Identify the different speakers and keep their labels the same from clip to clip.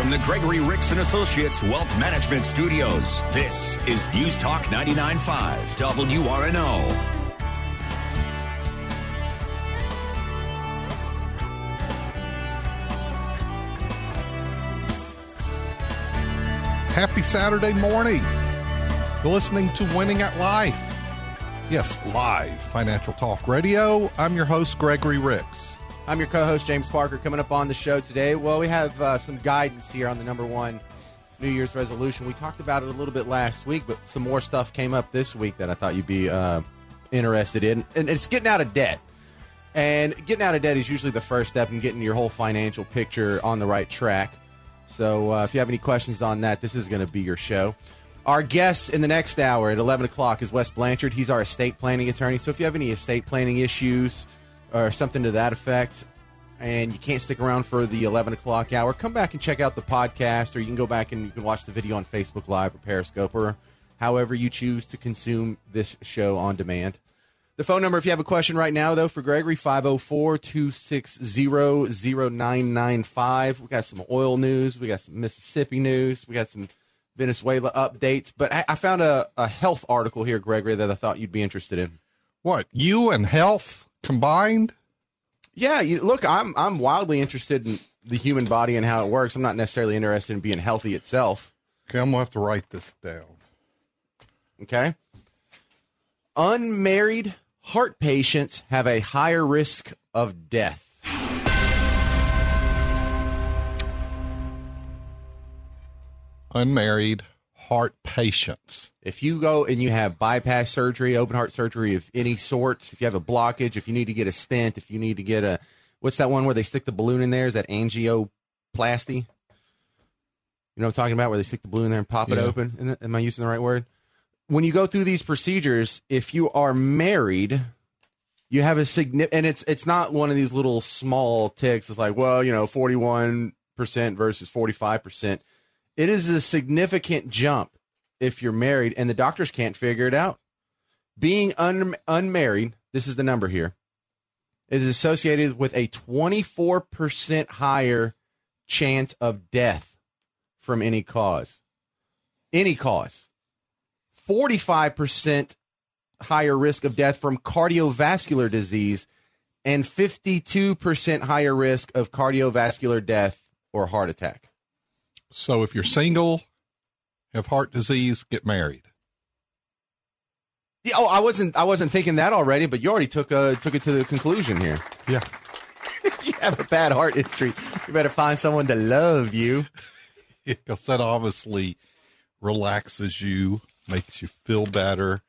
Speaker 1: from the Gregory Ricks and Associates Wealth Management Studios, this is News Talk 99.5 WRNO.
Speaker 2: Happy Saturday morning. You're listening to Winning at Life. Yes, live Financial Talk Radio. I'm your host, Gregory Ricks.
Speaker 3: I'm your co-host, James Parker. Coming up on the show today, well, we have some guidance here on the number one New Year's resolution. We talked about it a little bit last week, but some more stuff came up this week that I thought you'd be interested in. And it's getting out of debt. And getting out of debt is usually the first step in getting your whole financial picture on the right track. So if you have any questions on that, this is going to be your show. Our guest in the next hour at 11 o'clock is Wes Blanchard. He's our estate planning attorney. So if you have any estate planning issues or something to that effect, and you can't stick around for the 11 o'clock hour, come back and check out the podcast, or you can go back and you can watch the video on Facebook Live or Periscope, or however you choose to consume this show on demand. The phone number, if you have a question right now, though, for Gregory, 504-260-0995. We got some oil news. We got some Mississippi news. We got some Venezuela updates. But I found a health article here, Gregory, that I thought you'd be interested in.
Speaker 2: What, you and health combined?
Speaker 3: Yeah, look, I'm wildly interested in the human body and how it works. I'm not necessarily interested in being healthy itself.
Speaker 2: Okay, I'm going to have to write this down.
Speaker 3: Okay. Unmarried heart patients have a higher risk of death.
Speaker 2: Unmarried heart patients.
Speaker 3: If you go and you have bypass surgery, open heart surgery of any sort, if you have a blockage, if you need to get a stent, if you need to get a, what's that one where they stick the balloon in there? Is that angioplasty? You know what I'm talking about, where they stick the balloon in there and pop it open? Am I using the right word? When you go through these procedures, if you are married, you have a significant, and it's not one of these little small ticks. It's like, well, 41% versus 45%. It is a significant jump if you're married, and the doctors can't figure it out. Being unmarried, this is the number here, is associated with a 24% higher chance of death from any cause. Any cause. 45% higher risk of death from cardiovascular disease, and 52% higher risk of cardiovascular death or heart attack.
Speaker 2: So if you're single, have heart disease, get married.
Speaker 3: Yeah, I wasn't thinking that already, but you already took it to the conclusion here.
Speaker 2: Yeah.
Speaker 3: If you have a bad heart history, you better find someone to love you.
Speaker 2: Because that obviously relaxes you, makes you feel better,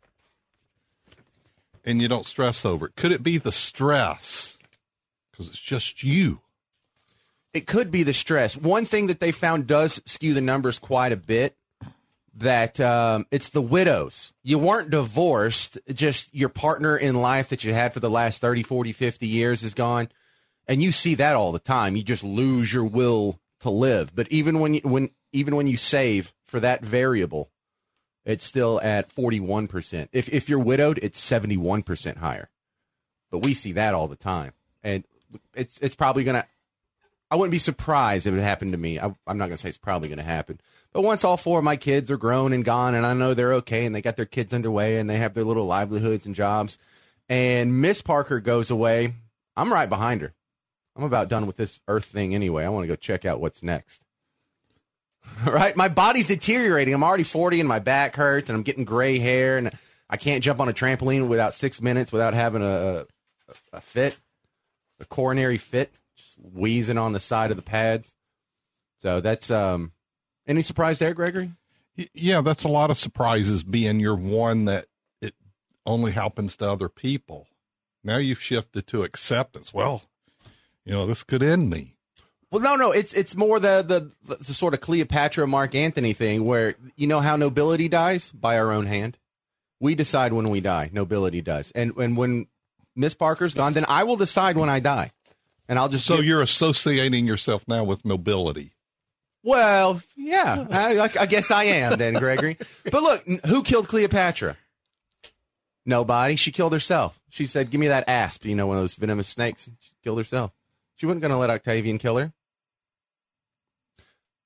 Speaker 2: and you don't stress over it. Could it be the stress? Because it's just you.
Speaker 3: It could be the stress. One thing that they found does skew the numbers quite a bit, that it's the widows. You weren't divorced, just your partner in life that you had for the last 30, 40, 50 years is gone. And you see that all the time. You just lose your will to live. But even when you save for that variable, it's still at 41%. If you're widowed, it's 71% higher. But we see that all the time. And it's probably going to, I wouldn't be surprised if it happened to me. I'm not going to say it's probably going to happen. But once all four of my kids are grown and gone, and I know they're okay, and they got their kids underway, and they have their little livelihoods and jobs, and Miss Parker goes away, I'm right behind her. I'm about done with this earth thing anyway. I want to go check out what's next. All right? My body's deteriorating. I'm already 40, and my back hurts, and I'm getting gray hair, and I can't jump on a trampoline without 6 minutes without having a fit, a coronary fit. Wheezing on the side of the pads. So that's any surprise there, Gregory?
Speaker 2: Yeah, that's a lot of surprises, being you're one that it only happens to other people. Now you've shifted to acceptance. Well, this could end me.
Speaker 3: Well, no, it's more the sort of Cleopatra Mark Antony thing, where you know how nobility dies? By our own hand. We decide when we die. Nobility does. And when Miss Parker's gone, then I will decide when I die. And I'll just
Speaker 2: you're associating yourself now with nobility.
Speaker 3: Well, yeah, I guess I am then, Gregory. But look, who killed Cleopatra? Nobody. She killed herself. She said, "Give me that asp," one of those venomous snakes. She killed herself. She wasn't going to let Octavian kill her.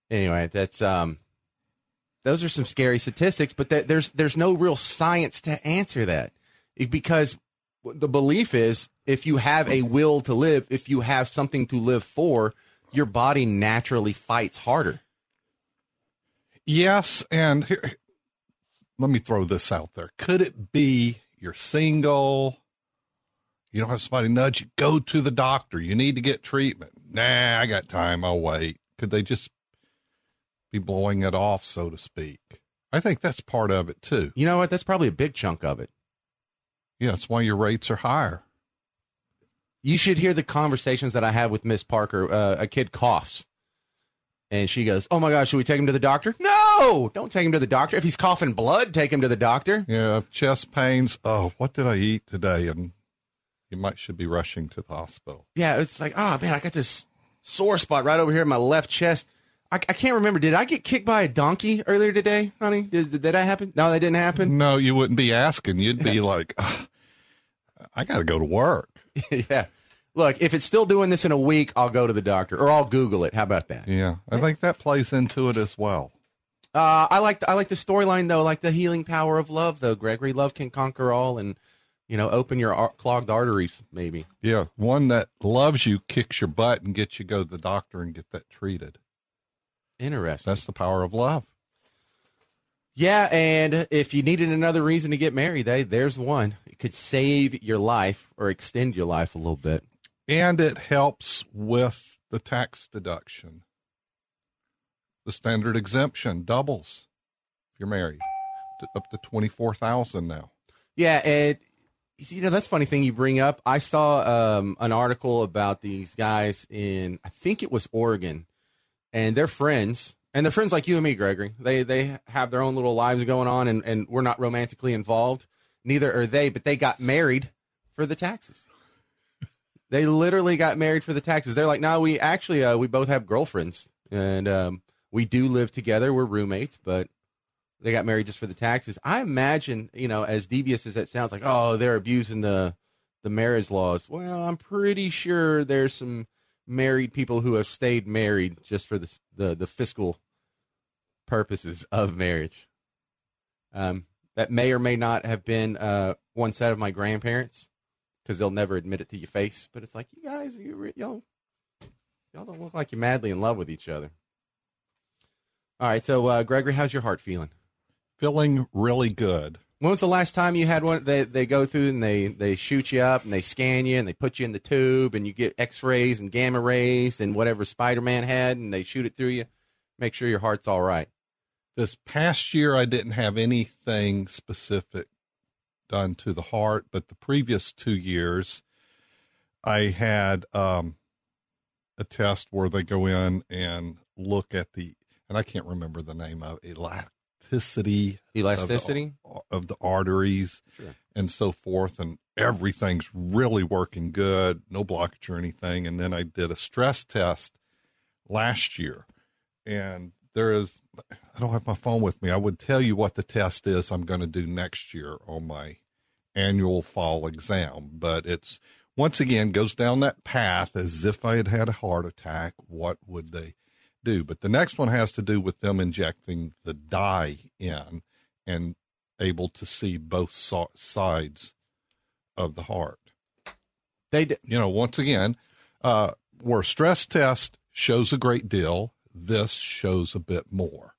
Speaker 3: Anyway, that's those are some scary statistics, but there's no real science to answer that, because the belief is if you have a will to live, if you have something to live for, your body naturally fights harder.
Speaker 2: Yes, and here, let me throw this out there. Could it be you're single, you don't have somebody nudge you, go to the doctor, you need to get treatment? Nah, I got time, I'll wait. Could they just be blowing it off, so to speak? I think that's part of it, too.
Speaker 3: You know what? That's probably a big chunk of it.
Speaker 2: Yeah, that's why your rates are higher.
Speaker 3: You should hear the conversations that I have with Miss Parker. A kid coughs, and she goes, "Oh, my gosh, should we take him to the doctor?" No, don't take him to the doctor. If he's coughing blood, take him to the doctor.
Speaker 2: Yeah, chest pains. Oh, what did I eat today? And you should be rushing to the hospital.
Speaker 3: Yeah, it's like, oh, man, I got this sore spot right over here in my left chest. I can't remember. Did I get kicked by a donkey earlier today, honey? Did that happen? No, that didn't happen?
Speaker 2: No, you wouldn't be asking. You'd be like, I got to go to work.
Speaker 3: Yeah. Look, if it's still doing this in a week, I'll go to the doctor, or I'll Google it. How about that?
Speaker 2: Yeah, I think that plays into it as well.
Speaker 3: I like the storyline, though, like the healing power of love, though, Gregory. Love can conquer all and, open your clogged arteries, maybe.
Speaker 2: Yeah, one that loves you kicks your butt and gets you to go to the doctor and get that treated.
Speaker 3: Interesting.
Speaker 2: That's the power of love.
Speaker 3: Yeah, and if you needed another reason to get married, there's one. It could save your life or extend your life a little bit.
Speaker 2: And it helps with the tax deduction. The standard exemption doubles if you're married, up to $24,000 now.
Speaker 3: Yeah, and that's a funny thing you bring up. I saw an article about these guys in, I think it was Oregon, and they're friends. And they're friends like you and me, Gregory. They have their own little lives going on, and we're not romantically involved. Neither are they, but they got married for the taxes. They literally got married for the taxes. They're like, no, we actually, we both have girlfriends, and we do live together. We're roommates, but they got married just for the taxes. I imagine, as devious as that sounds, like, oh, they're abusing the marriage laws. Well, I'm pretty sure there's some married people who have stayed married just for the fiscal purposes of marriage. That may or may not have been one set of my grandparents, because they'll never admit it to your face. But it's like, you guys, y'all don't look like you're madly in love with each other. All right, so Gregory, how's your heart feeling?
Speaker 2: Feeling really good.
Speaker 3: When was the last time you had one? They go through and they shoot you up and they scan you and they put you in the tube and you get X-rays and gamma rays and whatever Spider-Man had, and they shoot it through you. Make sure your heart's all right.
Speaker 2: This past year, I didn't have anything specific done to the heart, but the previous 2 years, I had a test where they go in and look at and I can't remember the name of it, elasticity of the arteries,
Speaker 3: sure,
Speaker 2: and so forth, and everything's really working good, no blockage or anything. And then I did a stress test last year, and I don't have my phone with me. I would tell you what the test is I'm going to do next year on my annual fall exam, but it's, once again, goes down that path as if I had a heart attack. What would they do? But the next one has to do with them injecting the dye in and able to see both sides of the heart. Once again, where stress test shows a great deal, this shows a bit more,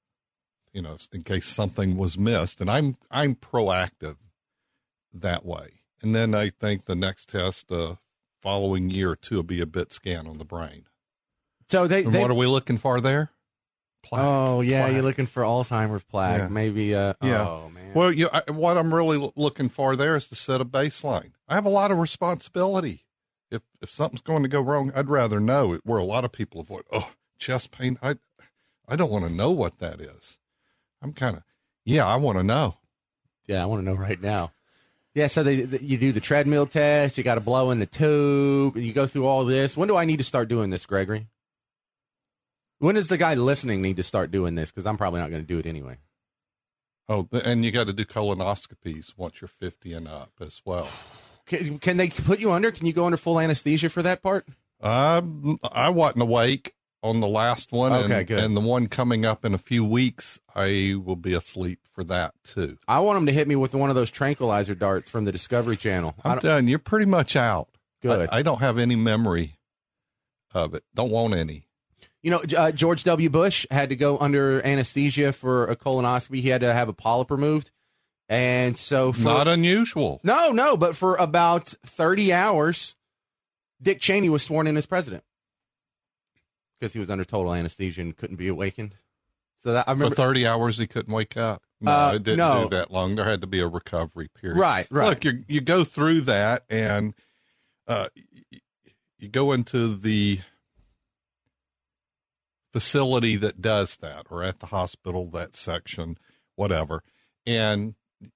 Speaker 2: in case something was missed. And I'm proactive that way. And then I think the next test, following year or two, will be a BIT scan on the brain.
Speaker 3: So
Speaker 2: what are we looking for there?
Speaker 3: Plaque. Oh yeah, plaque. You're looking for Alzheimer's plaque, yeah. Maybe. Yeah. Oh man.
Speaker 2: Well, what I'm really looking for there is to set a baseline. I have a lot of responsibility. If something's going to go wrong, I'd rather know. Where a lot of people avoid, chest pain. I don't want to know what that is. I'm kind of, I want to know.
Speaker 3: Yeah, I want to know right now. Yeah, so you do the treadmill test. You got to blow in the tube, and you go through all this. When do I need to start doing this, Gregory? When does the guy listening need to start doing this? Because I'm probably not going to do it anyway.
Speaker 2: Oh, and you got to do colonoscopies once you're 50 and up as well.
Speaker 3: Can they put you under? Can you go under full anesthesia for that part?
Speaker 2: I wasn't awake. on the last one.
Speaker 3: Okay, good.
Speaker 2: And the one coming up in a few weeks, I will be asleep for that too.
Speaker 3: I want him to hit me with one of those tranquilizer darts from the Discovery Channel.
Speaker 2: I'm done. You're pretty much out.
Speaker 3: Good.
Speaker 2: I don't have any memory of it. Don't want any.
Speaker 3: You know, George W. Bush had to go under anesthesia for a colonoscopy. He had to have a polyp removed. And so
Speaker 2: Not unusual.
Speaker 3: No, but for about 30 hours, Dick Cheney was sworn in as president because he was under total anesthesia and couldn't be awakened. So that I remember
Speaker 2: For 30 hours, he couldn't wake up. No, it didn't do that long. There had to be a recovery period.
Speaker 3: Right.
Speaker 2: Look, you go through that, and you go into the facility that does that, or at the hospital, that section, whatever. And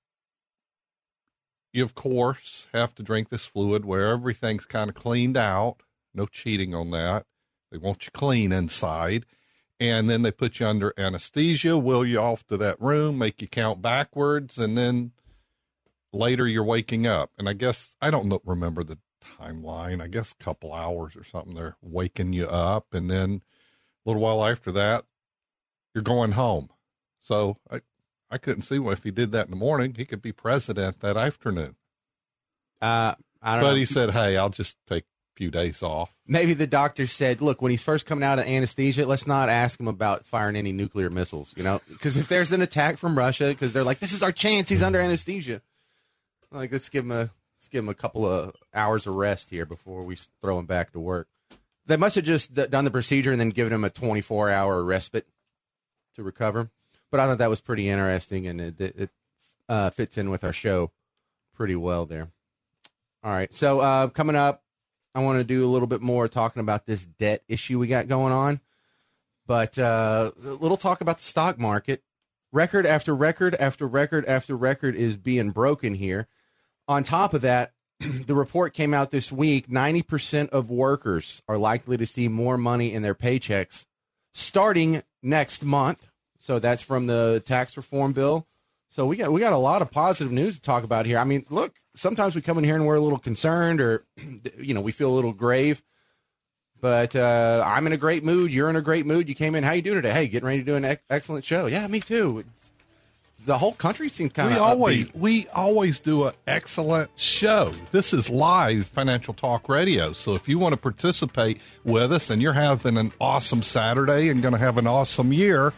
Speaker 2: you, of course, have to drink this fluid where everything's kind of cleaned out. No cheating on that. They want you clean inside. And then they put you under anesthesia, wheel you off to that room, make you count backwards, and then later you're waking up. And I guess, I don't remember the timeline. I guess a couple hours or something, they're waking you up. And then a little while after that, you're going home. So I couldn't see if he did that in the morning, he could be president that afternoon.
Speaker 3: I don't know.
Speaker 2: But he said, hey, I'll just take a few days off.
Speaker 3: Maybe the doctor said, look, when he's first coming out of anesthesia, let's not ask him about firing any nuclear missiles, you know, because if there's an attack from Russia, because they're like, this is our chance, he's under anesthesia. Like, let's give him a couple of hours of rest here before we throw him back to work. They must have just done the procedure and then given him a 24-hour respite to recover. But I thought that was pretty interesting, and it fits in with our show pretty well there. All right, so coming up, I want to do a little bit more talking about this debt issue we got going on. But a little talk about the stock market. Record after record after record after record is being broken here. On top of that, the report came out this week, 90% of workers are likely to see more money in their paychecks starting next month. So that's from the tax reform bill. So we got a lot of positive news to talk about here. I mean, look, sometimes we come in here and we're a little concerned, or, you know, we feel a little grave. But I'm in a great mood. You're in a great mood. You came in. How you doing today? Hey, getting ready to do an excellent show. Yeah, me too. The whole country seems kind of upbeat.
Speaker 2: We always do an excellent show. This is live Financial Talk Radio. So if you want to participate with us and you're having an awesome Saturday and going to have an awesome year,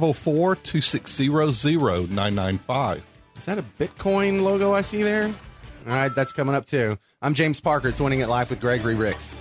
Speaker 2: 504-260-0995.
Speaker 3: Is that a Bitcoin logo I see there? All right, that's coming up too. I'm James Parker. It's Winning It Live with Gregory Ricks.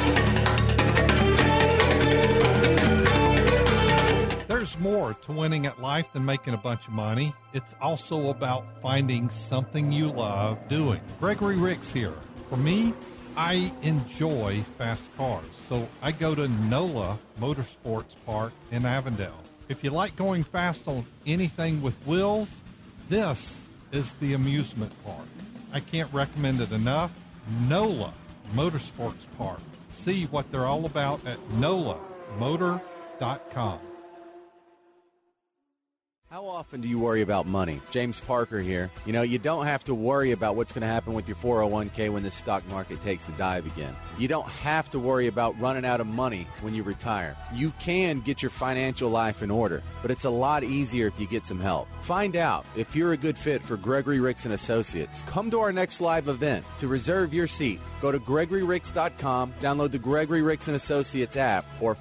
Speaker 2: There's more to winning at life than making a bunch of money. It's also about finding something you love doing. Gregory Ricks here. For me, I enjoy fast cars, so I go to NOLA Motorsports Park in Avondale. If you like going fast on anything with wheels, this is the amusement park. I can't recommend it enough. NOLA Motorsports Park. See what they're all about at nolamotor.com.
Speaker 3: How often do you worry about money? James Parker here. You know, you don't have to worry about what's going to happen with your 401k when the stock market takes a dive again. You don't have to worry about running out of money when you retire. You can get your financial life in order, but it's a lot easier if you get some help. Find out if you're a good fit for Gregory Ricks & Associates. Come to our next live event. To reserve your seat, go to GregoryRicks.com, download the Gregory Ricks & Associates app, or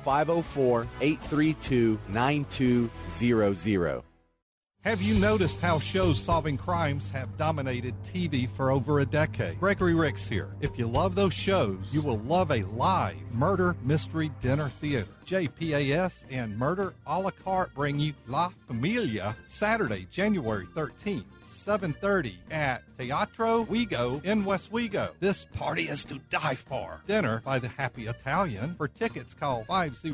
Speaker 3: 504-832-9200.
Speaker 2: Have you noticed how shows solving crimes have dominated TV for over a decade? Gregory Ricks here. If you love those shows, you will love a live murder mystery dinner theater. JPAS and Murder a la carte bring you La Familia Saturday, January 13th. 7:30 at Teatro Wego in Westwego. This party is to die for. Dinner by the Happy Italian. For tickets, call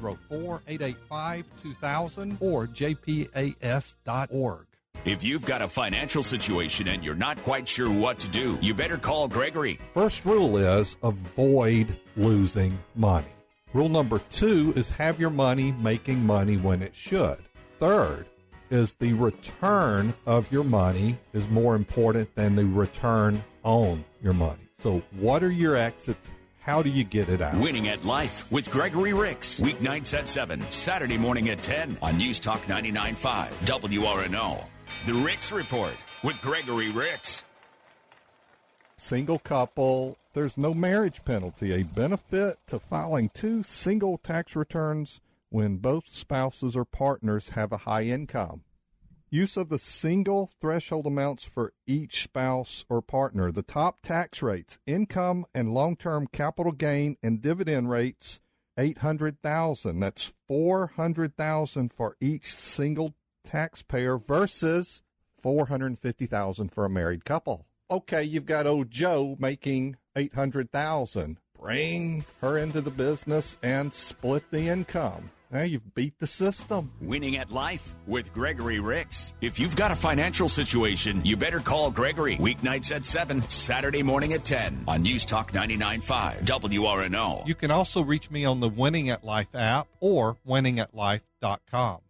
Speaker 2: 504-885-2000 or jpas.org.
Speaker 1: If you've got a financial situation and you're not quite sure what to do, you better call Gregory.
Speaker 2: First rule is avoid losing money. Rule number 2 is have your money making money when it should. Third is the return of your money is more important than the return on your money. So what are your exits? How do you get it out?
Speaker 1: Winning at Life with Gregory Ricks. Weeknights at 7, Saturday morning at 10 on News Talk 99.5 WRNO. The Ricks Report with Gregory Ricks.
Speaker 2: Single couple, there's no marriage penalty, a benefit to filing 2 single tax returns when both spouses or partners have a high income. Use of the single threshold amounts for each spouse or partner. The top tax rates, income and long-term capital gain and dividend rates, $800,000. That's $400,000 for each single taxpayer versus $450,000 for a married couple. Okay, you've got old Joe making $800,000. Bring her into the business and split the income. Now you've beat the system.
Speaker 1: Winning at Life with Gregory Ricks. If you've got a financial situation, you better call Gregory. Weeknights at 7, Saturday morning at 10 on News Talk 99.5 WRNO.
Speaker 2: You can also reach me on the Winning at Life app or winningatlife.com.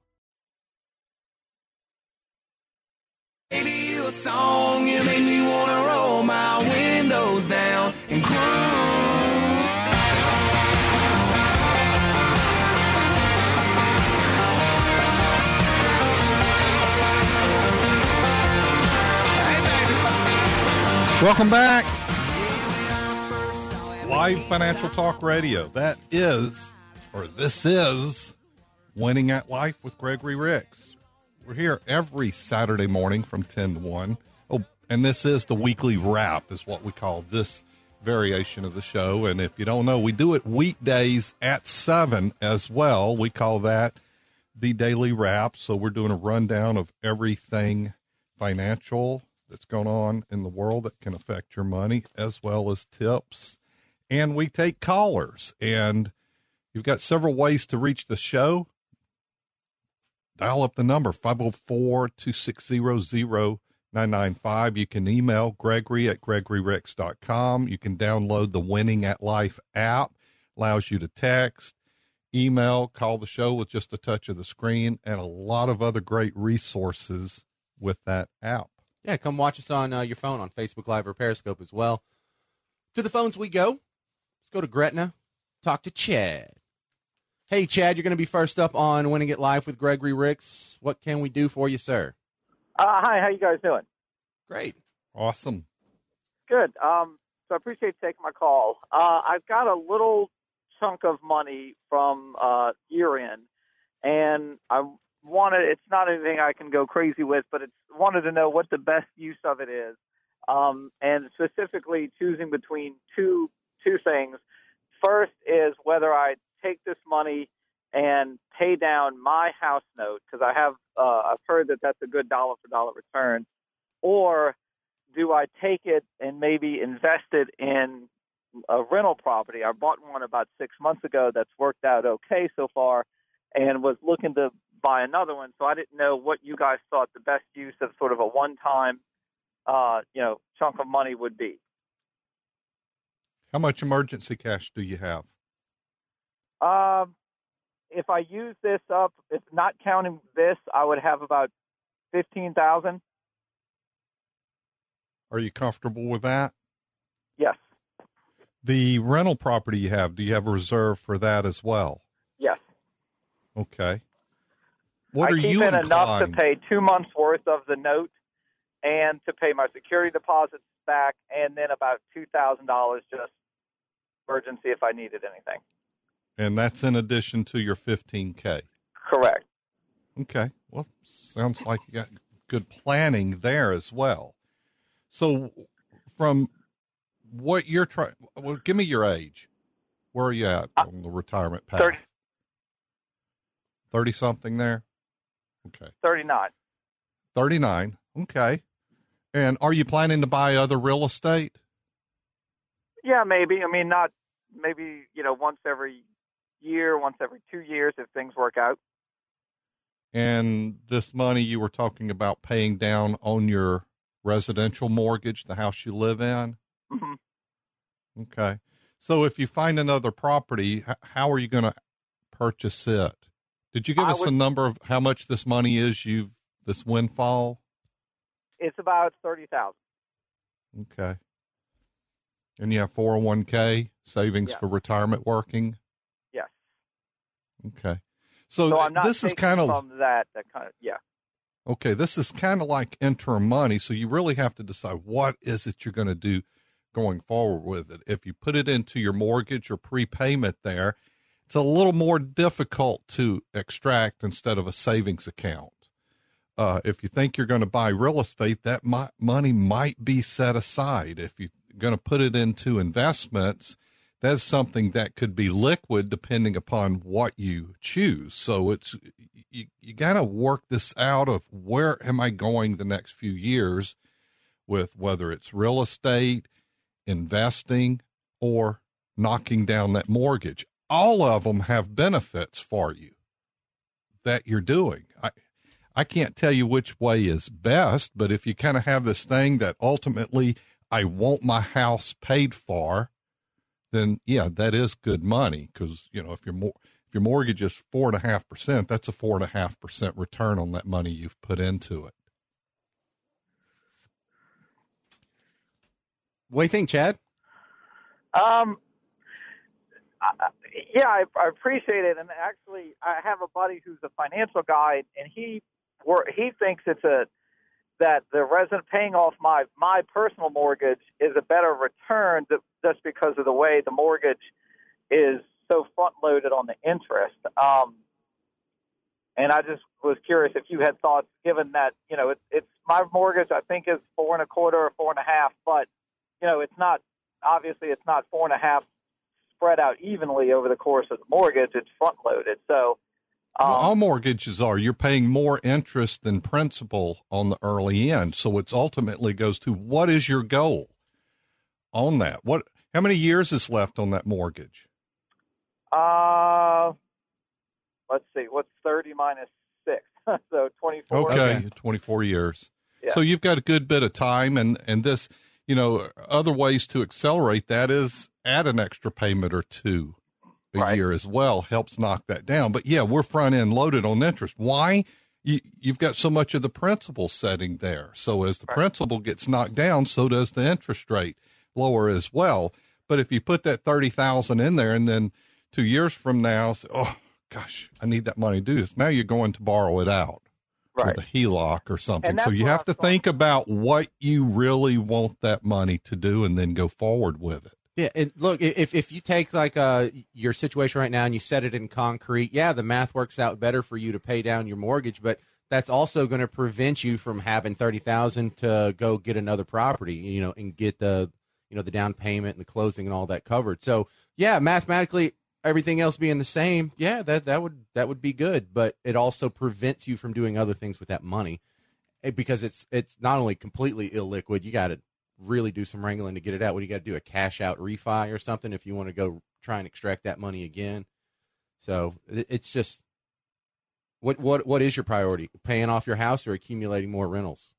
Speaker 4: Baby, you a song, you make me wanna roll my windows down and cruise.
Speaker 2: Welcome back. Live Financial Talk Radio. That is, or this is, Winning at Life with Gregory Ricks. We're here every Saturday morning from 10 to 1. Oh, and this is the weekly wrap is what we call this variation of the show. And if you don't know, we do it weekdays at 7 as well. We call that the daily wrap. So we're doing a rundown of everything financial that's going on in the world that can affect your money, as well as tips. And we take callers. And you've got several ways to reach the show. Dial up the number, 504-260-0995. You can email Gregory at GregoryRicks.com. You can download the Winning at Life app. Allows you to text, email, call the show with just a touch of the screen, and a lot of other great resources with that app.
Speaker 3: Yeah, come watch us on your phone on Facebook Live or Periscope as well. To the phones we go. Let's go to Gretna. Talk to Chad. Hey, Chad, you're going to be first up on Winning It Live with Gregory Ricks. What can we do for you, sir?
Speaker 5: Hi, how you guys doing?
Speaker 3: Great.
Speaker 2: Awesome.
Speaker 5: Good. So I appreciate you taking my call. I've got a little chunk of money from year-end, and I wanted, it's not anything I can go crazy with, but it's wanted to know what the best use of it is, and specifically choosing between two things. First is whether I take this money and pay down my house note, because I've heard that that's a good dollar-for-dollar return, or do I take it and maybe invest it in a rental property? I bought one about 6 months ago that's worked out okay so far, and was looking to buy another one, so I didn't know what you guys thought the best use of sort of a one-time, chunk of money would be.
Speaker 2: How much emergency cash do you have?
Speaker 5: If I use this up, if not counting this, I would have about $15,000.
Speaker 2: Are you comfortable with that?
Speaker 5: Yes.
Speaker 2: The rental property you have, do you have a reserve for that as well?
Speaker 5: Yes.
Speaker 2: Okay. What are
Speaker 5: I keep
Speaker 2: you
Speaker 5: in enough to
Speaker 2: inclined?
Speaker 5: pay 2 months worth of the note and to pay my security deposits back, and then about $2,000 just emergency if I needed anything.
Speaker 2: And that's in addition to your $15K.
Speaker 5: Correct.
Speaker 2: Okay. Well, sounds like you got good planning there as well. So from what you're trying, well, give me your age. Where are you at on the retirement path? 30-something there? Okay.
Speaker 5: 39.
Speaker 2: 39. Okay. And are you planning to buy other real estate?
Speaker 5: Yeah, maybe. I mean, not maybe, once every year, once every 2 years if things work out.
Speaker 2: And this money you were talking about paying down on your residential mortgage, the house you live in?
Speaker 5: Mm-hmm.
Speaker 2: Okay. So if you find another property, how are you going to purchase it? Did you give us a number of how much this money is, this windfall?
Speaker 5: It's about $30,000.
Speaker 2: Okay. And you have 401k savings
Speaker 5: Yeah.
Speaker 2: for retirement working?
Speaker 5: Yes.
Speaker 2: Okay. So
Speaker 5: I'm not
Speaker 2: this is
Speaker 5: taking
Speaker 2: kind of
Speaker 5: from that kind of, yeah.
Speaker 2: okay. This is kind of like interim money. So you really have to decide what is it you're going to do going forward with it. If you put it into your mortgage or prepayment there, it's a little more difficult to extract instead of a savings account. If you think you're going to buy real estate, that money might be set aside. If you're going to put it into investments, that's something that could be liquid depending upon what you choose. So it's you got to work this out of where am I going the next few years with whether it's real estate, investing, or knocking down that mortgage. All of them have benefits for you that you're doing. I can't tell you which way is best, but if you kind of have this thing that ultimately I want my house paid for, then yeah, that is good money. Cause if your mortgage is 4.5%, that's a 4.5% return on that money you've put into it.
Speaker 3: What do you think, Chad?
Speaker 5: Yeah, I appreciate it. And actually, I have a buddy who's a financial guy, and he thinks that the resident paying off my personal mortgage is a better return just because of the way the mortgage is so front loaded on the interest. And I just was curious if you had thoughts, given that it's my mortgage I think is 4.25 or 4.5, but it's not 4.5 spread out evenly over the course of the mortgage. It's front loaded. So
Speaker 2: all mortgages are. You're paying more interest than principal on the early end. So it's ultimately goes to what is your goal on that? How many years is left on that mortgage?
Speaker 5: Let's see. What's 30 minus 6? So 24.
Speaker 2: Okay, 24 years.
Speaker 5: Yeah.
Speaker 2: So you've got a good bit of time, and this, other ways to accelerate that is add an extra payment or two a year as well, helps knock that down. But yeah, we're front end loaded on interest. Why? You've got so much of the principal setting there. So as the principal gets knocked down, so does the interest rate lower as well. But if you put that 30,000 in there and then 2 years from now, oh gosh, I need that money to do this. Now you're going to borrow it out with a HELOC or something. So you have to think about what you really want that money to do and then go forward with it.
Speaker 3: Yeah, and look, if you take like your situation right now and you set it in concrete, yeah, the math works out better for you to pay down your mortgage, but that's also going to prevent you from having $30,000 to go get another property, and get the down payment and the closing and all that covered. So yeah, mathematically, everything else being the same, yeah, that would be good, but it also prevents you from doing other things with that money because it's not only completely illiquid, you got to really do some wrangling to get it out. What do you got to do? A cash out refi or something if you want to go try and extract that money again. So it's just what is your priority? Paying off your house or accumulating more rentals?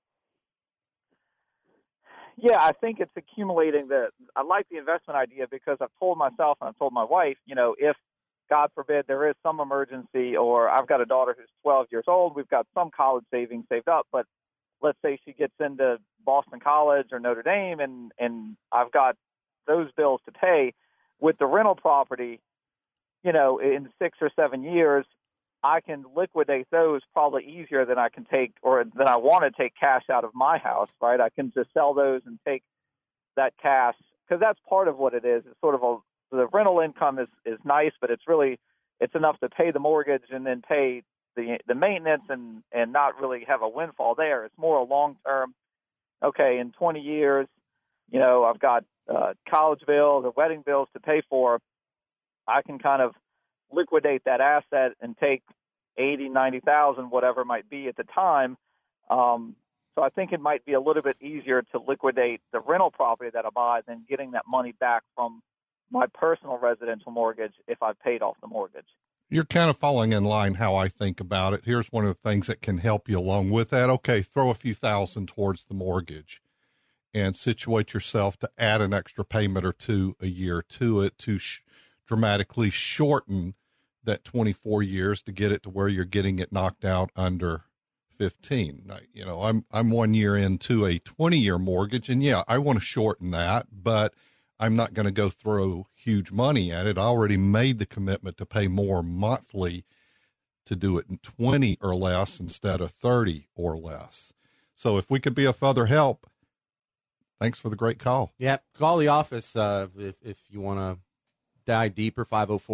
Speaker 5: Yeah, I think it's accumulating I like the investment idea because I've told myself and I've told my wife, if God forbid there is some emergency, or I've got a daughter who's 12 years old, we've got some college savings saved up, but let's say she gets into Boston College or Notre Dame and I've got those bills to pay. With the rental property, in 6 or 7 years, I can liquidate those probably easier than I can take or than I want to take cash out of my house, right? I can just sell those and take that cash because that's part of what it is. It's sort of the rental income is nice, but it's enough to pay the mortgage and then pay the maintenance and not really have a windfall there. It's more a long-term, okay, in 20 years, I've got college bills or wedding bills to pay for. I can kind of liquidate that asset and take 80, 90,000, whatever it might be at the time. So I think it might be a little bit easier to liquidate the rental property that I buy than getting that money back from my personal residential mortgage if I paid off the mortgage.
Speaker 2: You're kind of falling in line how I think about it. Here's one of the things that can help you along with that. Okay, throw a few thousand towards the mortgage and situate yourself to add an extra payment or two a year to it to dramatically shorten that 24 years to get it to where you're getting it knocked out under 15. Now, I'm 1 year into a 20-year mortgage, and yeah, I want to shorten that, but I'm not going to go throw huge money at it. I already made the commitment to pay more monthly to do it in 20 or less instead of 30 or less. So if we could be of further help, thanks for the great call.
Speaker 3: Yeah, call the office if you want to dive deeper,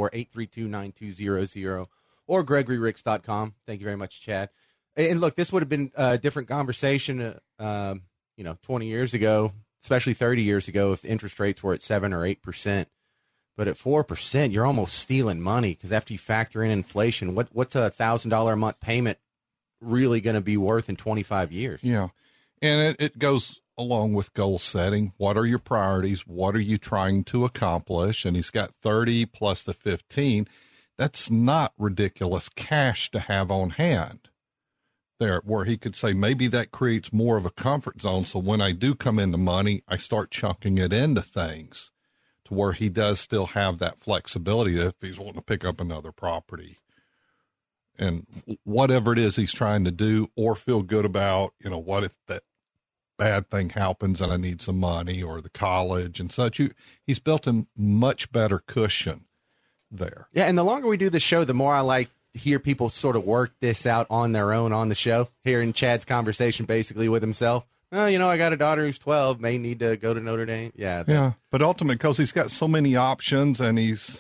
Speaker 3: 504-832-9200 or GregoryRicks.com. Thank you very much, Chad. And look, this would have been a different conversation, 20 years ago, especially 30 years ago, if interest rates were at 7 or 8%. But at 4%, you're almost stealing money because after you factor in inflation, what's a $1,000 a month payment really going to be worth in 25 years?
Speaker 2: Yeah, and it goes along with goal setting. What are your priorities? What are you trying to accomplish? And he's got 30 plus the 15. That's not ridiculous cash to have on hand there, where he could say maybe that creates more of a comfort zone. So when I do come into money, I start chunking it into things to where he does still have that flexibility if he's wanting to pick up another property and whatever it is he's trying to do, or feel good about, what if that bad thing happens and I need some money, or the college and such. He's built a much better cushion there.
Speaker 3: Yeah, and the longer we do the show, the more I like to hear people sort of work this out on their own on the show. Hearing Chad's conversation basically with himself. Oh, I got a daughter who's 12, may need to go to Notre Dame. Yeah.
Speaker 2: But ultimately, because he's got so many options and he's,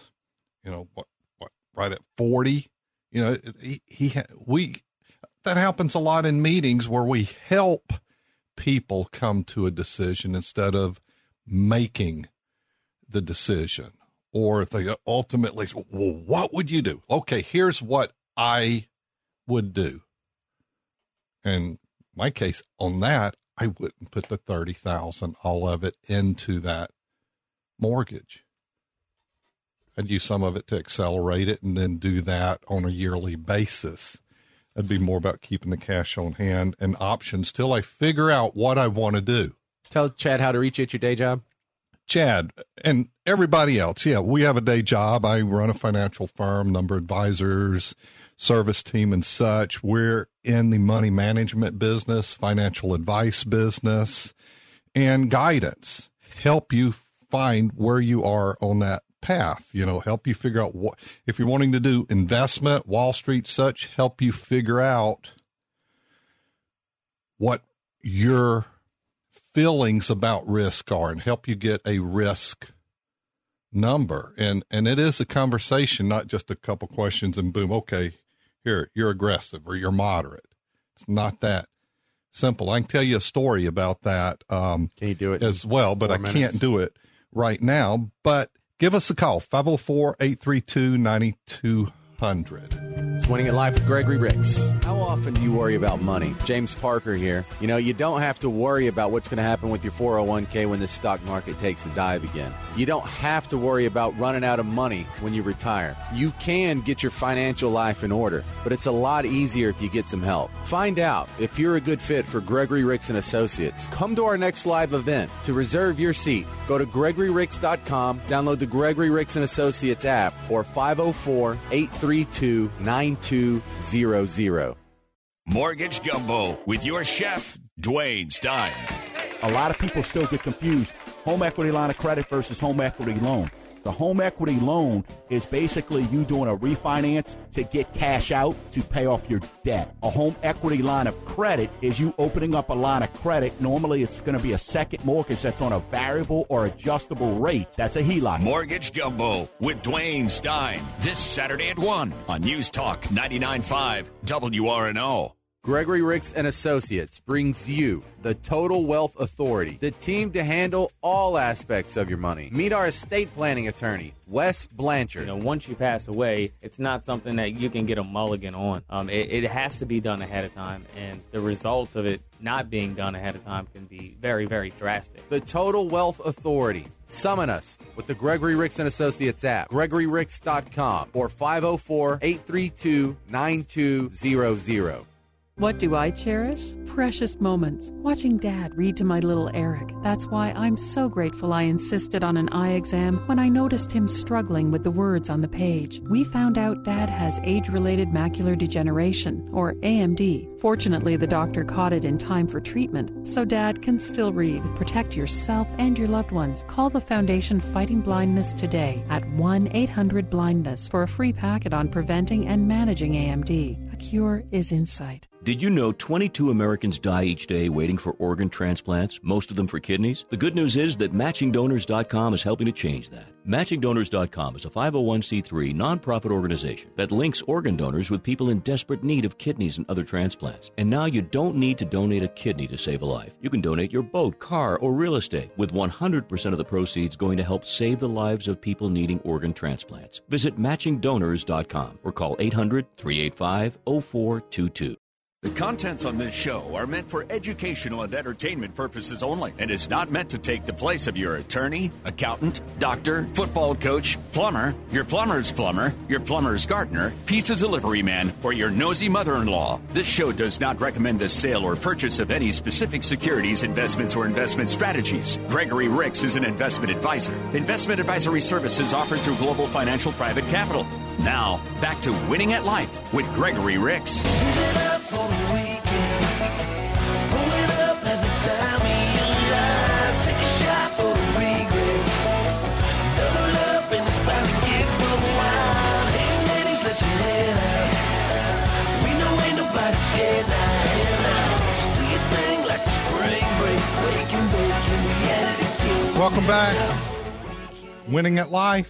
Speaker 2: right at 40, that happens a lot in meetings where we help people come to a decision instead of making the decision. Or if they ultimately, well, what would you do? Okay, here's what I would do. And my case on that, I wouldn't put the $30,000, all of it, into that mortgage. I'd use some of it to accelerate it and then do that on a yearly basis. I'd be more about keeping the cash on hand and options till I figure out what I want to do.
Speaker 3: Tell Chad how to reach you at your day job.
Speaker 2: Chad and everybody else. Yeah, we have a day job. I run a financial firm, number of advisors, service team and such. We're in the money management business, financial advice business, and guidance. Help you find where you are on that path, help you figure out what, if you're wanting to do investment, Wall Street, such, help you figure out what your feelings about risk are and help you get a risk number. And it is a conversation, not just a couple questions and boom, okay, here, you're aggressive or you're moderate. It's not that simple. I can tell you a story about that. Can
Speaker 3: you do it
Speaker 2: as well, but I can't do it right now. But give us a call, 504-832-9200.
Speaker 3: It's Winning at Life with Gregory Ricks. How often do you worry about money? James Parker here. You don't have to worry about what's going to happen with your 401k when the stock market takes a dive again. You don't have to worry about running out of money when you retire. You can get your financial life in order, but it's a lot easier if you get some help. Find out if you're a good fit for Gregory Ricks and Associates. Come to our next live event. To reserve your seat, go to GregoryRicks.com, download the Gregory Ricks and Associates app, or 504-832-9200.
Speaker 1: Mortgage Gumbo with your chef, Dwayne Stein.
Speaker 6: A lot of people still get confused. Home equity line of credit versus home equity loan. The home equity loan is basically you doing a refinance to get cash out to pay off your debt. A home equity line of credit is you opening up a line of credit. Normally it's going to be a second mortgage that's on a variable or adjustable rate. That's a HELOC.
Speaker 1: Mortgage Gumbo with Dwayne Stein. This Saturday at 1 on News Talk 99.5 WRNO.
Speaker 3: Gregory Ricks and Associates brings you the Total Wealth Authority, the team to handle all aspects of your money. Meet our estate planning attorney, Wes Blanchard.
Speaker 7: Once you pass away, it's not something that you can get a mulligan on. It has to be done ahead of time, and the results of it not being done ahead of time can be very, very drastic.
Speaker 3: The Total Wealth Authority. Summon us with the Gregory Ricks and Associates app, GregoryRicks.com, or 504-832-9200.
Speaker 8: What do I cherish? Precious moments. Watching Dad read to my little Eric. That's why I'm so grateful I insisted on an eye exam when I noticed him struggling with the words on the page. We found out Dad has age-related macular degeneration, or AMD. Fortunately, the doctor caught it in time for treatment, so Dad can still read. Protect yourself and your loved ones. Call the Foundation Fighting Blindness today at 1-800-BLINDNESS for a free packet on preventing and managing AMD. A cure is in sight.
Speaker 9: Did you know 22 Americans die each day waiting for organ transplants, most of them for kidneys? The good news is that MatchingDonors.com is helping to change that. MatchingDonors.com is a 501c3 nonprofit organization that links organ donors with people in desperate need of kidneys and other transplants. And now you don't need to donate a kidney to save a life. You can donate your boat, car, or real estate, with 100% of the proceeds going to help save the lives of people needing organ transplants. Visit MatchingDonors.com or call 800-385-0422.
Speaker 1: The contents on this show are meant for educational and entertainment purposes only and is not meant to take the place of your attorney, accountant, doctor, football coach, plumber, your plumber's plumber, your plumber's gardener, pizza delivery man, or your nosy mother-in-law. This show does not recommend the sale or purchase of any specific securities, investments, or investment strategies. Gregory Ricks is an investment advisor. Investment advisory services offered through Global Financial Private Capital. Now, back to Winning at Life with Gregory Ricks.
Speaker 2: Welcome back. Winning at Life.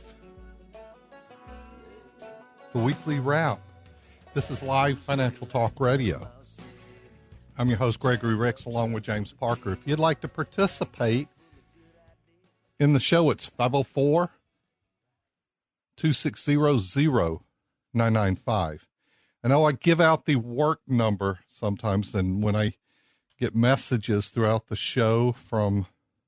Speaker 2: The weekly wrap. This is Live Financial Talk Radio. I'm your host, Gregory Ricks, along with James Parker. If you'd like to participate in the show, it's 504-260-0995. I know I give out the work number sometimes, and when I get messages throughout the show from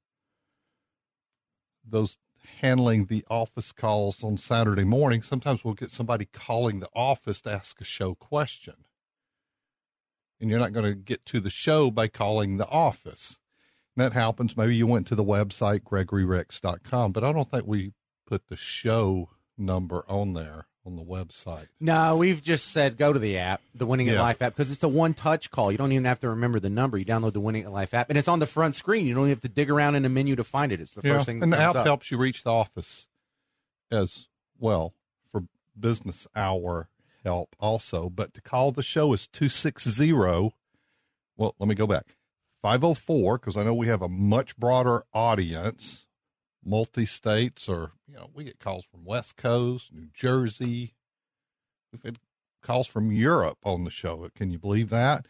Speaker 2: those handling the office calls on Saturday morning, sometimes we'll get somebody calling the office to ask a show question. And you're not going to get to the show by calling the office. And that happens. Maybe you went to the website, GregoryRicks.com, but I don't think we put the show number on there on the website.
Speaker 3: No, we've just said go to the app, the Winning at Life app, because it's a one-touch call. You don't even have to remember the number. You download the Winning at Life app, and it's on the front screen. You don't even have to dig around in the menu to find it. It's the first thing that
Speaker 2: comes up. And the app
Speaker 3: up.
Speaker 2: helps you reach the office as well for business hour help also. But to call the show is 260. Well, let me go back. 504, because I know we have a much broader audience, multi-states, or, we get calls from West Coast, New Jersey. We've had calls from Europe on the show. Can you believe that?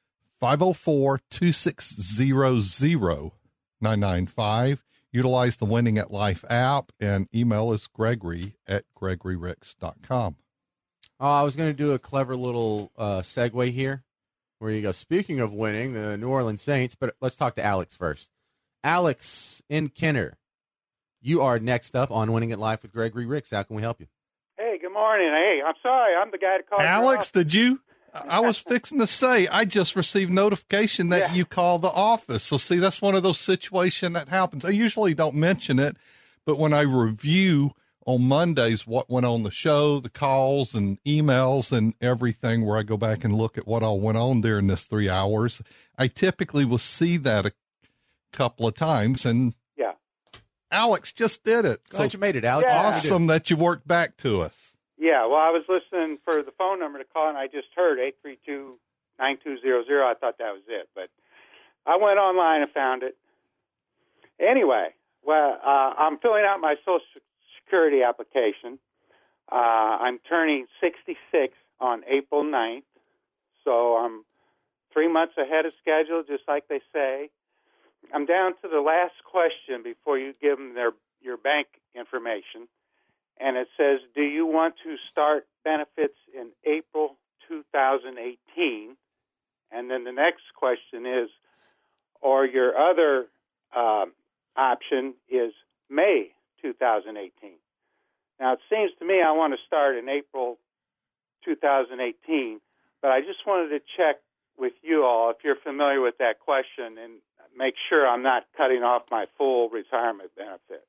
Speaker 2: 504-260-0995. Utilize the Winning at Life app, and email is gregory@gregoryricks.com.
Speaker 3: Oh, I was going to do a clever little segue here where you go, speaking of winning, the New Orleans Saints, but let's talk to Alex first. Alex in Kenner, you are next up on Winning at Life with Gregory Ricks. How can we help you?
Speaker 10: Hey, good morning. Hey, I'm sorry. I'm the guy to call.
Speaker 2: Alex, did you? I was fixing to say, I just received notification that you called the office. So, see, that's one of those situations that happens. I usually don't mention it, but when I review on Mondays what went on the show, the calls and emails and everything, where I go back and look at what all went on during this 3 hours, I typically will see that a couple of times. And Alex just did it.
Speaker 3: Glad you made it, Alex.
Speaker 10: Yeah.
Speaker 2: Awesome that you worked back to us.
Speaker 10: Yeah, well, I was listening for the phone number to call, and I just heard 832-9200. I thought that was it, but I went online and found it. Anyway, well, I'm filling out my Social Security application. I'm turning 66 on April 9th, so I'm 3 months ahead of schedule, just like they say. I'm down to the last question before you give them your bank information. And it says, do you want to start benefits in April 2018? And then the next question is, or your other option is May 2018. Now, it seems to me I want to start in April 2018, but I just wanted to check with you all, if you're familiar with that question, and make sure I'm not cutting off my full retirement benefit.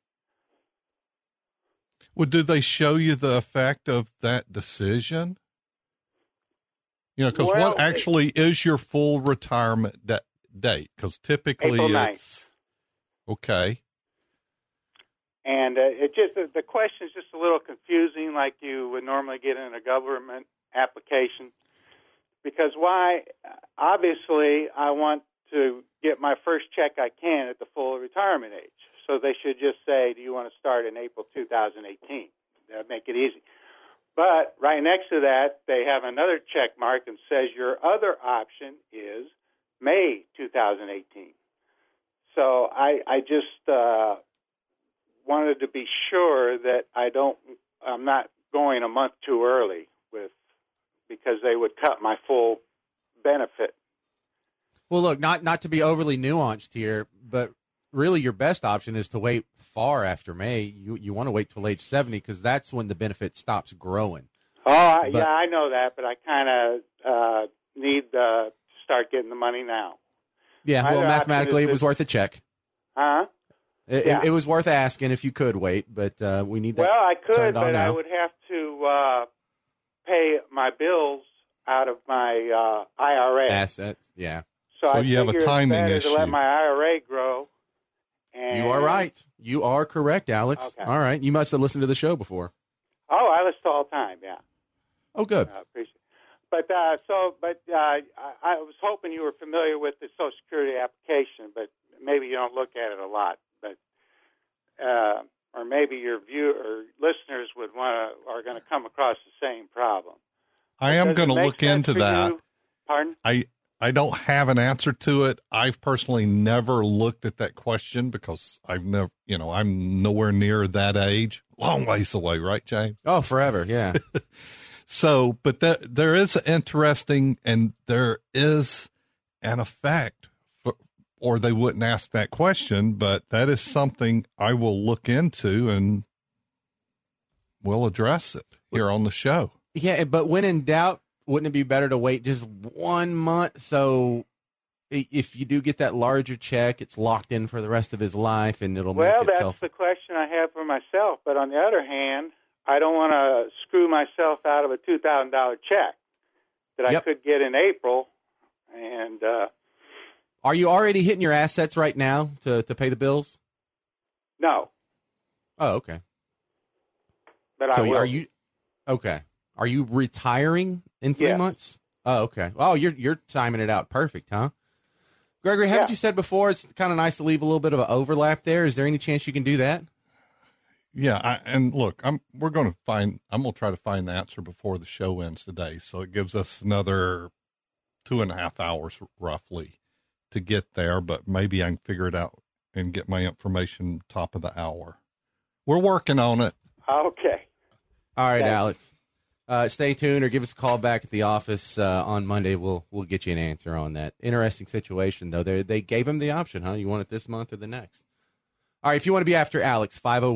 Speaker 2: Well, do they show you the effect of that decision? You know, because
Speaker 10: Well,
Speaker 2: what actually is your full retirement date? Because typically
Speaker 10: April 9th.
Speaker 2: it's okay.
Speaker 10: And it just the question is just a little confusing, like you would normally get in a government application. Because why? Obviously, I want to get my first check I can at the full retirement age. So they should just say, do you want to start in April 2018? That would make it easy. But right next to that, they have another check mark and says your other option is May 2018. So I just wanted to be sure that I'm not going a month too early because they would cut my full benefit.
Speaker 3: Well, look, not to be overly nuanced here, but really your best option is to wait far after May. You want to wait till age 70 because that's when the benefit stops growing.
Speaker 10: Oh, yeah, I know that, but I kind of need to start getting the money now.
Speaker 3: Yeah, well, mathematically, it was worth a check.
Speaker 10: Huh?
Speaker 3: It was worth asking if you could wait, but we need that.
Speaker 10: Well, I could,
Speaker 3: turned on
Speaker 10: but
Speaker 3: now.
Speaker 10: I would have to pay my bills out of my IRA.
Speaker 3: Assets, yeah.
Speaker 2: So
Speaker 10: I
Speaker 2: you have a
Speaker 10: figure it's
Speaker 2: timing
Speaker 10: better
Speaker 2: issue.
Speaker 10: to let my IRA grow. And
Speaker 3: You are right. You are correct, Alex.
Speaker 10: Okay.
Speaker 3: All right. You must have listened to the show before.
Speaker 10: Oh, I listen all the time. Yeah.
Speaker 3: Oh, good.
Speaker 10: I appreciate it. But I was hoping you were familiar with the Social Security application, but maybe you don't look at it a lot. But or maybe your listeners are going to come across the same problem.
Speaker 2: I am going to look into that.
Speaker 10: You? Pardon?
Speaker 2: I don't have an answer to it. I've personally never looked at that question because I'm nowhere near that age. Long ways away, right, James?
Speaker 3: Oh, forever, yeah.
Speaker 2: So, but there is interesting, and there is an effect, or they wouldn't ask that question, but that is something I will look into, and we'll address it here on the show.
Speaker 3: Yeah, but when in doubt, wouldn't it be better to wait just 1 month? So if you do get that larger check, it's locked in for the rest of his life, and it'll make itself.
Speaker 10: Well, that's the question I have for myself. But on the other hand, I don't want to screw myself out of a $2,000 check that I could get in April. And
Speaker 3: are you already hitting your assets right now to pay the bills?
Speaker 10: No.
Speaker 3: Oh, okay.
Speaker 10: But
Speaker 3: so
Speaker 10: I will.
Speaker 3: Are you okay? Are you retiring in 3 months? Oh, okay. Oh, you're timing it out perfect, huh? Gregory, haven't you said before it's kind of nice to leave a little bit of an overlap there? Is there any chance you can do that?
Speaker 2: Yeah, and look, I'm going to try to find the answer before the show ends today. So it gives us another 2.5 hours roughly to get there, but maybe I can figure it out and get my information top of the hour. We're working on it.
Speaker 10: Okay.
Speaker 3: All right,
Speaker 10: Thanks.
Speaker 3: Alex. Stay tuned or give us a call back at the office on Monday. We'll get you an answer on that. Interesting situation, though. They gave him the option, huh? You want it this month or the next? All right, if you want to be after Alex,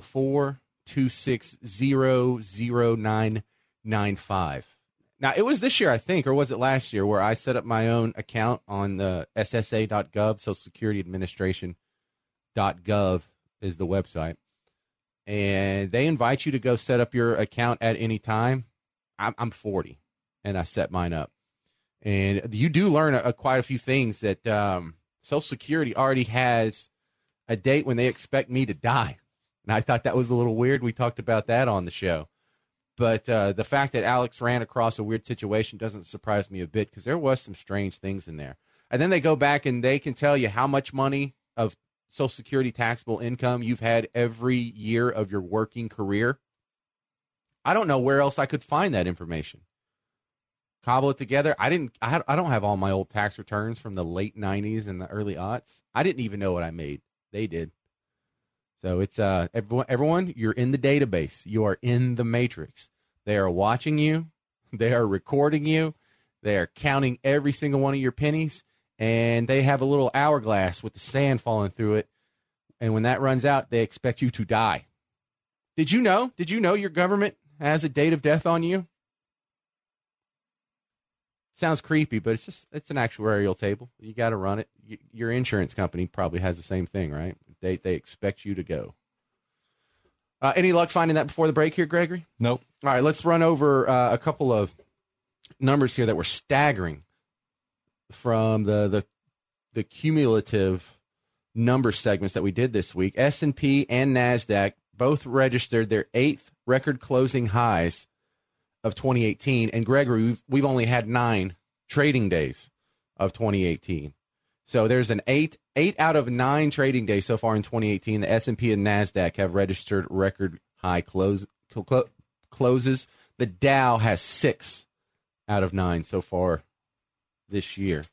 Speaker 3: 504-260-0995. Now, it was this year, I think, or was it last year, where I set up my own account on the SSA.gov, Social Security Administration.gov is the website. And they invite you to go set up your account at any time. I'm 40, and I set mine up. And you do learn quite a few things that Social Security already has a date when they expect me to die. And I thought that was a little weird. We talked about that on the show. But the fact that Alex ran across a weird situation doesn't surprise me a bit because there was some strange things in there. And then they go back and they can tell you how much money of Social Security taxable income you've had every year of your working career. I don't know where else I could find that information. Cobble it together. I don't have all my old tax returns from the late 90s and the early aughts. I didn't even know what I made. They did. So it's everyone, you're in the database. You are in the matrix. They are watching you. They are recording you. They are counting every single one of your pennies. And they have a little hourglass with the sand falling through it. And when that runs out, they expect you to die. Did you know? Did you know your government has a date of death on you? Sounds creepy, but it's an actuarial table. You got to run it. Your insurance company probably has the same thing, right? They expect you to go. Any luck finding that before the break here, Gregory?
Speaker 2: Nope.
Speaker 3: All right, let's run over a couple of numbers here that were staggering from the cumulative number segments that we did this week. S&P and NASDAQ both registered their 8th record closing highs of 2018. And Gregory, we've only had 9 trading days of 2018. So there's an 8 out of 9 trading days so far in 2018. The S&P and NASDAQ have registered record high closes. The Dow has 6 out of 9 so far this year.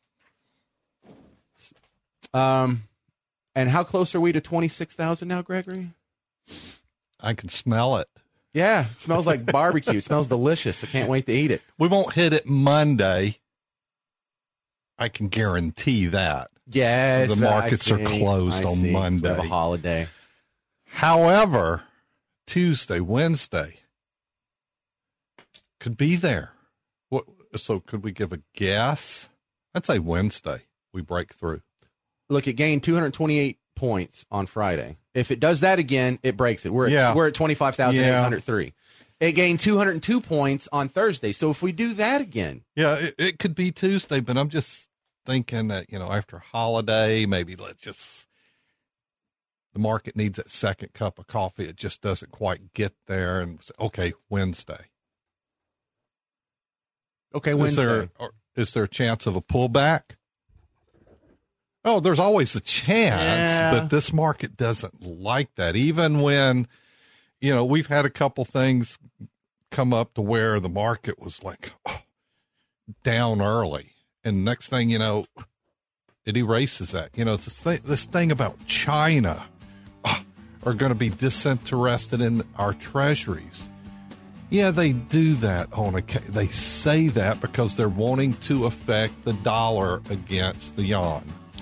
Speaker 3: And how close are we to 26,000 now, Gregory?
Speaker 2: I can smell it.
Speaker 3: Yeah, it smells like barbecue. It smells delicious. I can't wait to eat it.
Speaker 2: We won't hit it Monday. I can guarantee that.
Speaker 3: Yes.
Speaker 2: The markets are closed on Monday.
Speaker 3: It's a holiday.
Speaker 2: However, Tuesday, Wednesday could be there. So could we give a guess? I'd say Wednesday we break through.
Speaker 3: Look, it gained 228 points on Friday. If it does that again, it breaks it. We're at 25,803. It gained 202 points on Thursday. So if we do that again.
Speaker 2: Yeah, it could be Tuesday, but I'm just thinking that, after holiday, maybe the market needs that second cup of coffee. It just doesn't quite get there. And okay, Wednesday.
Speaker 3: Okay, Wednesday.
Speaker 2: Is there a chance of a pullback? Oh, there's always a chance, but this market doesn't like that. Even when, we've had a couple things come up to where the market was like down early. And next thing you know, it erases that. It's this thing about China are going to be disinterested in our treasuries. Yeah, they do that they say that because they're wanting to affect the dollar against the yuan.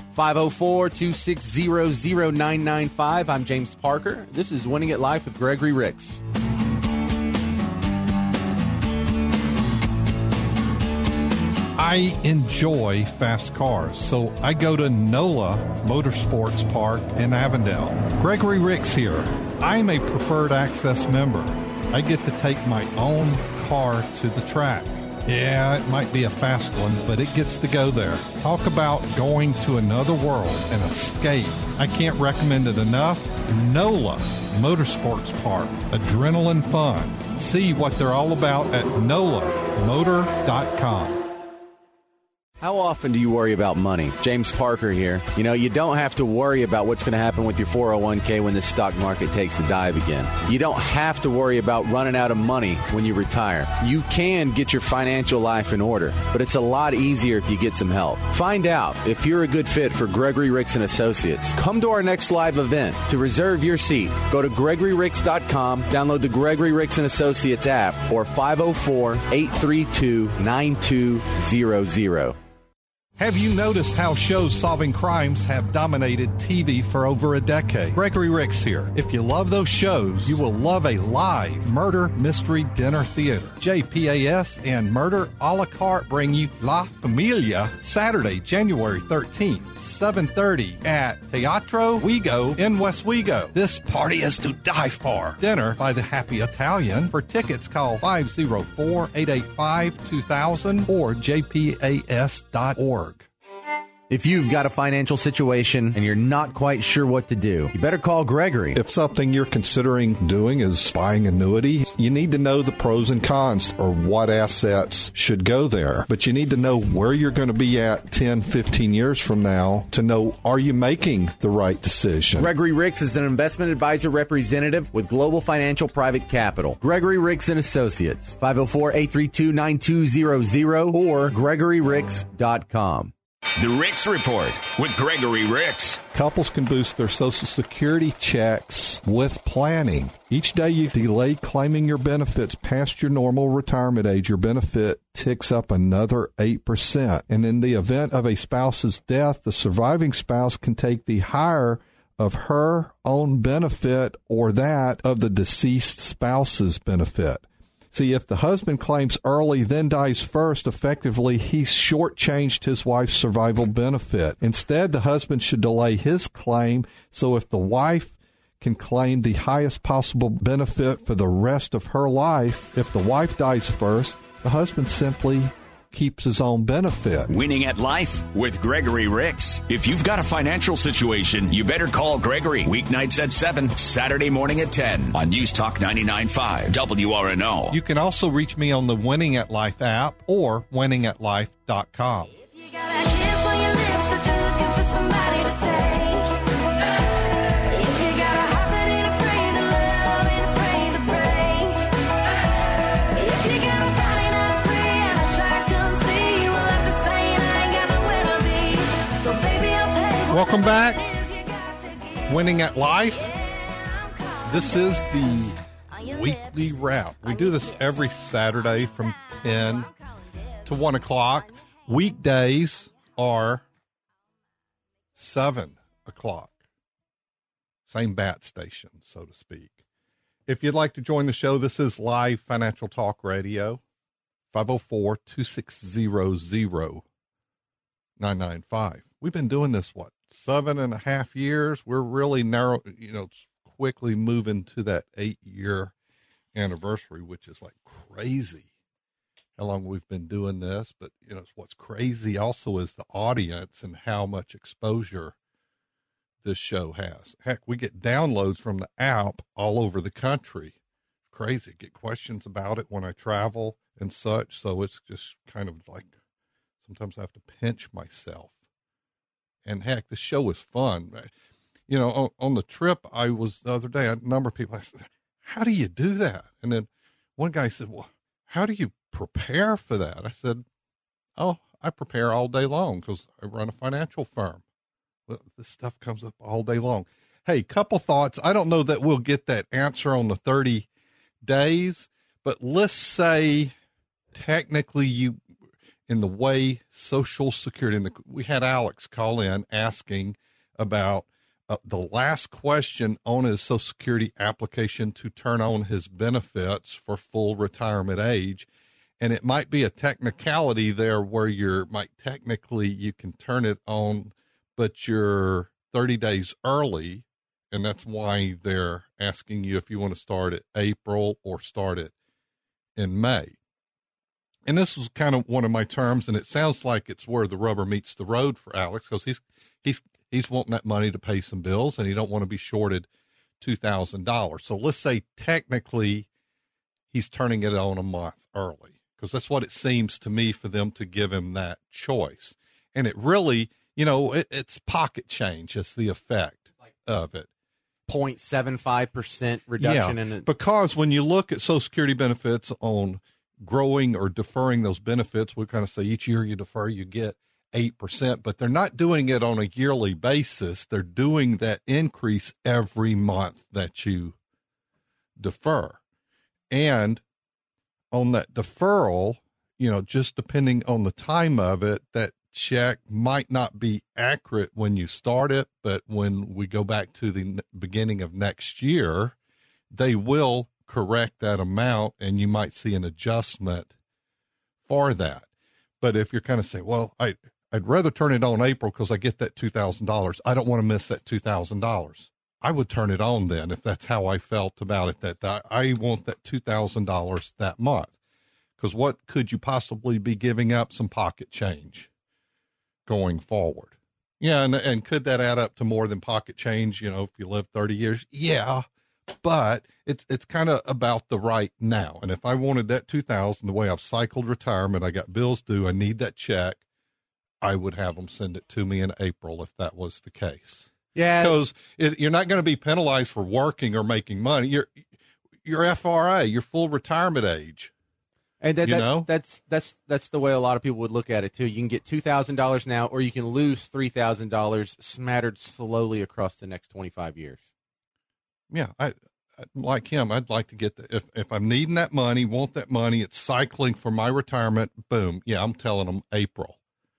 Speaker 3: 504-260-0995. I'm James Parker. This is Winning It Live with Gregory Ricks.
Speaker 2: I enjoy fast cars, so I go to NOLA Motorsports Park in Avondale. Gregory Ricks here. I'm a preferred access member. I get to take my own car to the track. Yeah, it might be a fast one, but it gets to go there. Talk about going to another world and escape. I can't recommend it enough. NOLA Motorsports Park. Adrenaline fun. See what they're all about at NOLAmotor.com.
Speaker 3: How often do you worry about money? James Parker here. You don't have to worry about what's going to happen with your 401k when the stock market takes a dive again. You don't have to worry about running out of money when you retire. You can get your financial life in order, but it's a lot easier if you get some help. Find out if you're a good fit for Gregory Ricks & Associates. Come to our next live event. To reserve your seat, go to GregoryRicks.com, download the Gregory Ricks & Associates app, or 504-832-9200.
Speaker 2: Have you noticed how shows solving crimes have dominated TV for over a decade? Gregory Ricks here. If you love those shows, you will love a live murder mystery dinner theater. JPAS and Murder a la Carte bring you La Familia Saturday, January 13th, 7:30 at Teatro Wego in West Wego. This party is to die for. Dinner by the Happy Italian. For tickets, call 504-885-2000 or jpas.org.
Speaker 3: If you've got a financial situation and you're not quite sure what to do, you better call Gregory.
Speaker 11: If something you're considering doing is buying annuities, you need to know the pros and cons or what assets should go there. But you need to know where you're going to be at 10, 15 years from now to know, are you making the right decision?
Speaker 3: Gregory Ricks is an investment advisor representative with Global Financial Private Capital. Gregory Ricks & Associates, 504-832-9200 or GregoryRicks.com.
Speaker 1: The Ricks Report with Gregory Ricks.
Speaker 11: Couples can boost their Social Security checks with planning. Each day you delay claiming your benefits past your normal retirement age, your benefit ticks up another 8%. And in the event of a spouse's death, the surviving spouse can take the higher of her own benefit or that of the deceased spouse's benefit. See, if the husband claims early, then dies first, effectively, he's shortchanged his wife's survival benefit. Instead, the husband should delay his claim, so if the wife can claim the highest possible benefit for the rest of her life, if the wife dies first, the husband simply keeps his own benefit.
Speaker 1: Winning at Life with Gregory Ricks. If you've got a financial situation, you better call Gregory. Weeknights at 7, Saturday morning at 10 on News Talk 99.5 WRNO.
Speaker 2: You can also reach me on the Winning at Life app or winningatlife.com. Welcome back. Winning at Life. This is the weekly wrap. We do this every Saturday from 10 to 1 o'clock. Weekdays are 7 o'clock. Same bat station, so to speak. If you'd like to join the show, this is Live Financial Talk Radio, 504-260-0995. We've been doing this, 7.5 years? We're really narrow, quickly moving to that 8-year anniversary, which is like crazy how long we've been doing this. But, what's crazy also is the audience and how much exposure this show has. Heck, we get downloads from the app all over the country. Crazy. Get questions about it when I travel and such. So it's just kind of like, sometimes I have to pinch myself. And heck, the show is fun. On the trip I was the other day, a number of people asked, how do you do that? And then one guy said, well, how do you prepare for that? I said, oh, I prepare all day long because I run a financial firm. Well, this stuff comes up all day long. Hey, couple thoughts. I don't know that we'll get that answer on the 30 days, but let's say technically you, in the way Social Security, we had Alex call in asking about the last question on his Social Security application to turn on his benefits for full retirement age. And it might be a technicality there where you can turn it on, but you're 30 days early. And that's why they're asking you if you want to start at April or start it in May. And this was kind of one of my terms, and it sounds like it's where the rubber meets the road for Alex, because he's wanting that money to pay some bills, and he don't want to be shorted $2,000. So let's say technically he's turning it on a month early, because that's what it seems to me for them to give him that choice. And it really, it's pocket change. It's the effect of it.
Speaker 3: 0.75% reduction in it.
Speaker 2: Because when you look at Social Security benefits on growing or deferring those benefits, we kind of say each year you defer, you get 8%, but they're not doing it on a yearly basis. They're doing that increase every month that you defer. And on that deferral, just depending on the time of it, that check might not be accurate when you start it, but when we go back to the beginning of next year, they will correct that amount, and you might see an adjustment for that. But if you're kind of saying, well, I'd rather turn it on April because I get that $2,000. I don't want to miss that $2,000. I would turn it on then if that's how I felt about it, that I want that $2,000 that month. Because what could you possibly be giving up? Some pocket change going forward. Yeah, and could that add up to more than pocket change, if you live 30 years? Yeah. But it's kind of about the right now. And if I wanted that $2,000, the way I've cycled retirement, I got bills due, I need that check, I would have them send it to me in April if that was the case. Yeah. Because you're not going to be penalized for working or making money. You're FRA, you're full retirement age.
Speaker 3: And that's the way a lot of people would look at it too. You can get $2,000 now, or you can lose $3,000 smattered slowly across the next 25 years.
Speaker 2: Yeah, I like him. I'd like to get if I'm needing that money, want that money, it's cycling for my retirement. Boom. Yeah, I'm telling them April.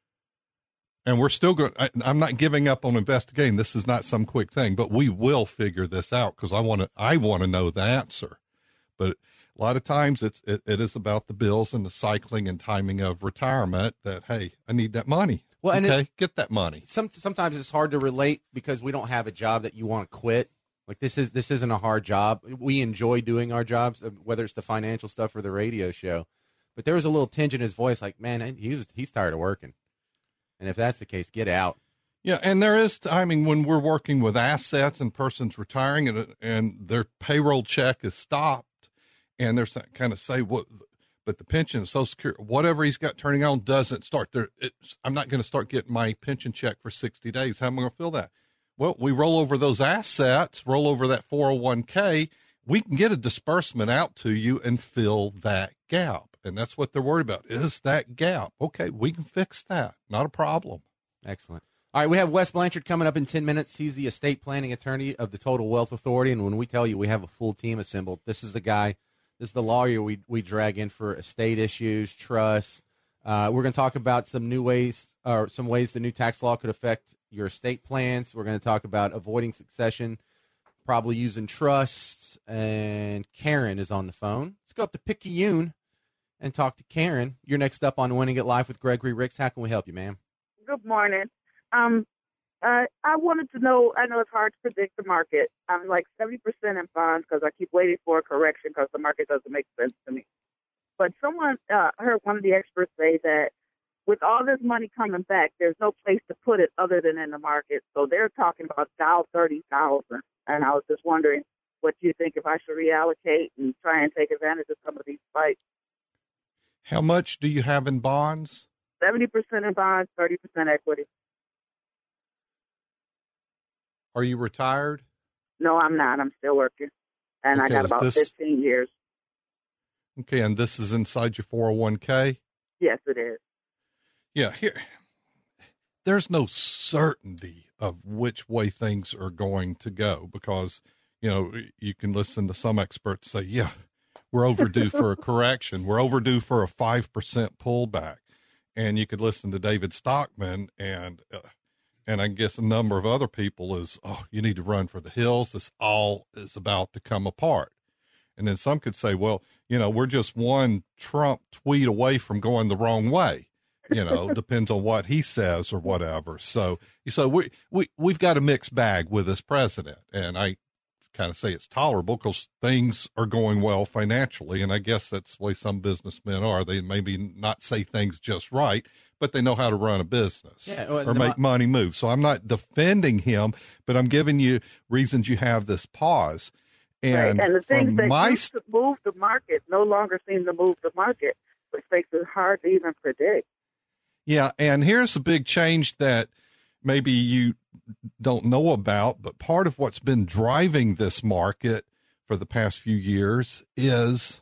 Speaker 2: And we're still going. I'm not giving up on investigating. This is not some quick thing, but we will figure this out because I want to know the answer. But A lot of times it is about the bills and the cycling and timing of retirement that, hey, I need that money.
Speaker 3: Well, and
Speaker 2: get that money.
Speaker 3: Sometimes it's hard to relate because we don't have a job that you want to quit. Like this isn't a hard job. We enjoy doing our jobs, whether it's the financial stuff or the radio show. But there was a little tinge in his voice, like, man, he's tired of working. And if that's the case, get out.
Speaker 2: Yeah, and there is timing when we're working with assets and person's retiring and their payroll check is stopped, and they're kind of say, what, but the pension, Social Security, whatever he's got turning on doesn't start. I'm not going to start getting my pension check for 60 days. How am I going to feel that? Well, we roll over those assets, roll over that 401k. We can get a disbursement out to you and fill that gap. And that's what they're worried about, is that gap. Okay, we can fix that. Not a problem.
Speaker 3: Excellent. All right, we have Wes Blanchard coming up in 10 minutes. He's the estate planning attorney of the Total Wealth Authority. And when we tell you we have a full team assembled, this is the guy, this is the lawyer we drag in for estate issues, trust. We're going to talk about some ways the new tax law could affect your estate plans. We're going to talk about avoiding succession, probably using trusts. And Karen is on the phone. Let's go up to Picayune and talk to Karen. You're next up on Winning It Live with Gregory Ricks. How can we help you, ma'am?
Speaker 12: Good morning. I wanted to know, I know it's hard to predict the market. I'm like 70% in bonds because I keep waiting for a correction because the market doesn't make sense to me. But someone heard one of the experts say that with all this money coming back, there's no place to put it other than in the market. So they're talking about Dow 30,000. And I was just wondering what you think, if I should reallocate and try and take advantage of some of these spikes.
Speaker 2: How much do you have in bonds?
Speaker 12: 70% in bonds, 30% equity.
Speaker 2: Are you retired?
Speaker 12: No, I'm not. I'm still working. And
Speaker 2: okay,
Speaker 12: I got about 15 years.
Speaker 2: Okay, and this is inside your 401k?
Speaker 12: Yes, it is.
Speaker 2: Yeah, there's no certainty of which way things are going to go because, you can listen to some experts say, yeah, we're overdue for a correction. We're overdue for a 5% pullback. And you could listen to David Stockman and I guess a number of other people is, you need to run for the hills. This all is about to come apart. And then some could say, well, we're just one Trump tweet away from going the wrong way. Depends on what he says or whatever. So we've got a mixed bag with this president. And I kind of say it's tolerable because things are going well financially. And I guess that's the way some businessmen are. They maybe not say things just right, but they know how to run a business or make money move. So I'm not defending him, but I'm giving you reasons you have this pause. And,
Speaker 12: right. And the things that used to move the market no longer seem to move the market, which makes it hard to even predict.
Speaker 2: Yeah, and here's a big change that maybe you don't know about, but part of what's been driving this market for the past few years is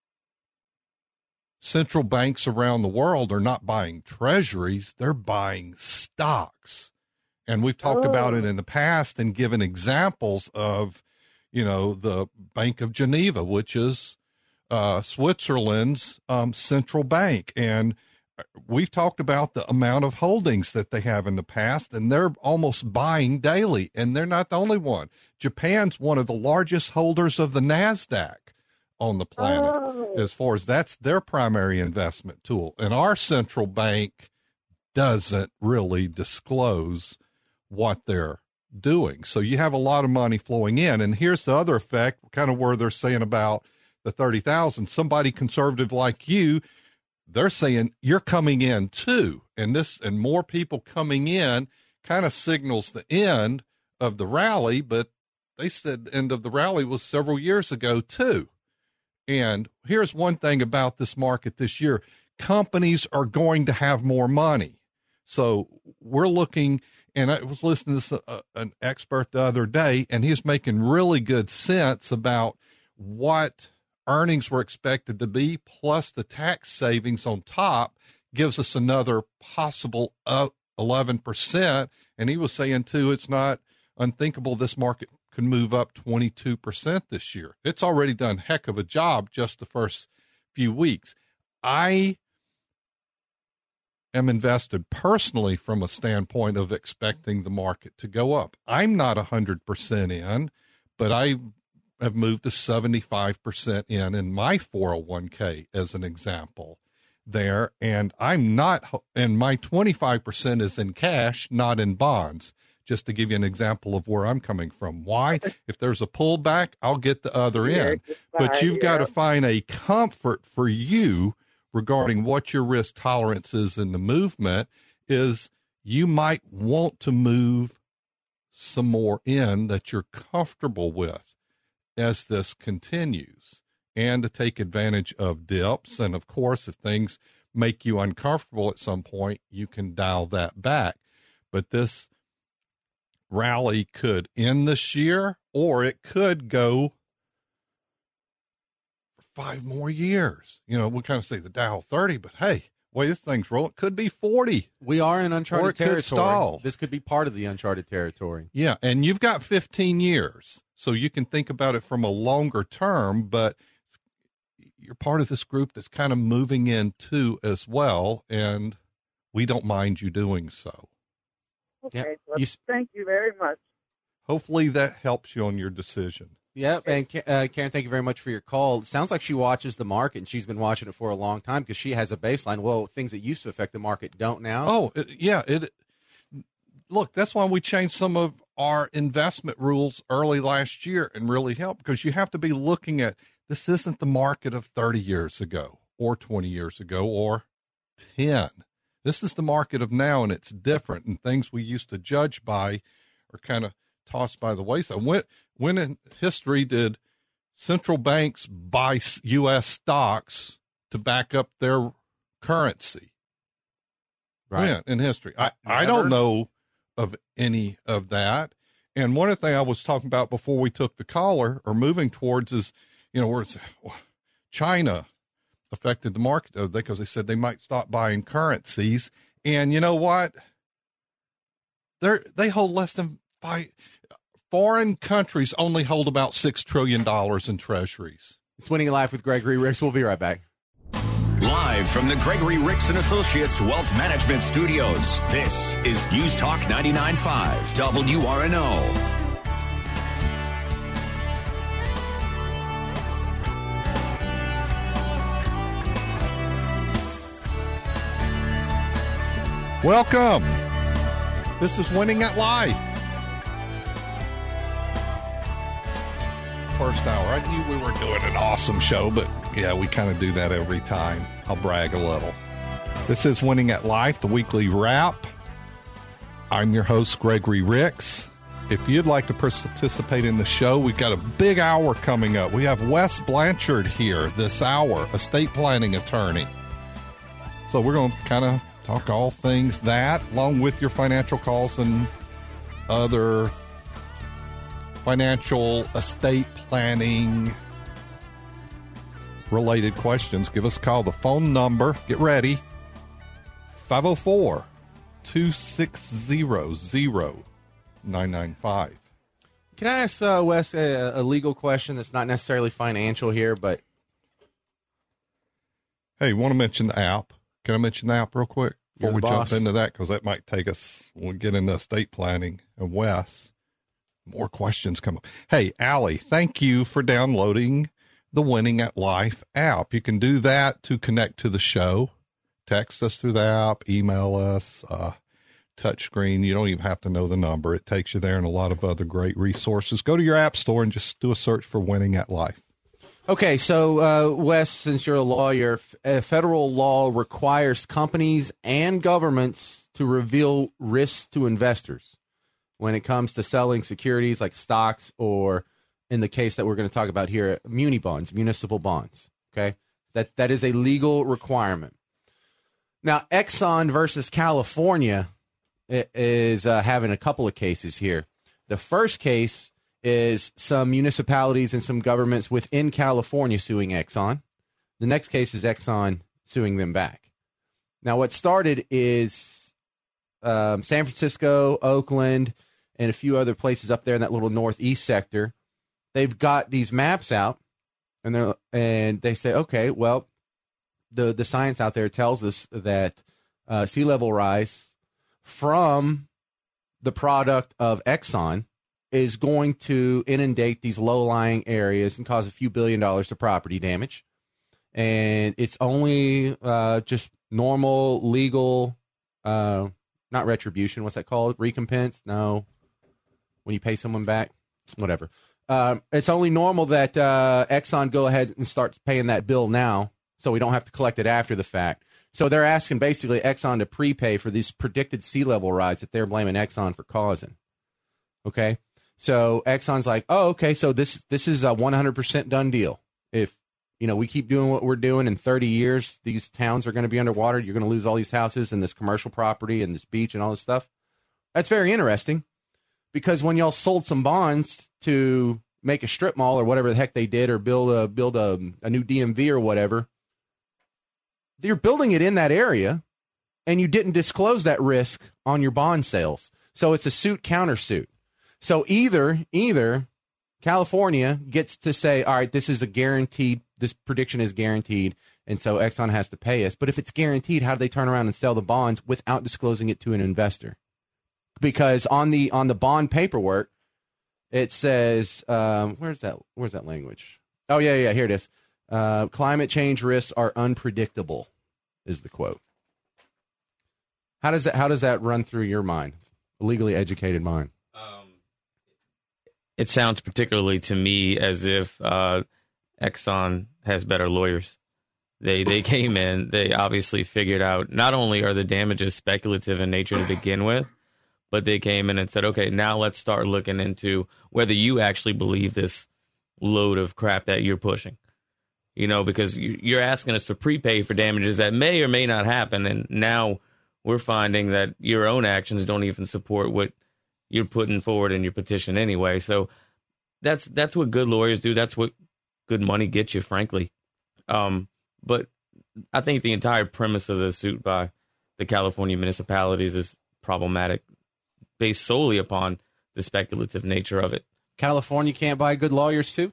Speaker 2: central banks around the world are not buying treasuries, they're buying stocks. And we've talked about it in the past and given examples of, the Bank of Geneva, which is Switzerland's central bank. And we've talked about the amount of holdings that they have in the past, and they're almost buying daily. And they're not the only one. Japan's one of the largest holders of the NASDAQ on the planet, as far as that's their primary investment tool. And our central bank doesn't really disclose what they're doing. So you have a lot of money flowing in. And here's the other effect, kind of where they're saying about the 30,000, somebody conservative like you, they're saying you're coming in too. And more people coming in kind of signals the end of the rally, but they said the end of the rally was several years ago too. And here's one thing about this market this year. Companies are going to have more money. So we're looking, and I was listening to an expert the other day, and he's making really good sense about what earnings were expected to be, plus the tax savings on top gives us another possible 11%. And he was saying too, it's not unthinkable this market could move up 22% this year. It's already done a heck of a job just the first few weeks. I am invested personally from a standpoint of expecting the market to go up. I'm not 100% in, but I have moved to 75% in my 401k as an example there. And my 25% is in cash, not in bonds, just to give you an example of where I'm coming from. Why? If there's a pullback, I'll get the other end. But you've got to find a comfort for you regarding what your risk tolerance is in the movement. Is you might want to move some more in that you're comfortable with as this continues, and to take advantage of dips. And of course, if things make you uncomfortable at some point, you can dial that back. But this rally could end this year, or it could go for 5 more years. You know, we kind of say the Dow 30, but hey, way this thing's rolling, it could be 40.
Speaker 3: We are in uncharted territory.
Speaker 2: Stall.
Speaker 3: This could be part of the uncharted territory.
Speaker 2: Yeah, and you've got 15 years, so you can think about it from a longer term, but you're part of this group that's kind of moving in too as well, and we don't mind you doing so.
Speaker 12: Okay, well, thank you very much.
Speaker 2: Hopefully that helps you on your decision.
Speaker 3: Yep, and Karen, thank you very much for your call. It sounds like she watches the market, and she's been watching it for a long time because she has a baseline. Well, things that used to affect the market don't now.
Speaker 2: Oh, yeah. Look, that's why we changed some of our investment rules early last year and really helped, because you have to be looking at, this isn't the market of 30 years ago or 20 years ago or 10. This is the market of now, and it's different, and things we used to judge by are kind of tossed by the wayside. When in history did central banks buy U.S. stocks to back up their currency?
Speaker 3: Right.
Speaker 2: When in history? I don't know of any of that. And one of the things I was talking about before we took the caller, or moving towards, is, you know, where it's China affected the market because they said they might stop buying currencies. And you know what? They hold less than 5. Foreign countries only hold about $6 trillion in treasuries.
Speaker 3: It's Winning Life with Gregory Ricks. We'll be right back.
Speaker 1: Live from the Gregory Ricks & Associates Wealth Management Studios, this is News Talk 99.5 WRNO.
Speaker 2: Welcome. This is Winning at Life. First hour. I knew we were doing an awesome show, but yeah, we kind of do that every time. I'll brag a little. This is Winning at Life, the weekly wrap. I'm your host, Gregory Ricks. If you'd like to participate in the show, we've got a big hour coming up. We have Wes Blanchard here this hour, estate planning attorney. So we're going to kind of talk all things that, along with your financial calls and other financial estate planning related questions. Give us a call. The phone number, get ready, 504-260-0995.
Speaker 3: Can I ask Wes a legal question that's not necessarily financial here, but...
Speaker 2: Hey, you want to mention the app? Can I mention the app real quick before we jump into that? Because that might take us, when we get into estate planning and Wes, more questions come up. Hey, Allie, thank you for downloading the Winning at Life app. You can do that to connect to the show. Text us through the app, email us, touchscreen. You don't even have to know the number. It takes you there, and a lot of other great resources. Go to your app store and just do a search for Winning at Life.
Speaker 3: Okay, so Wes, since you're a lawyer, federal law requires companies and governments to reveal risks to investors when it comes to selling securities like stocks, or in the case that we're going to talk about here, muni bonds, municipal bonds. Okay, that is a legal requirement. Now, Exxon versus California is having a couple of cases here. The first case is some municipalities and some governments within California suing Exxon. The next case is Exxon suing them back. Now, what started is San Francisco, Oakland, and a few other places up there in that little northeast sector. They've got these maps out, and they say, okay, well, the science out there tells us that sea level rise from the product of Exxon is going to inundate these low-lying areas and cause a few $1 billion to property damage. And it's only just normal, legal, not retribution. What's that called? Recompense? No. When you pay someone back? Whatever. It's only normal that Exxon go ahead and starts paying that bill now, so we don't have to collect it after the fact. So they're asking basically Exxon to prepay for these predicted sea level rise that they're blaming Exxon for causing. Okay? So Exxon's like, oh, okay, so this is a 100% done deal. If, we keep doing what we're doing in 30 years, these towns are going to be underwater. You're going to lose all these houses and this commercial property and this beach and all this stuff. That's very interesting because when y'all sold some bonds to make a strip mall or whatever the heck they did or build a new DMV or whatever, you're building it in that area and you didn't disclose that risk on your bond sales. So it's a suit countersuit. So either California gets to say, all right, this prediction is guaranteed, and so Exxon has to pay us. But if it's guaranteed, how do they turn around and sell the bonds without disclosing it to an investor? Because on the bond paperwork, it says, where's that language? Oh, yeah, here it is. Climate change risks are unpredictable, is the quote. How does that run through your mind, a legally educated mind?
Speaker 7: It sounds particularly to me as if Exxon has better lawyers. They came in, they obviously figured out not only are the damages speculative in nature to begin with, but they came in and said, okay, now let's start looking into whether you actually believe this load of crap that you're pushing. Because you're asking us to prepay for damages that may or may not happen, and now we're finding that your own actions don't even support what you're putting forward in your petition anyway. So that's what good lawyers do. That's what good money gets you, frankly. But I think the entire premise of the suit by the California municipalities is problematic, based solely upon the speculative nature of it.
Speaker 3: California can't buy good lawyers too?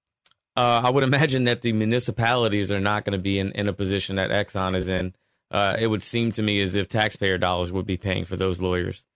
Speaker 7: I would imagine that the municipalities are not going to be in a position that Exxon is in. It would seem to me as if taxpayer dollars would be paying for those lawyers.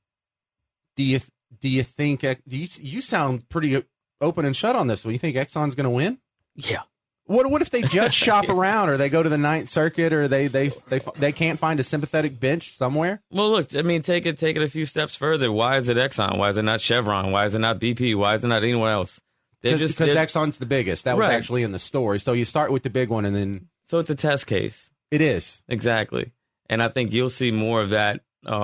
Speaker 3: Do you think you sound pretty open and shut on this? Do you think Exxon's going to win?
Speaker 7: Yeah.
Speaker 3: What if they just shop around, or they go to the Ninth Circuit, or they can't find a sympathetic bench somewhere?
Speaker 7: Well, look, I mean, take it a few steps further. Why is it Exxon? Why is it not Chevron? Why is it not BP? Why is it not anyone else?
Speaker 3: Because Exxon's the biggest. That was actually in the story. So you start with the big one, and then
Speaker 7: so it's a test case.
Speaker 3: It is
Speaker 7: exactly, and I think you'll see more of that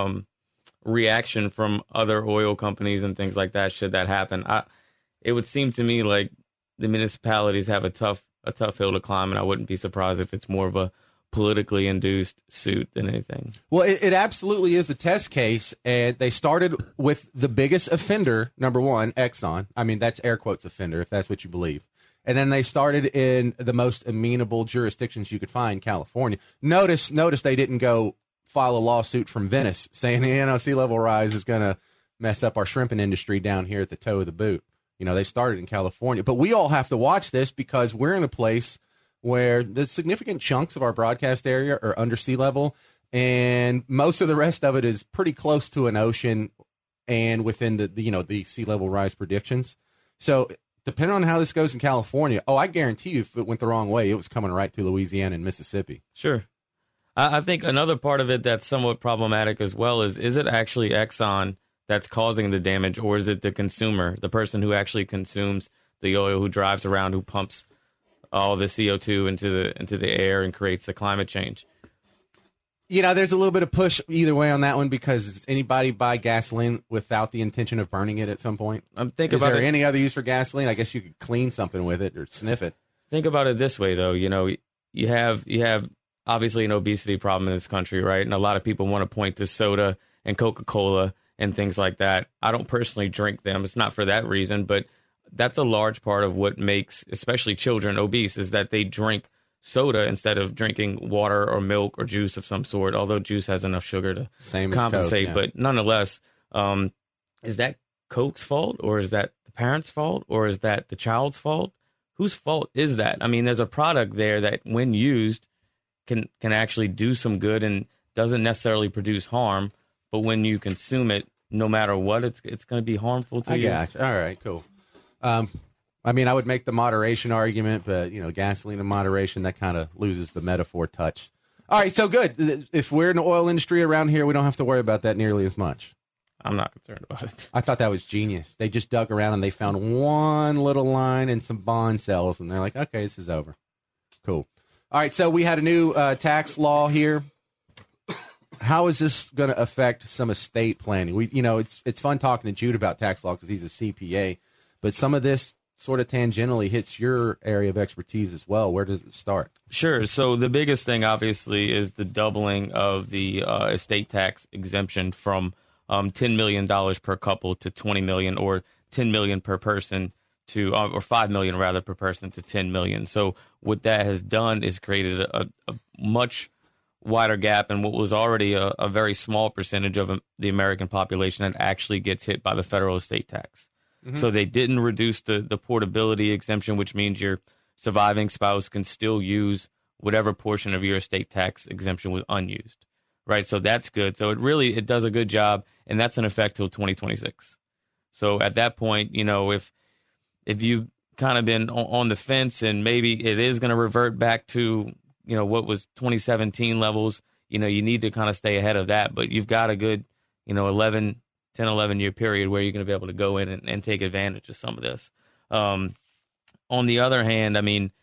Speaker 7: reaction from other oil companies and things like that. Should that happen, it would seem to me like the municipalities have a tough hill to climb, and I wouldn't be surprised if it's more of a politically induced suit than anything.
Speaker 3: Well, it absolutely is a test case, and they started with the biggest offender, number one, Exxon. I mean, that's air quotes offender, if that's what you believe. And then they started in the most amenable jurisdictions you could find, California. Notice they didn't go file a lawsuit from Venice saying, sea level rise is going to mess up our shrimping industry down here at the toe of the boot. They started in California. But we all have to watch this because we're in a place where the significant chunks of our broadcast area are under sea level, and most of the rest of it is pretty close to an ocean and within the sea level rise predictions. So depending on how this goes in California, I guarantee you if it went the wrong way, it was coming right to Louisiana and Mississippi.
Speaker 7: Sure. I think another part of it that's somewhat problematic as well is it actually Exxon that's causing the damage, or is it the consumer, the person who actually consumes the oil, who drives around, who pumps all the CO2 into the air and creates the climate change?
Speaker 3: There's a little bit of push either way on that one, because does anybody buy gasoline without the intention of burning it at some point? Is there any other use for gasoline? I guess you could clean something with it or sniff it.
Speaker 7: Think about it this way, though. You have obviously an obesity problem in this country, right? And a lot of people want to point to soda and Coca-Cola and things like that. I don't personally drink them. It's not for that reason, but that's a large part of what makes especially children obese, is that they drink soda instead of drinking water or milk or juice of some sort, although juice has enough sugar to compensate. Coke, yeah. But nonetheless, is that Coke's fault, or is that the parents' fault, or is that the child's fault? Whose fault is that? I mean, there's a product there that when used can actually do some good and doesn't necessarily produce harm, but when you consume it, no matter what, it's going to be harmful to you.
Speaker 3: I got you. All right, cool. I mean, I would make the moderation argument, but, gasoline in moderation, that kind of loses the metaphor touch. All right, so good. If we're in the oil industry around here, we don't have to worry about that nearly as much.
Speaker 7: I'm not concerned about it.
Speaker 3: I thought that was genius. They just dug around and they found one little line and some bond cells, and they're like, okay, this is over. Cool. All right, so we had a new tax law here. How is this going to affect some estate planning? It's fun talking to Jude about tax law because he's a CPA, but some of this sort of tangentially hits your area of expertise as well. Where does it start?
Speaker 7: Sure. So the biggest thing, obviously, is the doubling of the estate tax exemption from $10 million per couple to $20 million, or $10 million per person to, or $5 million rather per person to $10 million. So what that has done is created a much wider gap in what was already a very small percentage of the American population that actually gets hit by the federal estate tax. Mm-hmm. So they didn't reduce the portability exemption, which means your surviving spouse can still use whatever portion of your estate tax exemption was unused, right? So that's good. So it does a good job, and that's in effect till 2026. So at that point, if you've kind of been on the fence and maybe it is going to revert back to, what was 2017 levels, you need to kind of stay ahead of that. But you've got a good, 11 year period where you're going to be able to go in and take advantage of some of this. On the other hand, I mean,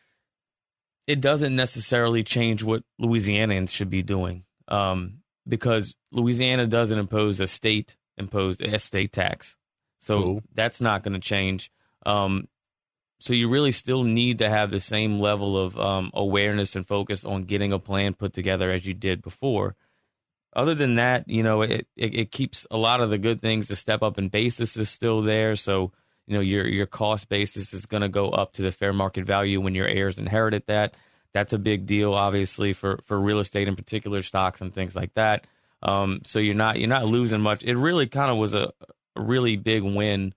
Speaker 7: it doesn't necessarily change what Louisianans should be doing, because Louisiana doesn't impose a state-imposed estate tax. So that's not going to change. So you really still need to have the same level of awareness and focus on getting a plan put together as you did before. Other than that, it keeps a lot of the good things. The step up in basis is still there. So, your cost basis is going to go up to the fair market value when your heirs inherited that. That's a big deal, obviously, for real estate in particular, stocks and things like that. So you're not losing much. It really kind of was a really big win,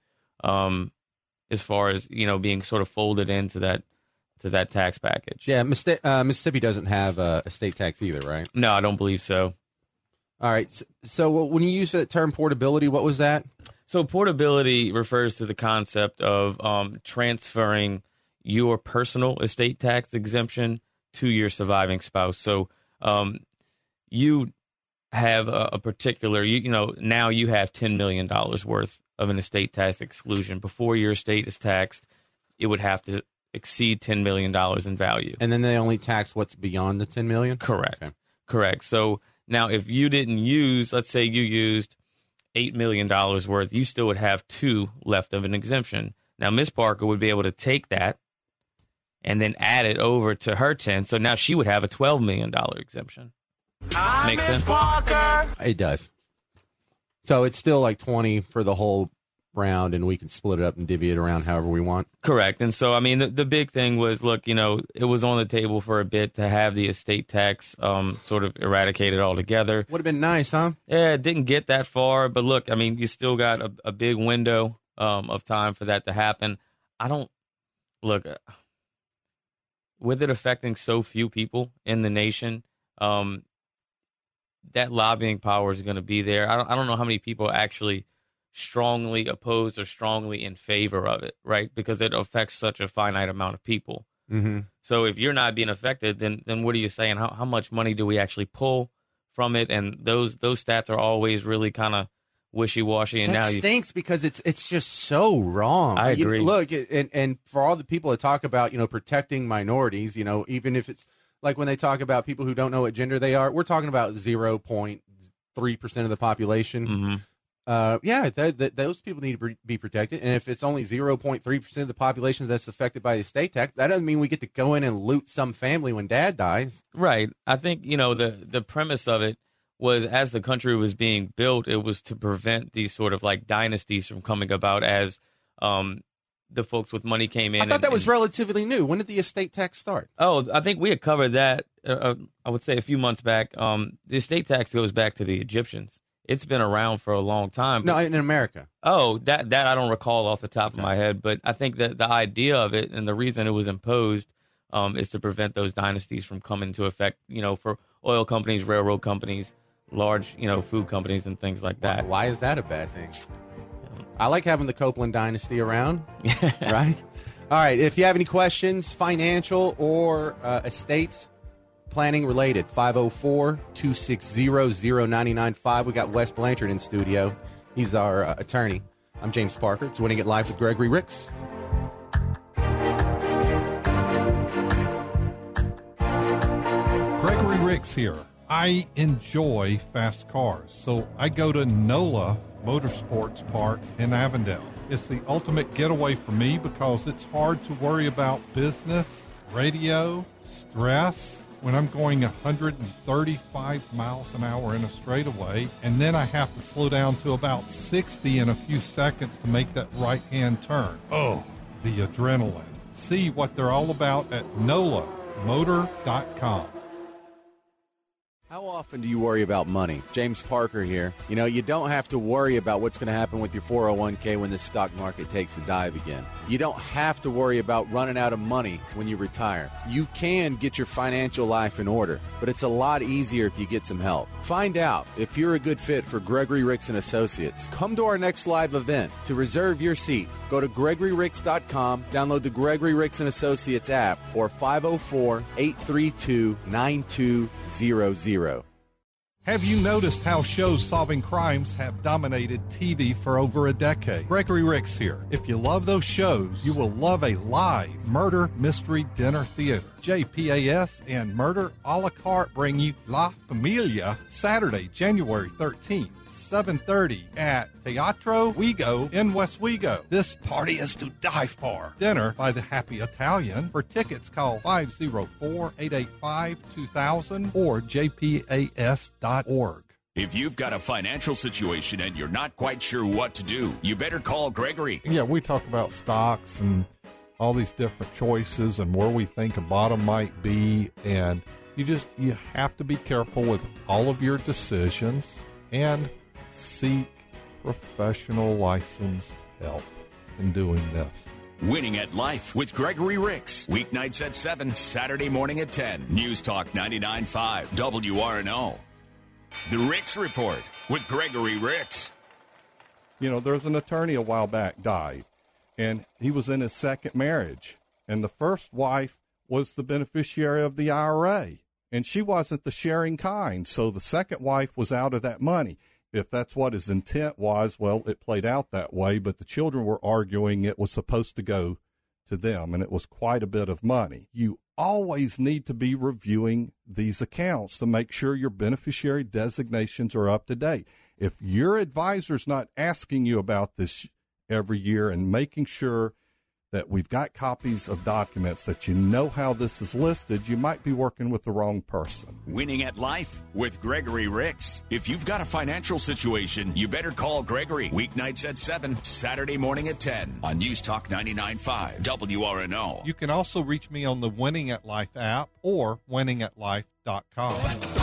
Speaker 7: as far as, being sort of folded into that tax package.
Speaker 3: Yeah, Mississippi doesn't have a estate tax either, right?
Speaker 7: No, I don't believe so.
Speaker 3: All right. So when you use the term portability, what was that?
Speaker 7: So portability refers to the concept of transferring your personal estate tax exemption to your surviving spouse. So you have a particular, now you have $10 million worth of an estate tax exclusion. Before your estate is taxed, it would have to exceed $10 million in value.
Speaker 3: And then they only tax what's beyond the $10 million?
Speaker 7: Correct. Okay. Correct. So now if you didn't use, let's say you used $8 million worth, you still would have $2 left of an exemption. Now, Miss Parker would be able to take that and then add it over to her 10. So now she would have a $12 million exemption. Makes sense?
Speaker 3: Parker. It does. So it's still like 20 for the whole round, and we can split it up and divvy it around however we want.
Speaker 7: Correct. And so, I mean, the big thing was, look, it was on the table for a bit to have the estate tax sort of eradicated altogether.
Speaker 3: Would have been nice, huh?
Speaker 7: Yeah, it didn't get that far. But look, I mean, you still got a big window of time for that to happen. With it affecting so few people in the nation, that lobbying power is going to be there. I don't know how many people actually strongly opposed or strongly in favor of it, right? Because it affects such a finite amount of people.
Speaker 3: Mm-hmm.
Speaker 7: So if you're not being affected, then what are you saying? How much money do we actually pull from it? And those stats are always really kind of wishy-washy. And
Speaker 3: that stinks because it's just so wrong.
Speaker 7: I agree.
Speaker 3: Look, and for all the people that talk about, protecting minorities, even if it's like when they talk about people who don't know what gender they are, we're talking about 0.3% of the population.
Speaker 7: Mm-hmm.
Speaker 3: Those people need to be protected. And if it's only 0.3% of the population that's affected by the estate tax, that doesn't mean we get to go in and loot some family when dad dies.
Speaker 7: Right. I think, the premise of it was, as the country was being built, it was to prevent these sort of like dynasties from coming about as the folks with money came in.
Speaker 3: I thought that was relatively new. When did the estate tax start?
Speaker 7: Oh, I think we had covered that, I would say a few months back. The estate tax goes back to the Egyptians. It's been around for a long time.
Speaker 3: No, in America.
Speaker 7: Oh, that I don't recall off the top of my head, but I think that the idea of it and the reason it was imposed is to prevent those dynasties from coming to effect, for oil companies, railroad companies, large, food companies and things like that.
Speaker 3: Why is that a bad thing? I like having the Copeland dynasty around, right? All right, if you have any questions, financial or estate planning related, 504-260-0995. We got Wes Blanchard in studio. He's our attorney. I'm James Parker. It's Winning It Live with Gregory Ricks.
Speaker 2: Gregory Ricks here. I enjoy fast cars, so I go to NOLA Motorsports Park in Avondale. It's the ultimate getaway for me because it's hard to worry about business, radio, stress when I'm going 135 miles an hour in a straightaway, and then I have to slow down to about 60 in a few seconds to make that right-hand turn. Oh, the adrenaline. See what they're all about at NOLAmotor.com.
Speaker 3: How often do you worry about money? James Parker here. You don't have to worry about what's going to happen with your 401k when the stock market takes a dive again. You don't have to worry about running out of money when you retire. You can get your financial life in order, but it's a lot easier if you get some help. Find out if you're a good fit for Gregory Ricks & Associates. Come to our next live event. To reserve your seat, go to GregoryRicks.com, download the Gregory Ricks & Associates app, or 504-832-9200.
Speaker 2: Have you noticed how shows solving crimes have dominated TV for over a decade? Gregory Ricks here. If you love those shows, you will love a live murder mystery dinner theater. JPAS and Murder a la Carte bring you La Familia Saturday, January 13th. 7:30 at Teatro Wego in West Wego. This party is to die for. Dinner by the Happy Italian. For tickets, call 504-885-2000 or jpas.org.
Speaker 1: If you've got a financial situation and you're not quite sure what to do, you better call Gregory.
Speaker 2: Yeah, we talk about stocks and all these different choices and where we think a bottom might be, and you have to be careful with all of your decisions and seek professional licensed help in doing this.
Speaker 1: Winning at Life with Gregory Ricks. Weeknights at 7, Saturday morning at 10. News Talk 99.5 WRNO. The Ricks Report with Gregory Ricks.
Speaker 2: There's an attorney a while back died, and he was in his second marriage, and the first wife was the beneficiary of the IRA, and she wasn't the sharing kind, so the second wife was out of that money. If that's what his intent was, well, it played out that way, but the children were arguing it was supposed to go to them, and it was quite a bit of money. You always need to be reviewing these accounts to make sure your beneficiary designations are up to date. If your advisor's not asking you about this every year and making sure that we've got copies of documents that you know how this is listed, you might be working with the wrong person.
Speaker 1: Winning at Life with Gregory Ricks. If you've got a financial situation, you better call Gregory. Weeknights at 7, Saturday morning at 10 on News Talk 99.5 WRNO.
Speaker 2: You can also reach me on the Winning at Life app or winningatlife.com.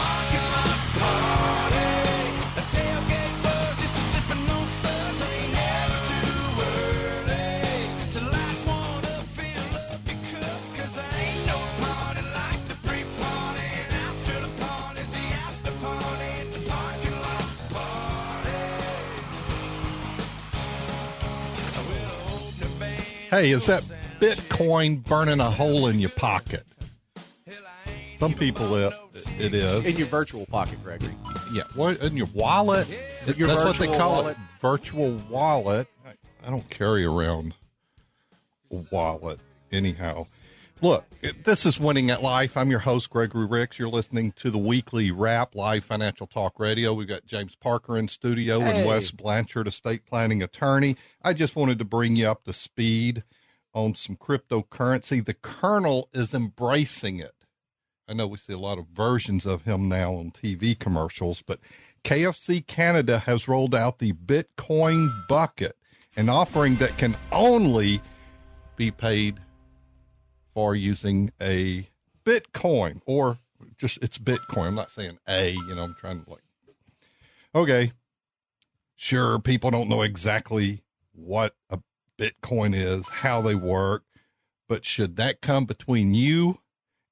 Speaker 2: Hey, is that Bitcoin burning a hole in your pocket? Some people it is.
Speaker 3: In your virtual pocket, Gregory.
Speaker 2: Yeah, what, in your wallet?
Speaker 3: Your
Speaker 2: That's what they call
Speaker 3: wallet.
Speaker 2: it, virtual wallet. I don't carry around a wallet anyhow. Look, this is Winning at Life. I'm your host, Gregory Ricks. You're listening to the weekly Wrap Live Financial Talk Radio. We've got James Parker in studio and Wes Blanchard, estate planning attorney. I just wanted to bring you up to speed on some cryptocurrency. The Colonel is embracing it. I know we see a lot of versions of him now on TV commercials, but KFC Canada has rolled out the Bitcoin bucket, an offering that can only be paid for using a Bitcoin, or just it's Bitcoin. I'm not saying I'm trying to okay. Sure, people don't know exactly what a Bitcoin is, how they work, but should that come between you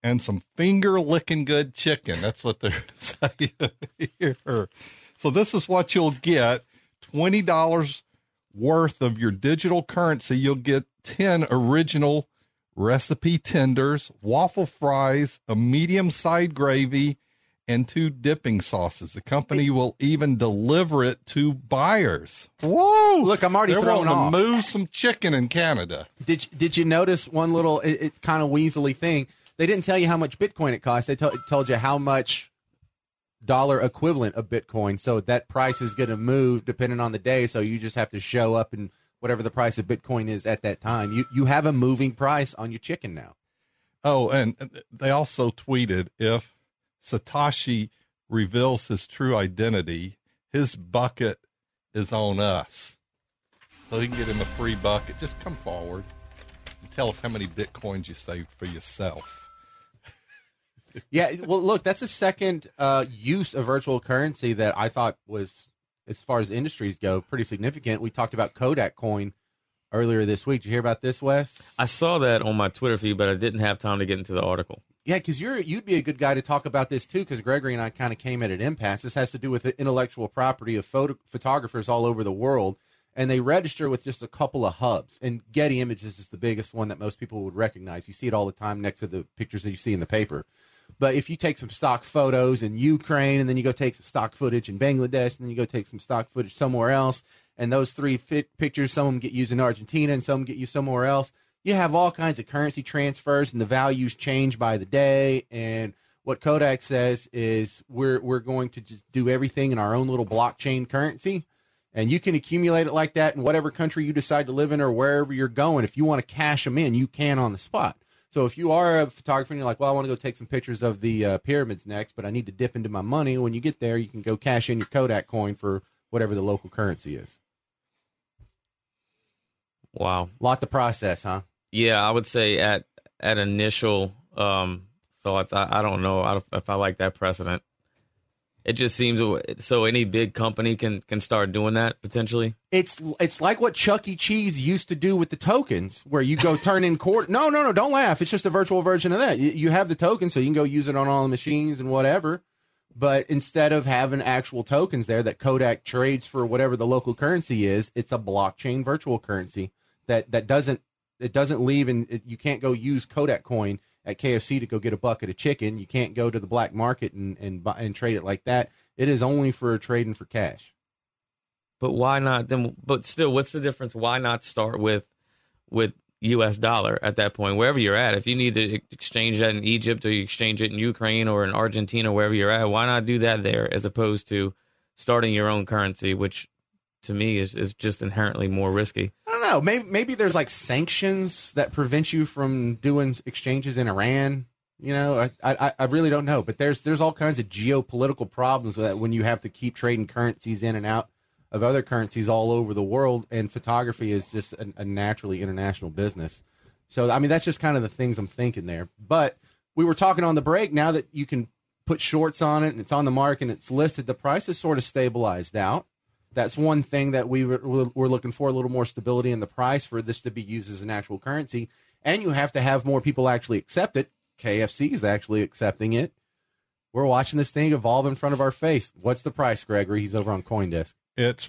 Speaker 2: and some finger-licking good chicken. That's what they're saying here. So this is what you'll get. $20 worth of your digital currency. You'll get 10 original recipe tenders, waffle fries, a medium side gravy, and 2 dipping sauces. The company will even deliver it to buyers. Whoa!
Speaker 3: Look, I'm already throwing off.
Speaker 2: To move some chicken in Canada.
Speaker 3: Did you notice one little it's kind of weaselly thing? They didn't tell you how much Bitcoin it cost. They told you how much dollar equivalent of Bitcoin. So that price is going to move depending on the day. So you just have to show up and whatever the price of Bitcoin is at that time. You have a moving price on your chicken now.
Speaker 2: Oh, and they also tweeted, if Satoshi reveals his true identity, his bucket is on us. So he can get him a free bucket. Just come forward and tell us how many Bitcoins you saved for yourself.
Speaker 3: Yeah, well, look, that's a second use of virtual currency that I thought was, as far as industries go, pretty significant. We talked about Kodak coin earlier this week. Did you hear about this, Wes?
Speaker 7: I saw that on my Twitter feed, but I didn't have time to get into the article.
Speaker 3: Yeah, because you'd be a good guy to talk about this, too, because Gregory and I kind of came at an impasse. This has to do with the intellectual property of photographers all over the world, and they register with just a couple of hubs. And Getty Images is the biggest one that most people would recognize. You see it all the time next to the pictures that you see in the paper. But if you take some stock photos in Ukraine, and then you go take some stock footage in Bangladesh, and then you go take some stock footage somewhere else, and those 3 pictures, some of them get used in Argentina and some get used somewhere else, you have all kinds of currency transfers, and the values change by the day. And what Kodak says is we're going to just do everything in our own little blockchain currency, and you can accumulate it like that in whatever country you decide to live in or wherever you're going. If you want to cash them in, you can on the spot. So if you are a photographer and you're like, well, I want to go take some pictures of the pyramids next, but I need to dip into my money, when you get there, you can go cash in your Kodak coin for whatever the local currency is.
Speaker 7: Wow.
Speaker 3: Lot to process, huh?
Speaker 7: Yeah, I would say at initial thoughts, I don't know if I like that precedent. It just seems so any big company can start doing that potentially.
Speaker 3: It's like what Chuck E. Cheese used to do with the tokens, where you go turn in No, don't laugh. It's just a virtual version of that. You have the token, so you can go use it on all the machines and whatever. But instead of having actual tokens there that Kodak trades for whatever the local currency is, it's a blockchain virtual currency that doesn't leave, and you can't go use Kodak coin at KFC to go get a bucket of chicken. You can't go to the black market and buy and trade it like that. It is only for trading for cash.
Speaker 7: But why not then? But still, what's the difference? Why not start with U.S. dollar at that point, wherever you're at? If you need to exchange that in Egypt, or you exchange it in Ukraine or in Argentina, wherever you're at, why not do that there as opposed to starting your own currency, which to me is just inherently more risky?
Speaker 3: I don't know. Maybe there's like sanctions that prevent you from doing exchanges in Iran. You know, I really don't know. But there's all kinds of geopolitical problems with that when you have to keep trading currencies in and out of other currencies all over the world. And photography is just a naturally international business. So, I mean, that's just kind of the things I'm thinking there. But we were talking on the break, now that you can put shorts on it and it's on the market and it's listed, the price is sort of stabilized out. That's one thing that we're looking for, a little more stability in the price for this to be used as an actual currency. And you have to have more people actually accept it. KFC is actually accepting it. We're watching this thing evolve in front of our face. What's the price, Gregory? He's over on CoinDesk.
Speaker 2: It's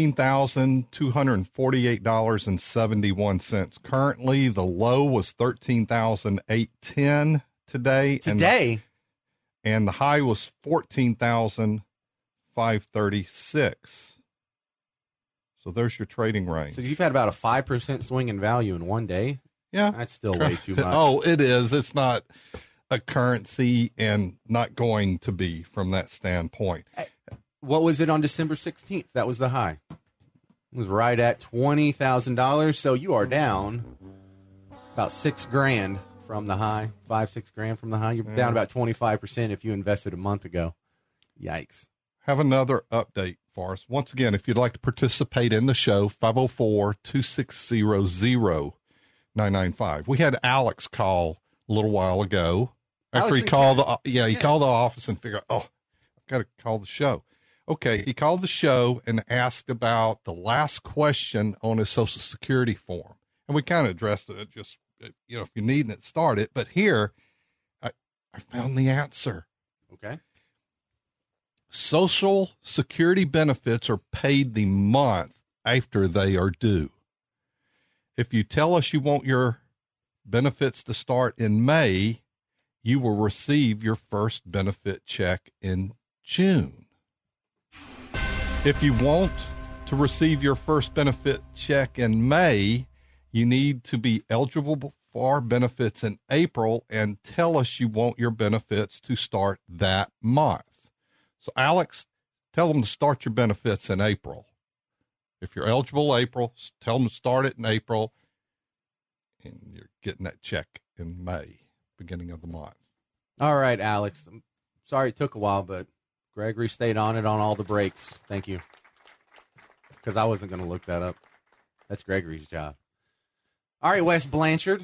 Speaker 2: $14,248.71. Currently, the low was $13,810 today. And the high was $14,536. So there's your trading range.
Speaker 3: So you've had about a 5% swing in value in one day?
Speaker 2: Yeah.
Speaker 3: That's still way too much.
Speaker 2: Oh, it is. It's not a currency and not going to be from that standpoint.
Speaker 3: What was it on December 16th? That was the high. It was right at $20,000. So you are down about $6,000 from the high, $5-6 from the high. You're down about 25% if you invested a month ago. Yikes.
Speaker 2: Have another update for us. Once again, if you'd like to participate in the show, 504-260-0995. We had Alex call a little while ago. After he called he called the office and figured, I've got to call the show. Okay, he called the show and asked about the last question on his Social Security form. And we kind of addressed it, just, if you need it, start it. But here, I found the answer.
Speaker 3: Okay.
Speaker 2: Social Security benefits are paid the month after they are due. If you tell us you want your benefits to start in May, you will receive your first benefit check in June. If you want to receive your first benefit check in May, you need to be eligible for benefits in April and tell us you want your benefits to start that month. So, Alex, tell them to start your benefits in April. If you're eligible April, tell them to start it in April, and you're getting that check in May, beginning of the month.
Speaker 3: All right, Alex. I'm sorry it took a while, but Gregory stayed on it on all the breaks. Thank you. Because I wasn't going to look that up. That's Gregory's job. All right, Wes Blanchard.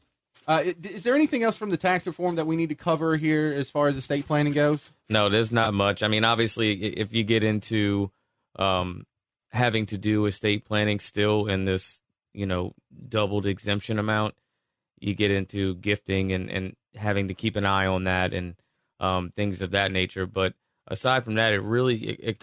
Speaker 3: Is there anything else from the tax reform that we need to cover here as far as estate planning goes?
Speaker 7: No, there's not much. I mean, obviously, if you get into having to do estate planning still in this, doubled exemption amount, you get into gifting and having to keep an eye on that and things of that nature. But aside from that, it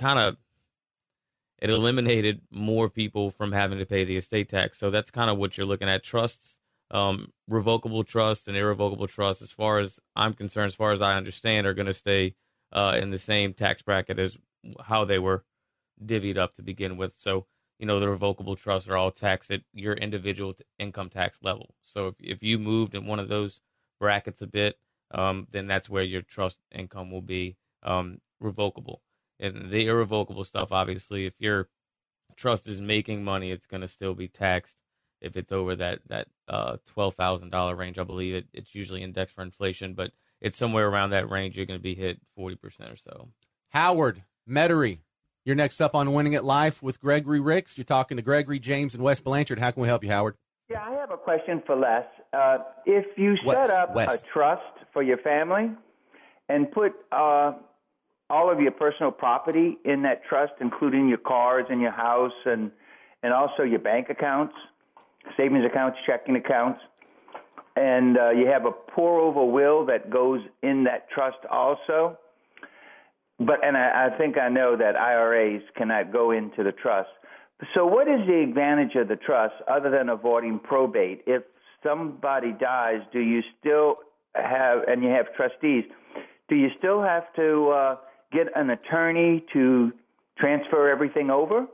Speaker 7: eliminated more people from having to pay the estate tax. So that's kind of what you're looking at. Trusts, revocable trusts and irrevocable trusts, as far as I'm concerned, as far as I understand, are going to stay in the same tax bracket as how they were divvied up to begin with. So, the revocable trusts are all taxed at your individual income tax level. So if you moved in one of those brackets a bit, then that's where your trust income will be revocable. And the irrevocable stuff, obviously, if your trust is making money, it's going to still be taxed. If it's over that $12,000 range, I believe it's usually indexed for inflation, but it's somewhere around that range. You're going to be hit 40% or so.
Speaker 3: Howard Metairie, you're next up on Winning at Life with Gregory Ricks. You're talking to Gregory, James, and Wes Blanchard. How can we help you, Howard?
Speaker 13: Yeah, I have a question for Les. If you set up a trust for your family and put all of your personal property in that trust, including your cars and your house and also your bank accounts, savings accounts, checking accounts, and you have a pour-over will that goes in that trust also. And I think I know that IRAs cannot go into the trust. So what is the advantage of the trust other than avoiding probate? If somebody dies, do you still have, and you have trustees, do you still have to get an attorney to transfer everything over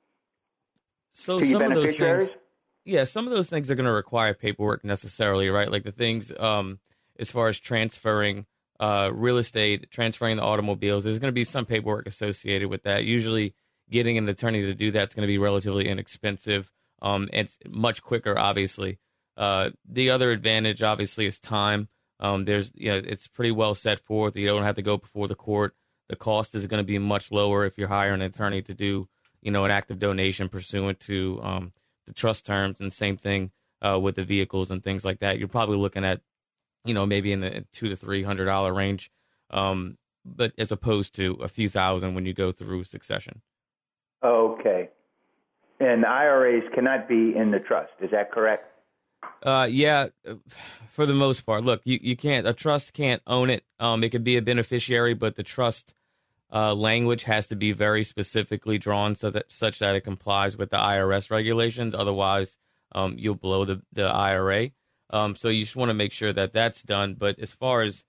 Speaker 7: So
Speaker 13: to your
Speaker 7: some of those
Speaker 13: beneficiaries?
Speaker 7: things, yeah, some of those things are going to require paperwork necessarily, right? Like the things as far as transferring real estate, transferring the automobiles, there's going to be some paperwork associated with that. Usually getting an attorney to do that's going to be relatively inexpensive. It's much quicker, obviously. The other advantage, obviously, is time. It's pretty well set forth. You don't have to go before the court. The cost is going to be much lower if you hire an attorney to do, an active donation pursuant to the trust terms, and same thing with the vehicles and things like that. You're probably looking at, maybe in the $200 to $300 range, but as opposed to a few thousand when you go through succession.
Speaker 13: Okay. And IRAs cannot be in the trust. Is that correct?
Speaker 7: Yeah, for the most part. Look, you can't, a trust can't own it. It could be a beneficiary, but the trust language has to be very specifically drawn such that it complies with the IRS regulations. Otherwise, you'll blow the IRA. So you just want to make sure that that's done. But as far as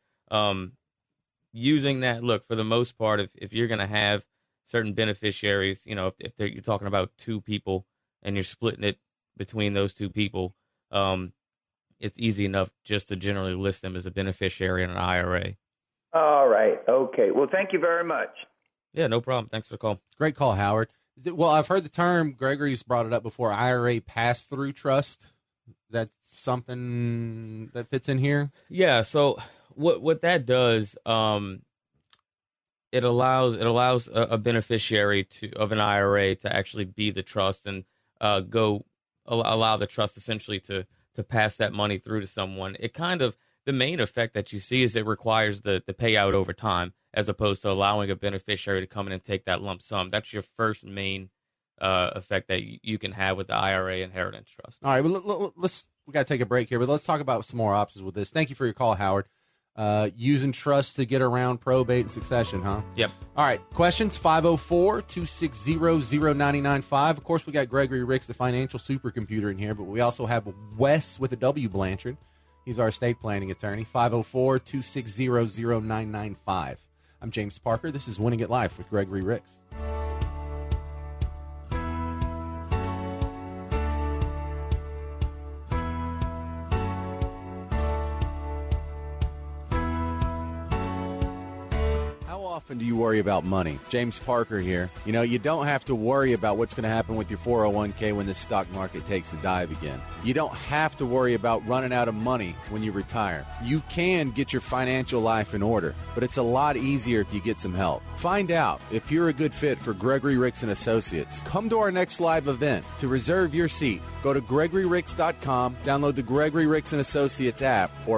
Speaker 7: using that, look, for the most part, if you're going to have certain beneficiaries, if you're talking about two people and you're splitting it between those two people, it's easy enough just to generally list them as a beneficiary in an IRA.
Speaker 13: All right. Okay. Well, thank you very much.
Speaker 7: Yeah, no problem. Thanks for the call.
Speaker 3: Great call, Howard. Well, I've heard the term, Gregory's brought it up before, IRA pass-through trust. That's something that fits in here?
Speaker 7: Yeah, so what that does, it allows a beneficiary of an IRA to actually be the trust and allow the trust essentially to pass that money through to someone. It kind of, the main effect that you see is it requires the payout over time, as opposed to allowing a beneficiary to come in and take that lump sum. That's your first main effect that you can have with the IRA inheritance trust.
Speaker 3: All right, well, we got to take a break here, but let's talk about some more options with this. Thank you for your call, Howard. Using trust to get around probate and succession, huh?
Speaker 7: Yep.
Speaker 3: All right. Questions, 504-260-0995. Of course, we got Gregory Ricks, the financial supercomputer, in here, but we also have Wes with a W, Blanchard. He's our estate planning attorney. 504-260-0995. I'm James Parker. This is Winning at Life with Gregory Ricks. Often do you worry about money? James Parker here. You know, you don't have to worry about what's going to happen with your 401k when the stock market takes a dive again. You don't have to worry about running out of money when you retire. You can get your financial life in order, but it's a lot easier if you get some help. Find out if you're a good fit for Gregory Ricks and Associates. Come to our next live event. To reserve your seat, go to GregoryRicks.com, download the Gregory Ricks and Associates app, or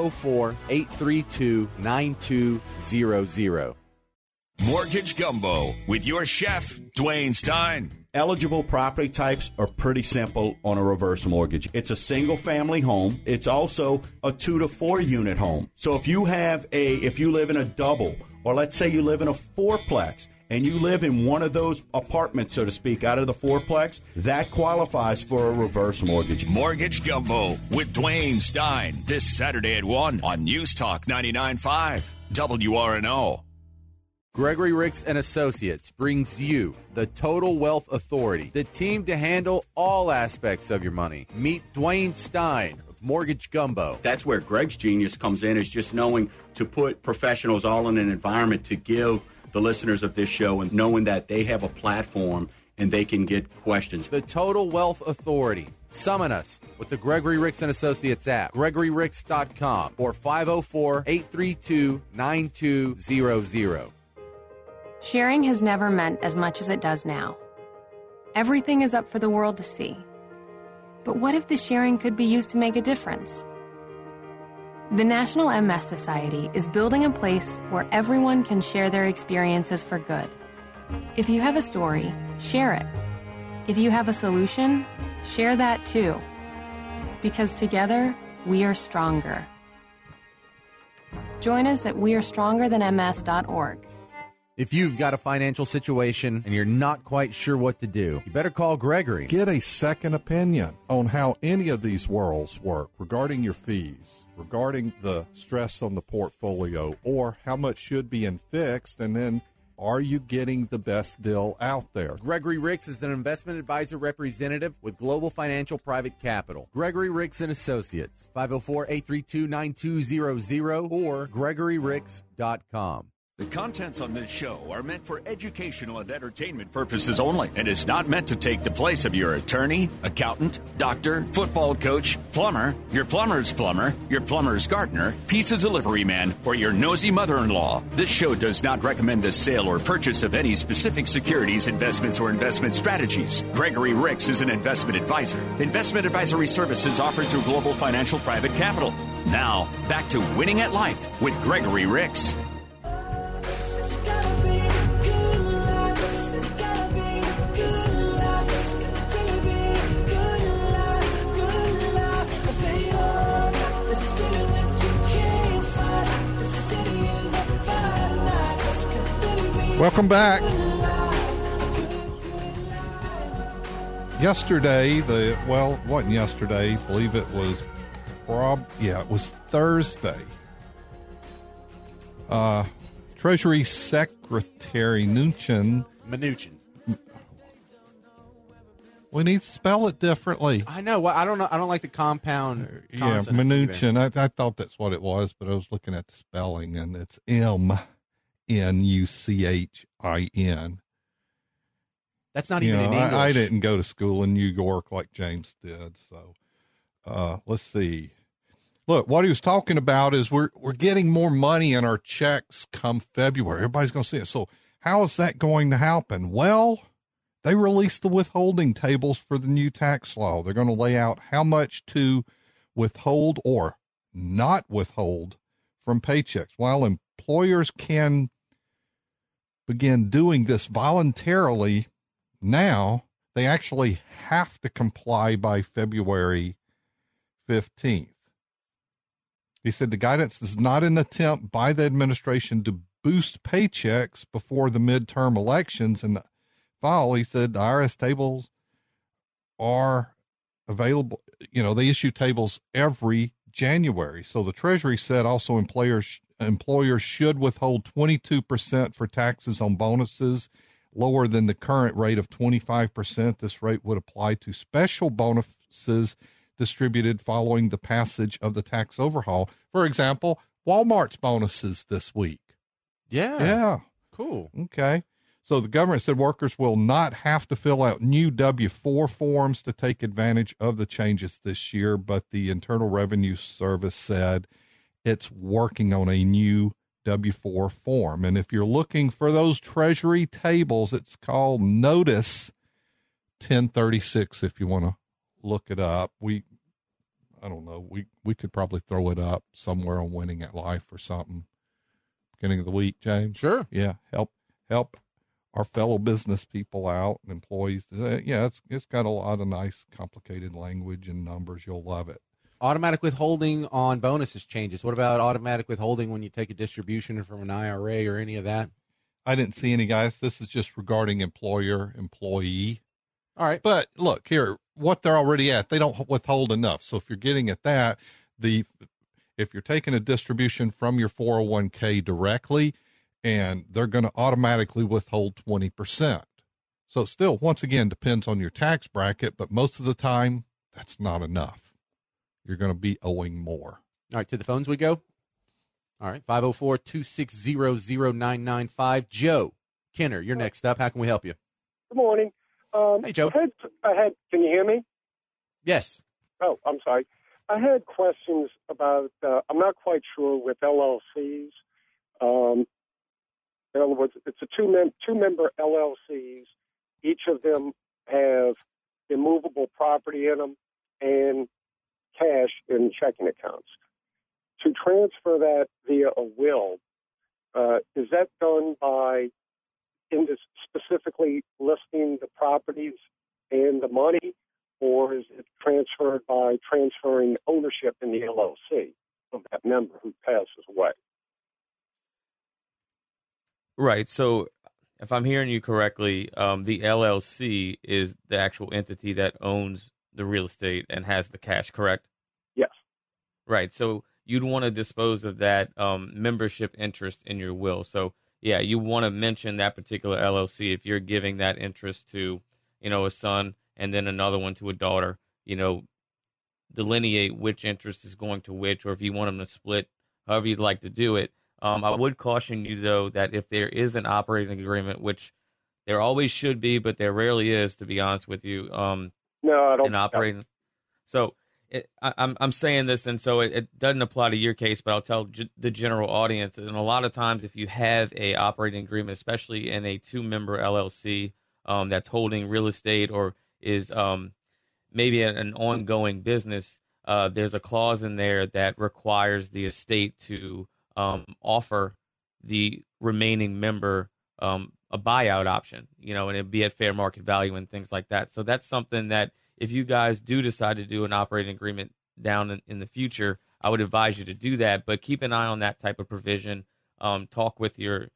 Speaker 3: 504-832-9200.
Speaker 1: Mortgage Gumbo with your chef, Dwayne Stein.
Speaker 6: Eligible property types are pretty simple on a reverse mortgage. It's a single family home. It's also a 2 to 4 unit home. So if you live in a double, or let's say you live in a fourplex, and you live in one of those apartments, so to speak, out of the fourplex, that qualifies for a reverse mortgage.
Speaker 1: Mortgage Gumbo with Dwayne Stein this Saturday at 1 on News Talk 99.5 WRNO.
Speaker 3: Gregory Ricks and Associates brings you the Total Wealth Authority, the team to handle all aspects of your money. Meet Dwayne Stein of Mortgage Gumbo.
Speaker 14: That's where Greg's genius comes in, is just knowing to put professionals all in an environment to give the listeners of this show, and knowing that they have a platform and they can get questions.
Speaker 3: The Total Wealth Authority. Summon us with the Gregory Ricks and Associates app, GregoryRicks.com, or 504-832-9200.
Speaker 15: Sharing has never meant as much as it does now. Everything is up for the world to see. But what if the sharing could be used to make a difference? The National MS Society is building a place where everyone can share their experiences for good. If you have a story, share it. If you have a solution, share that too. Because together, we are stronger. Join us at wearestrongerthanms.org.
Speaker 3: If you've got a financial situation and you're not quite sure what to do, you better call Gregory.
Speaker 11: Get a second opinion on how any of these worlds work regarding your fees, regarding the stress on the portfolio, or how much should be in fixed, and then are you getting the best deal out there?
Speaker 3: Gregory Ricks is an investment advisor representative with Global Financial Private Capital. Gregory Ricks and Associates, 504-832-9200 or GregoryRicks.com.
Speaker 1: The contents on this show are meant for educational and entertainment purposes only and is not meant to take the place of your attorney, accountant, doctor, football coach, plumber, your plumber's plumber, your plumber's gardener, pizza delivery man, or your nosy mother-in-law. This show does not recommend the sale or purchase of any specific securities, investments, or investment strategies. Gregory Ricks is an investment advisor. Investment advisory services offered through Global Financial Private Capital. Now, back to Winning at Life with Gregory Ricks.
Speaker 2: Welcome back. Yesterday, it wasn't yesterday. I believe it was it was Thursday. Treasury Secretary Mnuchin. We need to spell it differently.
Speaker 3: I know. Well, I don't know. I don't like the compound.
Speaker 2: Yeah, Mnuchin. I thought that's what it was, but I was looking at the spelling, and it's Mnuchin.
Speaker 3: That's not even in English.
Speaker 2: I didn't go to school in New York like James did. So let's see. Look, what he was talking about is we're getting more money in our checks come February. Everybody's going to see it. So how is that going to happen? Well, they released the withholding tables for the new tax law. They're going to lay out how much to withhold or not withhold from paychecks. While employers can begin doing this voluntarily now, they actually have to comply by February 15th. He said the guidance is not an attempt by the administration to boost paychecks before the midterm elections. In the fall, he said the IRS tables are available. They issue tables every January. So the Treasury said also employers should withhold 22% for taxes on bonuses, lower than the current rate of 25%. This rate would apply to special bonuses distributed following the passage of the tax overhaul. For example, Walmart's bonuses this week. Yeah.
Speaker 3: Cool.
Speaker 2: Okay. So the government said workers will not have to fill out new W-4 forms to take advantage of the changes this year, but the Internal Revenue Service said it's working on a new W-4 form. And if you're looking for those Treasury tables, it's called Notice 1036 if you want to look it up. I don't know. We could probably throw it up somewhere on Winning at Life or something. Beginning of the week, James.
Speaker 3: Sure.
Speaker 2: Yeah. Help our fellow business people out and employees. Yeah, it's got a lot of nice, complicated language and numbers. You'll love it.
Speaker 3: Automatic withholding on bonuses changes. What about automatic withholding when you take a distribution from an IRA or any of that?
Speaker 2: I didn't see any, guys. This is just regarding employer-employee.
Speaker 3: All right.
Speaker 2: But look here, what they're already at, they don't withhold enough. So if you're getting at that, if you're taking a distribution from your 401k directly, and they're going to automatically withhold 20%. So it still, once again, depends on your tax bracket, but most of the time, that's not enough. You're going to be owing more.
Speaker 3: All right, to the phones we go. All right, 504-260-0995. Joe Kenner, you're next up. How can we help you?
Speaker 16: Good morning.
Speaker 3: Hey, Joe.
Speaker 16: I had, can you hear me?
Speaker 3: Yes.
Speaker 16: Oh, I'm sorry. I had questions about, I'm not quite sure with LLCs. In other words, it's a two-member LLCs. Each of them have immovable property in them and cash in checking accounts. To transfer that via a will, is that done by specifically listing the properties and the money, or is it transferred by transferring ownership in the LLC of that member who passes away?
Speaker 7: Right. So if I'm hearing you correctly, the LLC is the actual entity that owns the real estate and has the cash, correct?
Speaker 16: Yes.
Speaker 7: Right. So you'd want to dispose of that membership interest in your will. So, yeah, you want to mention that particular LLC if you're giving that interest to, a son and then another one to a daughter, delineate which interest is going to which, or if you want them to split, however you'd like to do it. I would caution you, though, that if there is an operating agreement, which there always should be, but there rarely is, to be honest with you.
Speaker 16: No, I don't.
Speaker 7: An operating. So I'm saying this, and so it doesn't apply to your case, but I'll tell the general audience. And a lot of times, if you have a operating agreement, especially in a two-member LLC that's holding real estate or is maybe an ongoing business, there's a clause in there that requires the estate to offer the remaining member a buyout option, and it'd be at fair market value and things like that. So that's something that if you guys do decide to do an operating agreement down in the future, I would advise you to do that. But keep an eye on that type of provision. Talk with your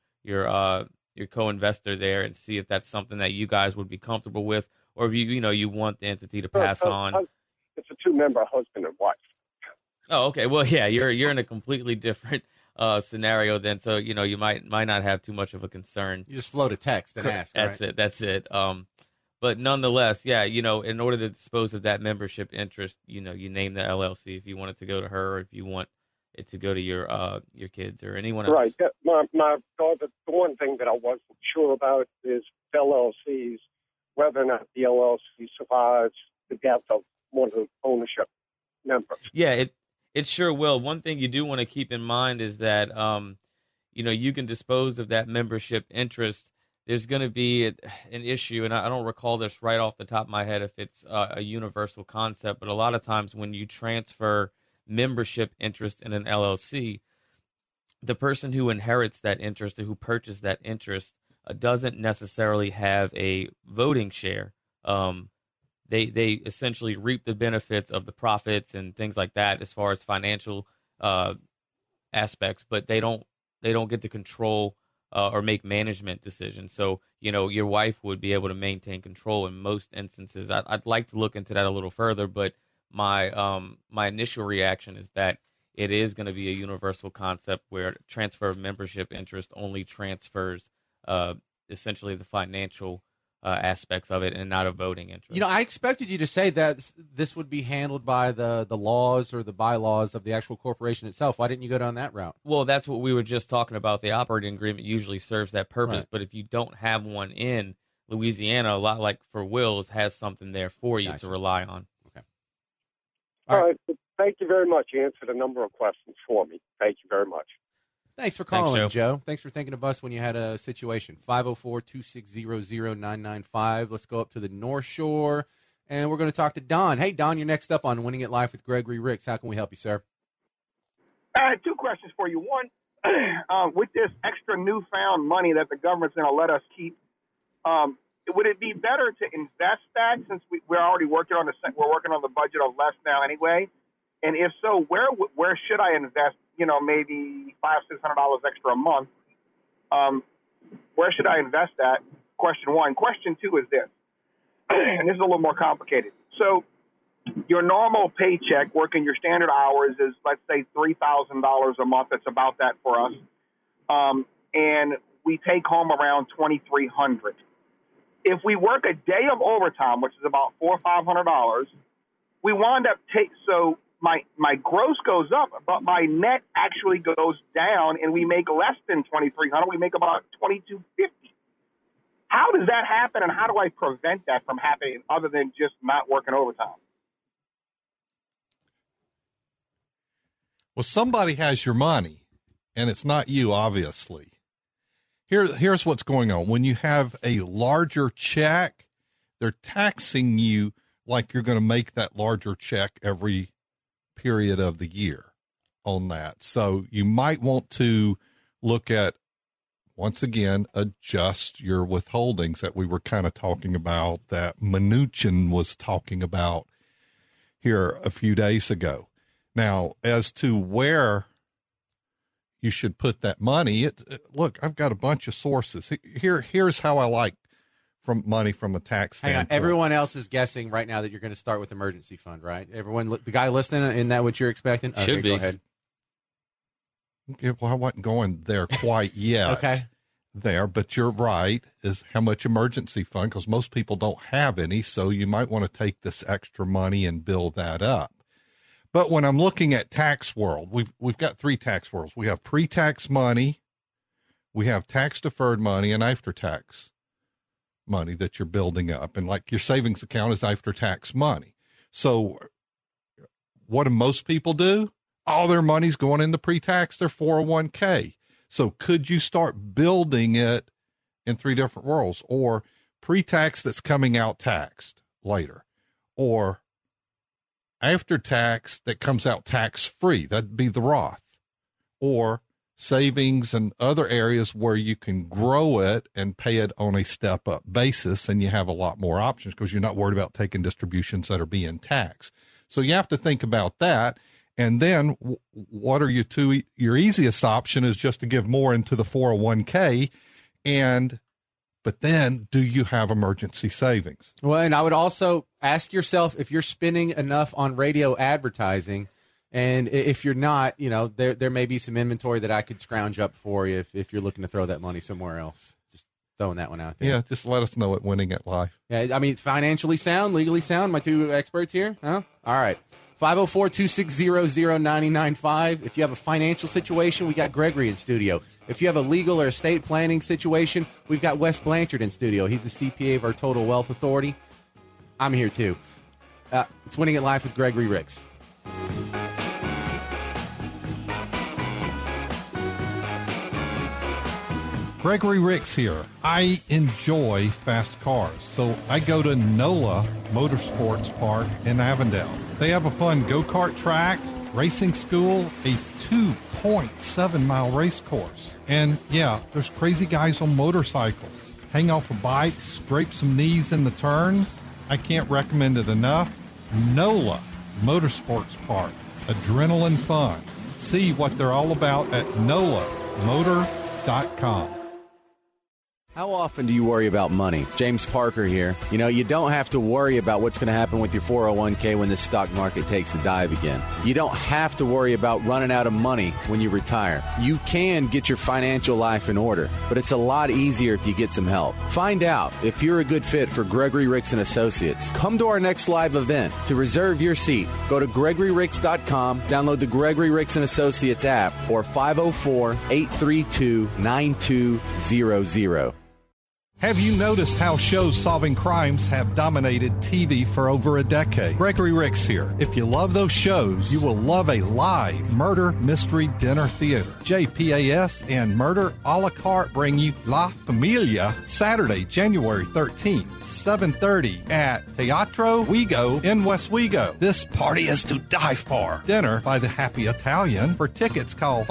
Speaker 7: co-investor there and see if that's something that you guys would be comfortable with, or if you want the entity to pass on.
Speaker 16: It's a two-member husband and wife.
Speaker 7: Oh, okay. Well, yeah, you're in a completely different scenario then, so you might not have too much of a concern.
Speaker 3: You just float a text and ask.
Speaker 7: That's it. But nonetheless, yeah, in order to dispose of that membership interest, you name the LLC if you want it to go to her, or if you want it to go to your kids or anyone else.
Speaker 16: Right. My daughter. The one thing that I wasn't sure about is LLCs, whether or not the LLC survives the death of one of the ownership members.
Speaker 7: Yeah, it sure will. One thing you do want to keep in mind is that, you can dispose of that membership interest. There's going to be an issue, and I don't recall this right off the top of my head if it's a universal concept, but a lot of times when you transfer membership interest in an LLC, the person who inherits that interest or who purchased that interest doesn't necessarily have a voting share. They essentially reap the benefits of the profits and things like that as far as financial aspects, but they don't get to control or make management decisions. So, your wife would be able to maintain control in most instances. I'd like to look into that a little further, but my initial reaction is that it is going to be a universal concept where transfer of membership interest only transfers essentially the financial aspects of it and not a voting interest.
Speaker 3: I expected you to say that this would be handled by the laws or the bylaws of the actual corporation itself. Why didn't you go down that route?
Speaker 7: Well, that's what we were just talking about. The operating agreement usually serves that purpose,
Speaker 3: Right.
Speaker 7: But if you don't have one in Louisiana, a lot like for wills, has something there for you to rely on.
Speaker 3: Okay.
Speaker 16: All right. Thank you very much. You answered a number of questions for me. Thank you very much.
Speaker 3: Thanks for calling, Joe. Thanks for thinking of us when you had a situation. 504-260-0995. Let's go up to the North Shore, and we're going to talk to Don. Hey, Don, you're next up on Winning at Life with Gregory Ricks. How can we help you, sir?
Speaker 17: Two questions for you. One, with this extra newfound money that the government's going to let us keep, would it be better to invest that since we're already working on the budget of less now anyway? And if so, where should I invest? Maybe $500-$600 extra a month. Where should I invest that? Question one. Question two is this, and this is a little more complicated. So, your normal paycheck, working your standard hours, is let's say $3,000 a month. It's about that for us, and we take home around $2,300. If we work a day of overtime, which is about $400 or $500, we wind up my gross goes up, but my net actually goes down, and we make less than $2,300. We make about $2,250. How does that happen, and how do I prevent that from happening other than just not working overtime?
Speaker 2: Well, somebody has your money, and it's not you, obviously. Here's what's going on. When you have a larger check, they're taxing you like you're going to make that larger check every period of the year on that. So you might want to look at, once again, adjust your withholdings that we were kind of talking about, that Mnuchin was talking about here a few days ago. Now, as to where you should put that money, look, I've got a bunch of sources. Here's how I like money from a tax standpoint.
Speaker 3: Hang on. Everyone else is guessing right now that you're going to start with emergency fund, right? Everyone, the guy listening, isn't that what you're expecting?
Speaker 7: Should be.
Speaker 3: Go ahead.
Speaker 2: Okay, well, I wasn't going there quite yet.
Speaker 3: Okay.
Speaker 2: But you're right, is how much emergency fund, because most people don't have any, so you might want to take this extra money and build that up. But when I'm looking at tax world, we've got three tax worlds. We have pre-tax money, we have tax-deferred money, and after-tax money that you're building up. And like your savings account is after-tax money. So what do most people do? All their money's going into pre-tax, their 401k. So could you start building it in three different worlds? Or pre-tax that's coming out taxed later, or after tax that comes out tax-free, that'd be the Roth, or savings and other areas where you can grow it and pay it on a step-up basis, and you have a lot more options because you're not worried about taking distributions that are being taxed. So you have to think about that. And then what are your easiest option is just to give more into the 401k, but then do you have emergency savings?
Speaker 3: Well, and I would also ask yourself if you're spending enough on radio advertising. And if you're not, there may be some inventory that I could scrounge up for you if you're looking to throw that money somewhere else. Just throwing that one out there.
Speaker 2: Yeah, just let us know at Winning at Life.
Speaker 3: Yeah, I mean, financially sound, legally sound, my two experts here. Huh? All right. 504-260-0995. If you have a financial situation, we got Gregory in studio. If you have a legal or estate planning situation, we've got Wes Blanchard in studio. He's the CPA of our Total Wealth Authority. I'm here too. It's Winning at Life with Gregory Ricks.
Speaker 2: Gregory Ricks here. I enjoy fast cars, so I go to NOLA Motorsports Park in Avondale. They have a fun go-kart track, racing school, a 2.7-mile race course. And yeah, there's crazy guys on motorcycles. Hang off a bike, scrape some knees in the turns. I can't recommend it enough. NOLA Motorsports Park. Adrenaline fun. See what they're all about at NOAHmotor.com.
Speaker 3: How often do you worry about money? James Parker here. You know, you don't have to worry about what's going to happen with your 401k when the stock market takes a dive again. You don't have to worry about running out of money when you retire. You can get your financial life in order, but it's a lot easier if you get some help. Find out if you're a good fit for Gregory Ricks and Associates. Come to our next live event. To reserve your seat, go to GregoryRicks.com, download the Gregory Ricks and Associates app, or 504-832-9200.
Speaker 2: Have you noticed how shows solving crimes have dominated TV for over a decade? Gregory Ricks here. If you love those shows, you will love a live murder mystery dinner theater. JPAS and Murder a la Carte bring you La Familia Saturday, January 13th, 7:30 at Teatro Wego in West Wego. This party is to die for. Dinner by the Happy Italian. For tickets, call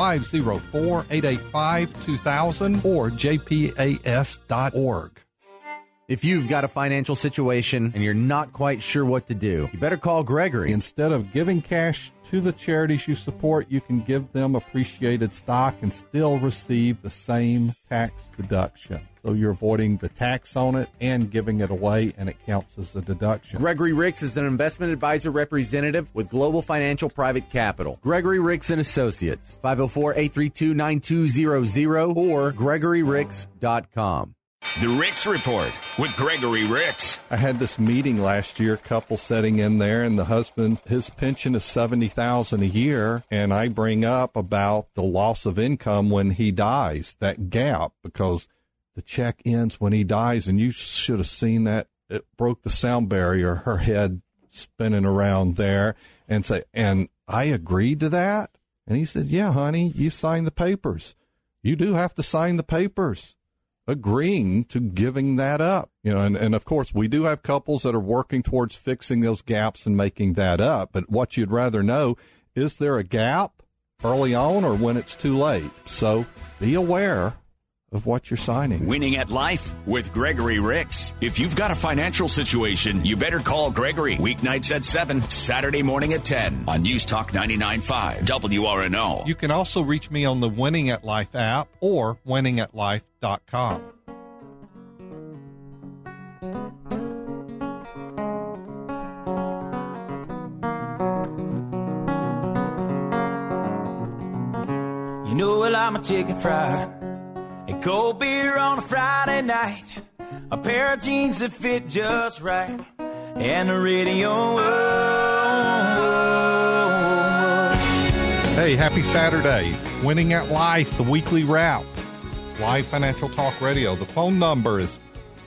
Speaker 2: 504-885-2000 or jpas.org.
Speaker 3: If you've got a financial situation and you're not quite sure what to do, you better call Gregory.
Speaker 11: Instead of giving cash to the charities you support, you can give them appreciated stock and still receive the same tax deduction. So you're avoiding the tax on it and giving it away, and it counts as a deduction.
Speaker 3: Gregory Ricks is an investment advisor representative with Global Financial Private Capital. Gregory Ricks and Associates, 504-832-9200 or GregoryRicks.com.
Speaker 1: The Ricks Report with Gregory Ricks.
Speaker 11: I had this meeting last year, couple sitting in there, and the husband, his pension is $70,000 a year, and I bring up about the loss of income when he dies, that gap, because the check ends when he dies, and you should have seen that. It broke the sound barrier, her head spinning around there, and I agreed to that? And he said, yeah, honey, you signed the papers. You do have to sign the papers agreeing to giving that up. You know, and of course, we do have couples that are working towards fixing those gaps and making that up. But what you'd rather know, is there a gap early on or when it's too late? So be aware of what you're signing.
Speaker 1: Winning at Life with Gregory Ricks. If you've got a financial situation, you better call Gregory. Weeknights at 7, Saturday morning at 10 on News Talk 99.5 WRNO.
Speaker 2: You can also reach me on the Winning at Life app or winningatlife.com.
Speaker 4: You know, well, I'm a chicken fried. A cold beer on a Friday night, a pair of jeans that fit just right, and the radio.
Speaker 2: Hey, happy Saturday. Winning at Life, the weekly wrap. Live Financial Talk Radio. The phone number is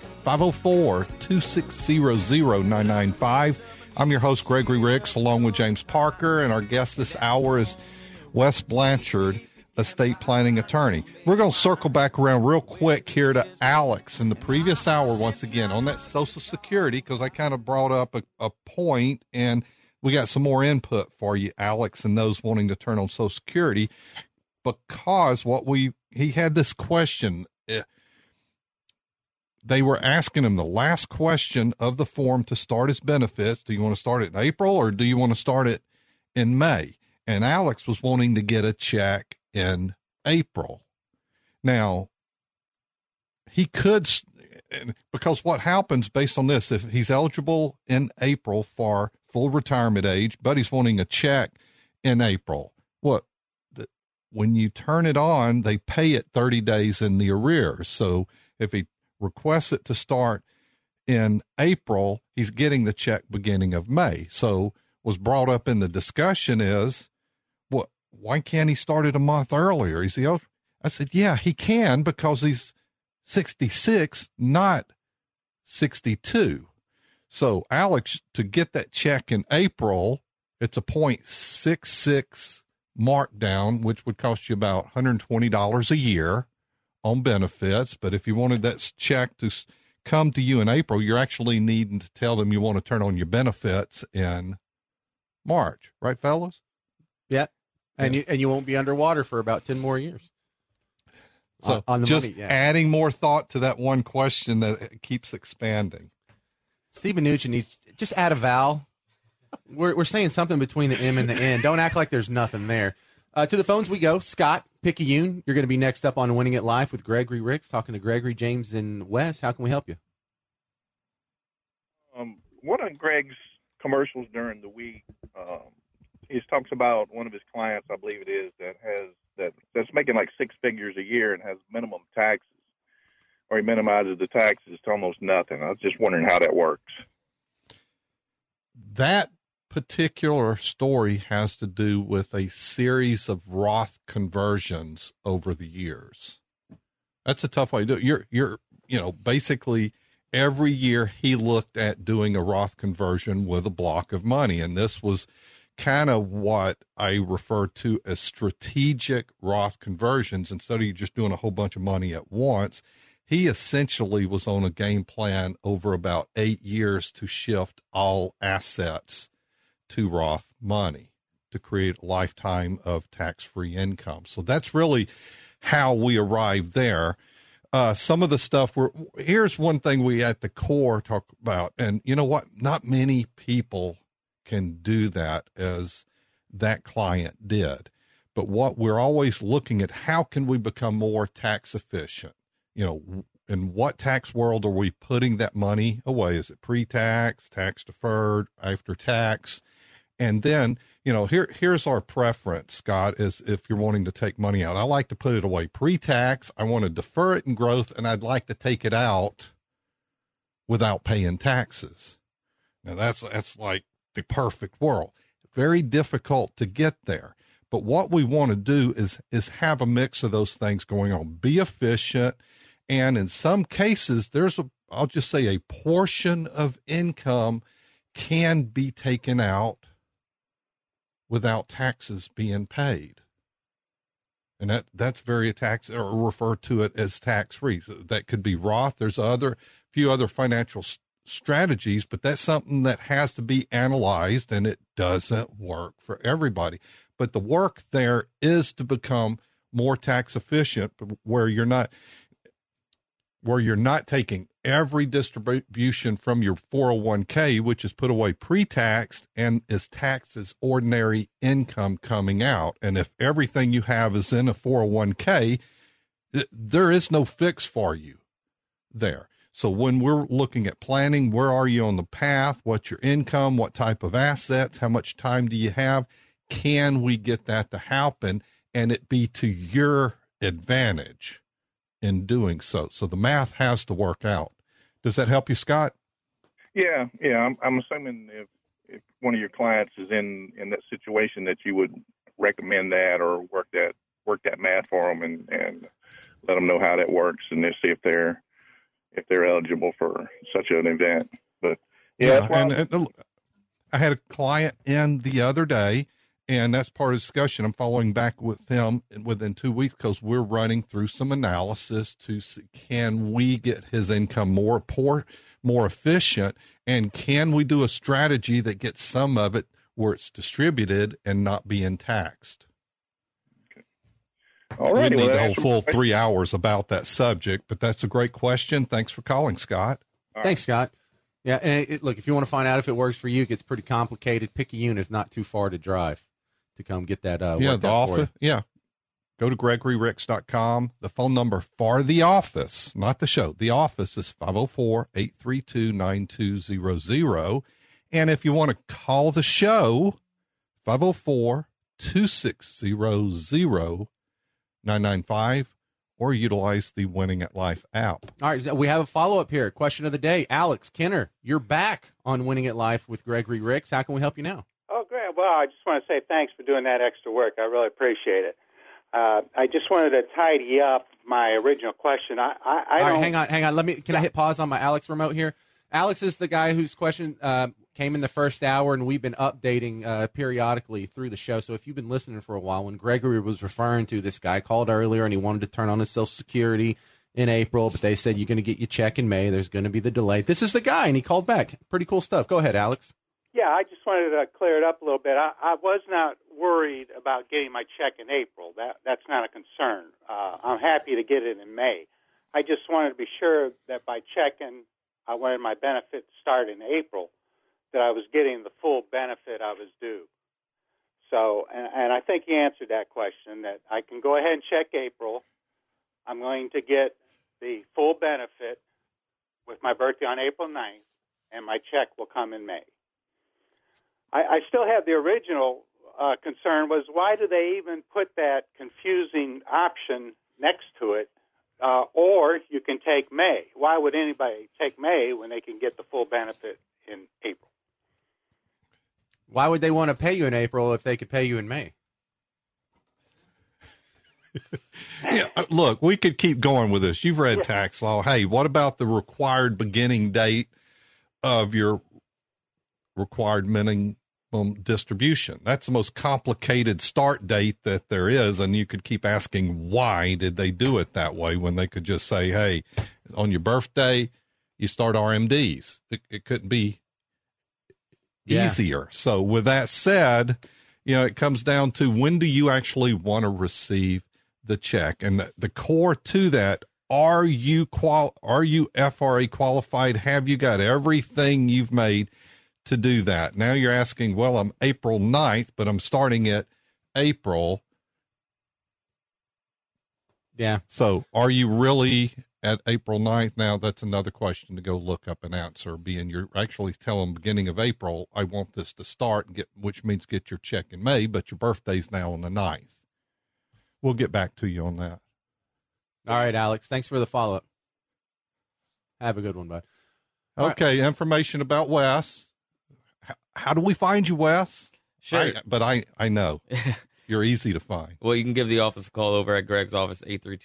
Speaker 2: 504-260-0995. I'm your host, Gregory Ricks, along with James Parker, and our guest this hour is Wes Blanchard, estate planning attorney. We're going to circle back around real quick here to Alex in the previous hour once again on that Social Security, because I kind of brought up a point, and we got some more input for you, Alex, and those wanting to turn on Social Security, because he had this question. They were asking him the last question of the form to start his benefits. Do you want to start it in April or do you want to start it in May? And Alex was wanting to get a check in April. Now, he could, because what happens based on this, if he's eligible in April for full retirement age, but he's wanting a check in April, when you turn it on, they pay it 30 days in the arrears. So if he requests it to start in April, he's getting the check beginning of May. So was brought up in the discussion is, why can't he start it a month earlier? Is he? I said, yeah, he can, because he's 66, not 62. So Alex, to get that check in April, it's a 0.66 markdown, which would cost you about $120 a year on benefits. But if you wanted that check to come to you in April, you're actually needing to tell them you want to turn on your benefits in March, right, fellas?
Speaker 3: Yeah. And you won't be underwater for about 10 more years.
Speaker 2: So
Speaker 3: on the
Speaker 2: just
Speaker 3: money, yeah.
Speaker 2: Adding more thought to that one question that keeps expanding.
Speaker 3: Steve Mnuchin needs just add a vowel. We're saying something between the M and the N. Don't act like there's nothing there. To the phones we go. Scott Picayune, you're going to be next up on Winning It Live with Gregory Ricks, talking to Gregory, James, and Wes. How can we help you?
Speaker 18: One of Greg's commercials during the week, he talks about one of his clients, I believe it is, that's making like six figures a year and has minimum taxes, or he minimizes the taxes to almost nothing. I was just wondering how that works.
Speaker 2: That particular story has to do with a series of Roth conversions over the years. That's a tough way to do it. You're basically every year he looked at doing a Roth conversion with a block of money. And this was kind of what I refer to as strategic Roth conversions. Instead of just doing a whole bunch of money at once, he essentially was on a game plan over about 8 years to shift all assets to Roth money to create a lifetime of tax-free income. So that's really how we arrived there. Some of the stuff here's one thing we at the core talk about, and you know what? Not many people can do that as that client did. But what we're always looking at, how can we become more tax efficient? In what tax world are we putting that money away? Is it pre-tax, tax deferred, after tax? And then, here's our preference, Scott, is if you're wanting to take money out. I like to put it away pre-tax. I want to defer it in growth, and I'd like to take it out without paying taxes. Now, that's like the perfect world. Very difficult to get there. But what we want to do is have a mix of those things going on. Be efficient. And in some cases, I'll just say a portion of income can be taken out without taxes being paid. And that's very or refer to it as tax-free. So that could be Roth. There's few other financial strategies, but that's something that has to be analyzed, and it doesn't work for everybody. But the work there is to become more tax efficient, where you're not taking every distribution from your 401k, which is put away pre-taxed and is taxed as ordinary income coming out. And if everything you have is in a 401k, there is no fix for you there. So when we're looking at planning, where are you on the path? What's your income? What type of assets? How much time do you have? Can we get that to happen and it be to your advantage in doing so? So the math has to work out. Does that help you, Scott?
Speaker 18: Yeah. I'm assuming if one of your clients is in that situation, that you would recommend that or work that math for them and let them know how that works, and then see if they're eligible for such an event. But I had a client in the other day, and that's part of the discussion. I'm following back with him within 2 weeks because we're running through some analysis to see, can we get his income more efficient, and can we do a strategy that gets some of it where it's distributed and not being taxed? Okay. All right.
Speaker 2: We need the whole full 3 hours about that subject, but that's a great question. Thanks for calling, Scott.
Speaker 3: Thanks, Scott. Yeah, and look, if you want to find out if it works for you, it gets pretty complicated. Picayune is not too far to drive to come get that.
Speaker 2: The office. Yeah. Go to GregoryRicks.com. The phone number for the office, not the show, the office is 504-832-9200. And if you want to call the show, 504-260-0995, or utilize the Winning at Life app.
Speaker 3: All right, we have a follow-up here. Question of the day. Alex Kenner, you're back on Winning at Life with Gregory Ricks. How can we help you now?
Speaker 10: Oh, great. Well, I just want to say thanks for doing that extra work. I really appreciate it. I just wanted to tidy up my original question. All right,
Speaker 3: hang on. Can I hit pause on my Alex remote here? Alex is the guy whose question came in the first hour, and we've been updating periodically through the show. So if you've been listening for a while, when Gregory was referring to this guy called earlier, and he wanted to turn on his Social Security in April, but they said you're going to get your check in May. There's going to be the delay. This is the guy, and he called back. Pretty cool stuff. Go ahead, Alex.
Speaker 10: Yeah, I just wanted to clear it up a little bit. I was not worried about getting my check in April. That's not a concern. I'm happy to get it in May. I just wanted to be sure that by checking when my benefit started in April, that I was getting the full benefit I was due. So, and I think you answered that question, that I can go ahead and check April. I'm going to get the full benefit with my birthday on April 9th, and my check will come in May. I still have the original concern was, why do they even put that confusing option next to it? Or you can take May. Why would anybody take May when they can get the full benefit in April?
Speaker 3: Why would they want to pay you in April if they could pay you in May?
Speaker 2: Yeah, look, we could keep going with this. You've read tax law. Hey, what about the required beginning date of your required minimum distribution? That's the most complicated start date that there is, and you could keep asking, why did they do it that way when they could just say, hey, on your birthday, you start RMDs. It couldn't be easier. So with that said, it comes down to, when do you actually want to receive the check? And the core to that, are you FRA qualified? Have you got everything you've made to do that? Now you're asking, well, I'm April 9th, but I'm starting at April.
Speaker 3: Yeah.
Speaker 2: So are you really at April 9th? Now that's another question to go look up and answer, being you're actually telling beginning of April, I want this to start, which means get your check in May, but your birthday's now on the 9th. We'll get back to you on that.
Speaker 3: All right, Alex. Thanks for the follow-up. Have a good one, bud.
Speaker 2: Okay, right. Information about Wes. How do we find you, Wes?
Speaker 7: Sure.
Speaker 2: I know. You're easy to find.
Speaker 7: Well, you can give the office a call over at Greg's office,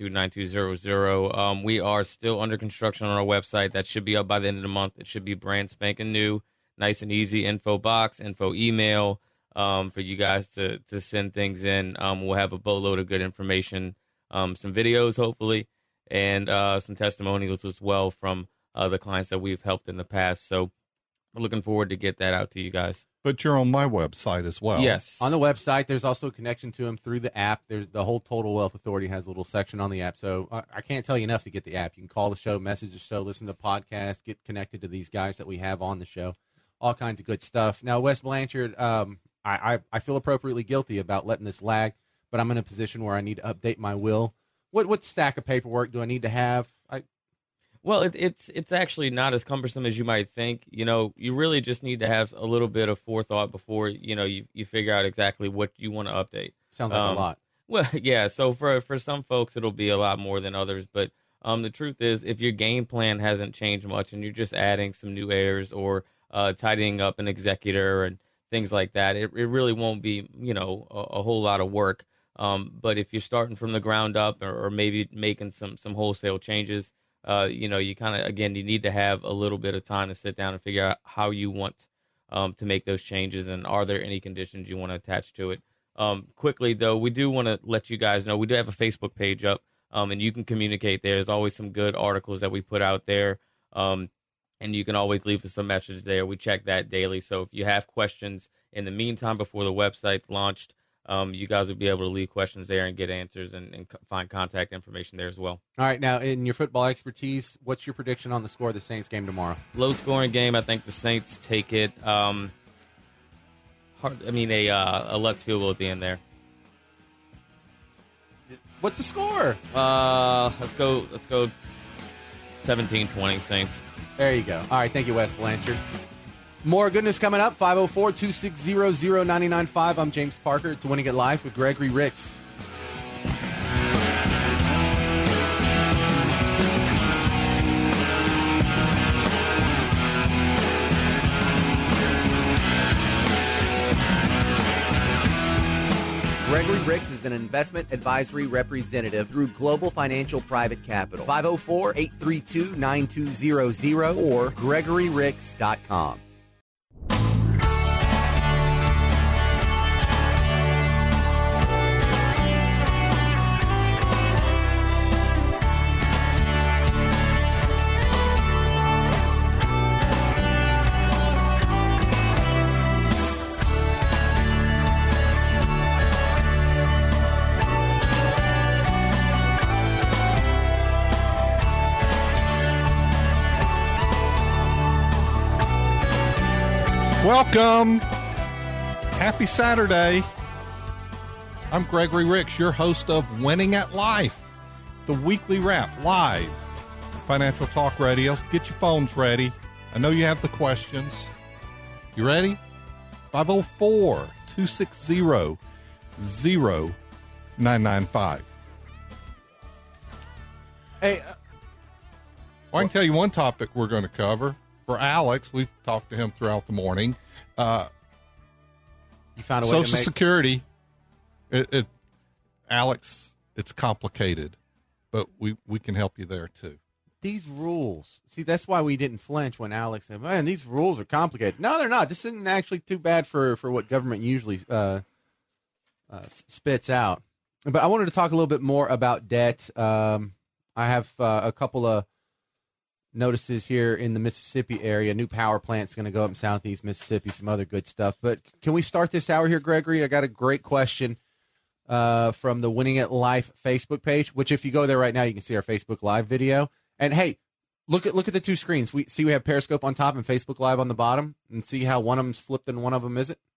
Speaker 7: 832-9200. We are still under construction on our website. That should be up by the end of the month. It should be brand spanking new, nice and easy. Info box, info email for you guys to send things in. We'll have a boatload of good information, some videos, hopefully, and some testimonials as well from the clients that we've helped in the past. So we're looking forward to get that out to you guys.
Speaker 2: But you're on my website as well.
Speaker 7: Yes.
Speaker 3: On the website, there's also a connection to them through the app. There's the whole Total Wealth Authority has a little section on the app. So I can't tell you enough to get the app. You can call the show, message the show, listen to the podcast, get connected to these guys that we have on the show. All kinds of good stuff. Now, Wes Blanchard, I feel appropriately guilty about letting this lag, but I'm in a position where I need to update my will. What stack of paperwork do I need to have?
Speaker 7: Well, it's actually not as cumbersome as you might think. You really just need to have a little bit of forethought before, you figure out exactly what you want to update.
Speaker 3: Sounds like a lot.
Speaker 7: Well, yeah. So for some folks, it'll be a lot more than others. But the truth is, if your game plan hasn't changed much and you're just adding some new heirs or tidying up an executor and things like that, it really won't be, a whole lot of work. But if you're starting from the ground up or maybe making some wholesale changes, you kind of, again, you need to have a little bit of time to sit down and figure out how you want to make those changes, and are there any conditions you want to attach to it. Quickly, though, we do want to let you guys know we do have a Facebook page up, and you can communicate there. There's always some good articles that we put out there, and you can always leave us some message there. We check that daily. So if you have questions in the meantime before the website's launched, you guys will be able to leave questions there and get answers and find contact information there as well.
Speaker 3: All right. Now, in your football expertise, what's your prediction on the score of the Saints game tomorrow?
Speaker 7: Low-scoring game. I think the Saints take it. A Lutz field goal at the end there.
Speaker 3: What's the score?
Speaker 7: Let's go 17-20 Saints.
Speaker 3: There you go. All right. Thank you, Wes Blanchard. More goodness coming up, 504-260-0995. I'm James Parker. It's Winning It Live with Gregory Ricks.
Speaker 19: Gregory Ricks is an investment advisory representative through Global Financial Private Capital. 504-832-9200 or GregoryRicks.com.
Speaker 2: Welcome. Happy Saturday. I'm Gregory Ricks, your host of Winning at Life, the weekly wrap live Financial Talk Radio. Get your phones ready. I know you have the questions. You ready? 504-260-0995.
Speaker 3: Hey,
Speaker 2: I can tell you one topic we're going to cover. For Alex, we've talked to him throughout the morning.
Speaker 3: You found a way
Speaker 2: Social
Speaker 3: to make...
Speaker 2: Security. Alex, it's complicated, but we can help you there too.
Speaker 3: These rules. See, that's why we didn't flinch when Alex said, man, these rules are complicated. No, they're not. This isn't actually too bad for what government usually spits out. But I wanted to talk a little bit more about debt. I have a couple of notices here in the Mississippi area. New power plant's going to go up in southeast Mississippi, some other good stuff. But can we start this hour here, Gregory? I got a great question from the Winning at Life Facebook page, which if you go there right now, you can see our Facebook Live video. And hey, look at the two screens. We have Periscope on top and Facebook Live on the bottom, and see how one of them's flipped and one of them isn't?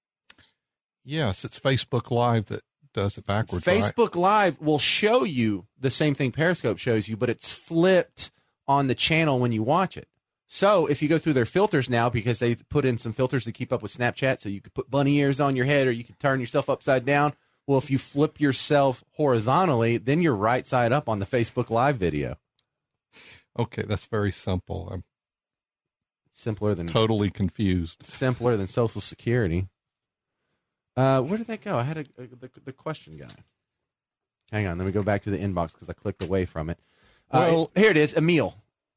Speaker 2: Yes, it's Facebook Live that does it backwards.
Speaker 3: Facebook Live will show you the same thing Periscope shows you, but it's flipped on the channel when you watch it. So if you go through their filters now, because they put in some filters to keep up with Snapchat, so you could put bunny ears on your head or you could turn yourself upside down. Well, if you flip yourself horizontally, then you're right side up on the Facebook Live video.
Speaker 2: Okay, that's very simple. I'm
Speaker 3: simpler than
Speaker 2: totally confused.
Speaker 3: Simpler than Social Security. Where did that go? I had the question guy. Hang on, let me go back to the inbox because I clicked away from it. Well, here it is. Emil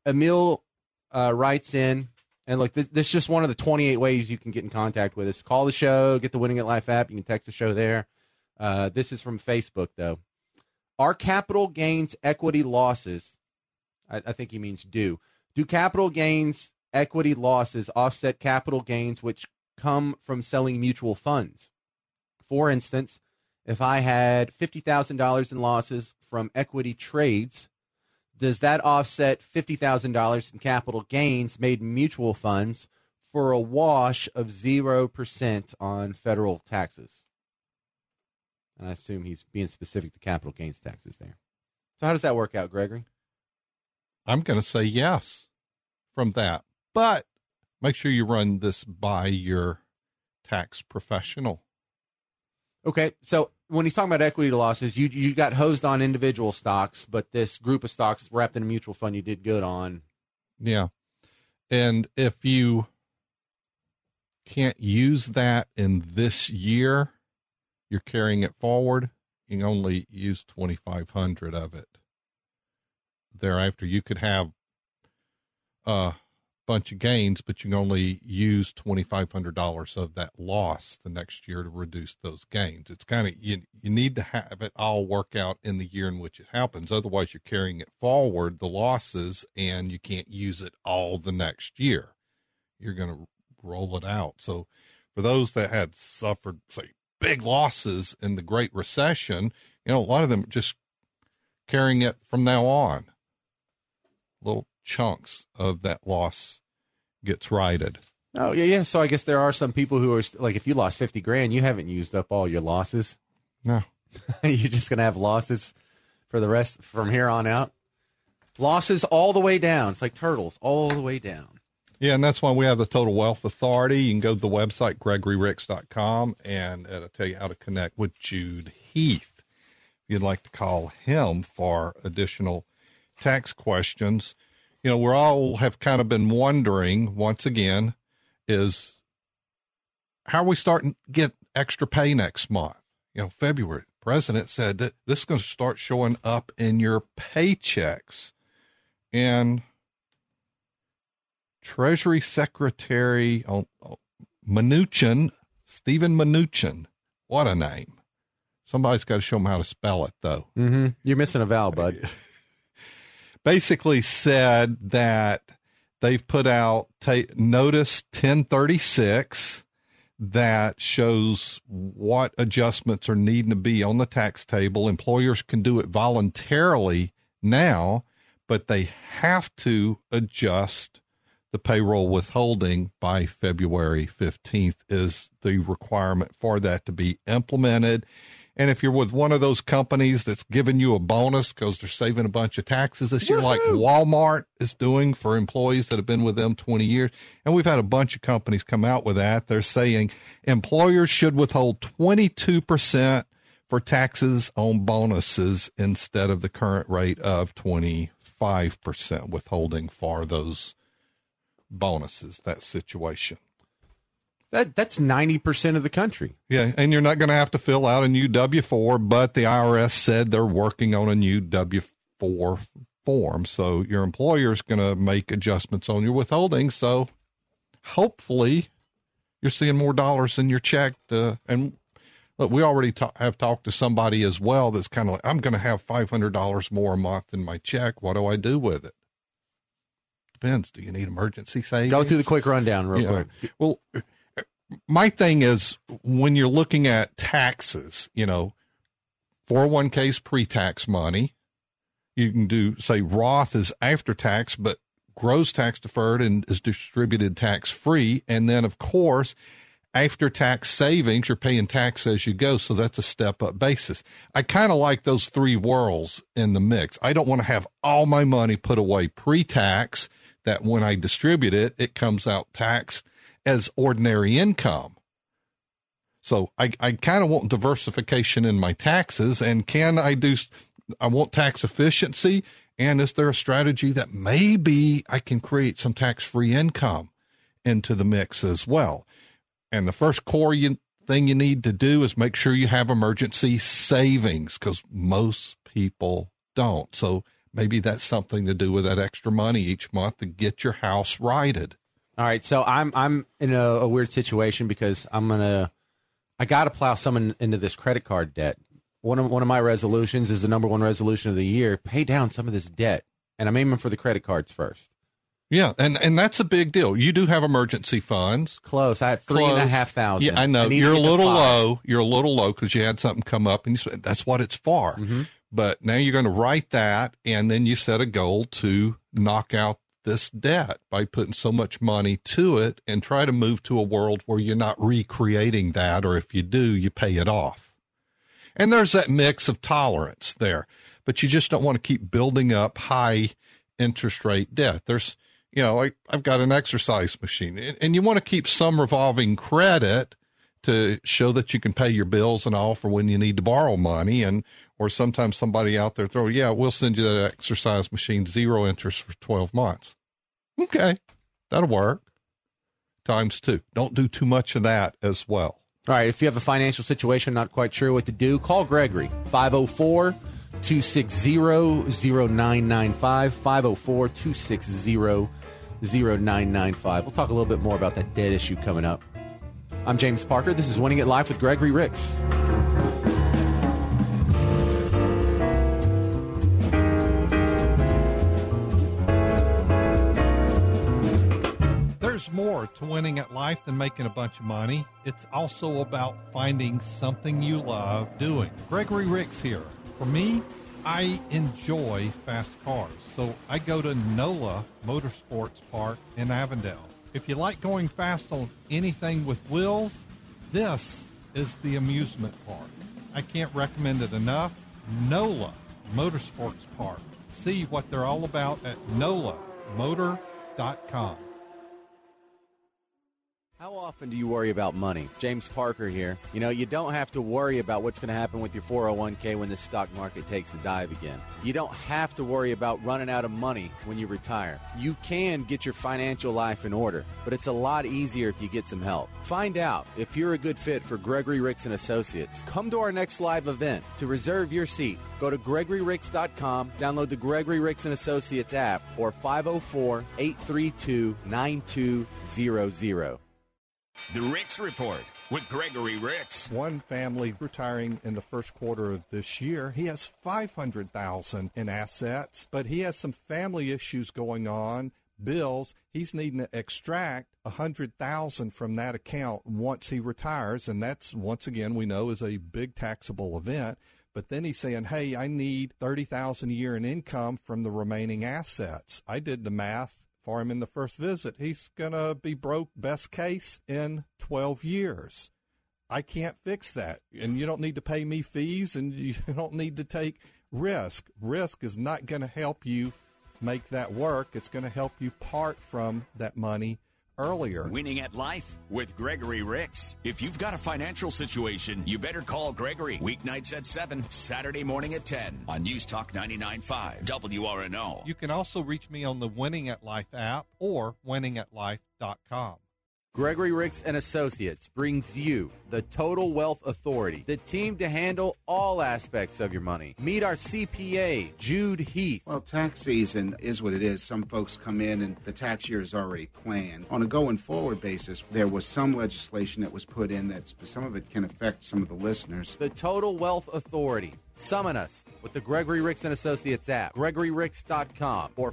Speaker 3: writes in, and look, this is just one of the 28 ways you can get in contact with us. Call the show, get the Winning at Life app. You can text the show there. This is from Facebook, though. Are capital gains equity losses, I think he means do capital gains equity losses offset capital gains which come from selling mutual funds? For instance, if I had $50,000 in losses from equity trades, does that offset $50,000 in capital gains made in mutual funds for a wash of 0% on federal taxes? And I assume he's being specific to capital gains taxes there. So how does that work out, Gregory?
Speaker 2: I'm going to say yes from that. But make sure you run this by your tax professional.
Speaker 3: Okay, so when he's talking about equity losses, you got hosed on individual stocks, but this group of stocks wrapped in a mutual fund you did good on.
Speaker 2: Yeah. And if you can't use that in this year, you're carrying it forward, you can only use 2,500 of it. Thereafter, you could have a bunch of gains, but you can only use $2,500 of that loss the next year to reduce those gains. It's kind of, you need to have it all work out in the year in which it happens. Otherwise, you're carrying it forward, the losses, and you can't use it all the next year. You're going to roll it out. So for those that had suffered, say, big losses in the Great Recession, a lot of them just carrying it from now on. Little chunks of that loss gets righted.
Speaker 3: Oh, yeah. So I guess there are some people who are like, if you lost $50,000, you haven't used up all your losses.
Speaker 2: No.
Speaker 3: You're just going to have losses for the rest from here on out. Losses all the way down. It's like turtles all the way down.
Speaker 2: Yeah, and that's why we have the Total Wealth Authority. You can go to the website, GregoryRicks.com, and it'll tell you how to connect with Jude Heath. If you'd like to call him for additional tax questions. We're all have kind of been wondering, once again, is how are we starting to get extra pay next month? February, the president said that this is going to start showing up in your paychecks. And Treasury Secretary Mnuchin, Stephen Mnuchin, what a name. Somebody's got to show them how to spell it, though.
Speaker 3: Mm-hmm. You're missing a vowel, bud.
Speaker 2: Basically said that they've put out Notice 1036 that shows what adjustments are needing to be on the tax table. Employers can do it voluntarily now, but they have to adjust the payroll withholding by February 15th is the requirement for that to be implemented. And if you're with one of those companies that's giving you a bonus because they're saving a bunch of taxes this year, like Walmart is doing for employees that have been with them 20 years. And we've had a bunch of companies come out with that. They're saying employers should withhold 22% for taxes on bonuses instead of the current rate of 25% withholding for those bonuses, that situation.
Speaker 3: That's 90% of the country.
Speaker 2: Yeah, and you're not going to have to fill out a new W-4, but the IRS said they're working on a new W-4 form. So your employer's going to make adjustments on your withholding. So hopefully you're seeing more dollars in your check. And look, we already have talked to somebody as well that's kind of like, I'm going to have $500 more a month in my check. What do I do with it? Depends. Do you need emergency savings?
Speaker 3: Go through the quick rundown real quick.
Speaker 2: Well, my thing is when you're looking at taxes, 401k is pre-tax money. You can do, say, Roth is after tax, but grows tax deferred and is distributed tax free. And then, of course, after tax savings, you're paying tax as you go. So that's a step up basis. I kind of like those three worlds in the mix. I don't want to have all my money put away pre-tax that when I distribute it, it comes out taxed as ordinary income. So I kind of want diversification in my taxes. And I want tax efficiency. And is there a strategy that maybe I can create some tax-free income into the mix as well? And the first core thing you need to do is make sure you have emergency savings, because most people don't. So maybe that's something to do with that extra money each month to get your house righted.
Speaker 3: All right, so I'm in a weird situation because I got to plow someone into this credit card debt. One of my resolutions is the number one resolution of the year: pay down some of this debt, and I'm aiming for the credit cards first.
Speaker 2: Yeah, and that's a big deal. You do have emergency funds.
Speaker 3: Close. I had $3,500.
Speaker 2: Yeah, I know. You're a little low. You're a little low because you had something come up, and you said that's what it's for. Mm-hmm. But now you're going to write that, and then you set a goal to knock out this debt by putting so much money to it and try to move to a world where you're not recreating that, or if you do, you pay it off. And there's that mix of tolerance there, but you just don't want to keep building up high interest rate debt. There's, I've got an exercise machine, and you want to keep some revolving credit to show that you can pay your bills and all for when you need to borrow money. Or sometimes somebody out there we'll send you that exercise machine, 0 interest for 12 months. Okay, that'll work. Times 2. Don't do too much of that as well.
Speaker 3: All right, if you have a financial situation, not quite sure what to do, call Gregory, 504-260-0995, 504-260-0995. We'll talk a little bit more about that debt issue coming up. I'm James Parker. This is Winning It Live with Gregory Ricks.
Speaker 2: There's more to winning at life than making a bunch of money. It's also about finding something you love doing. Gregory Ricks here. For me, I enjoy fast cars, so I go to NOLA Motorsports Park in Avondale. If you like going fast on anything with wheels, this is the amusement park. I can't recommend it enough. NOLA Motorsports Park. See what they're all about at NOLAmotor.com.
Speaker 3: How often do you worry about money? James Parker here. You don't have to worry about what's going to happen with your 401k when the stock market takes a dive again. You don't have to worry about running out of money when you retire. You can get your financial life in order, but it's a lot easier if you get some help. Find out if you're a good fit for Gregory Ricks and Associates. Come to our next live event. To reserve your seat, go to GregoryRicks.com, download the Gregory Ricks and Associates app, or 504-832-9200.
Speaker 1: The Ricks Report with Gregory Ricks.
Speaker 2: One family retiring in the first quarter of this year, he has $500,000 in assets, but he has some family issues going on, bills. He's needing to extract $100,000 from that account once he retires, and that's, once again, we know is a big taxable event. But then he's saying, hey, I need $30,000 a year in income from the remaining assets. I did the math for him in the first visit. He's going to be broke, best case, in 12 years.
Speaker 11: I can't fix that. And you don't need to pay me fees, and you don't need to take risk. Risk is not going to help you make that work. It's going to help you part from that money earlier.
Speaker 1: Winning at life with Gregory Ricks. If you've got a financial situation, you better call Gregory. Weeknights at 7, Saturday morning at 10 on News Talk 99.5 WRNO.
Speaker 2: You can also reach me on the Winning at Life app or winningatlife.com.
Speaker 3: Gregory Ricks and Associates brings you the Total Wealth Authority, the team to handle all aspects of your money. Meet our CPA, Jude Heath.
Speaker 20: Well, tax season is what it is. Some folks come in and the tax year is already planned. On a going forward basis, there was some legislation that was put in that some of it can affect some of the listeners.
Speaker 3: The Total Wealth Authority. Summon us with the Gregory Ricks and Associates app, GregoryRicks.com, or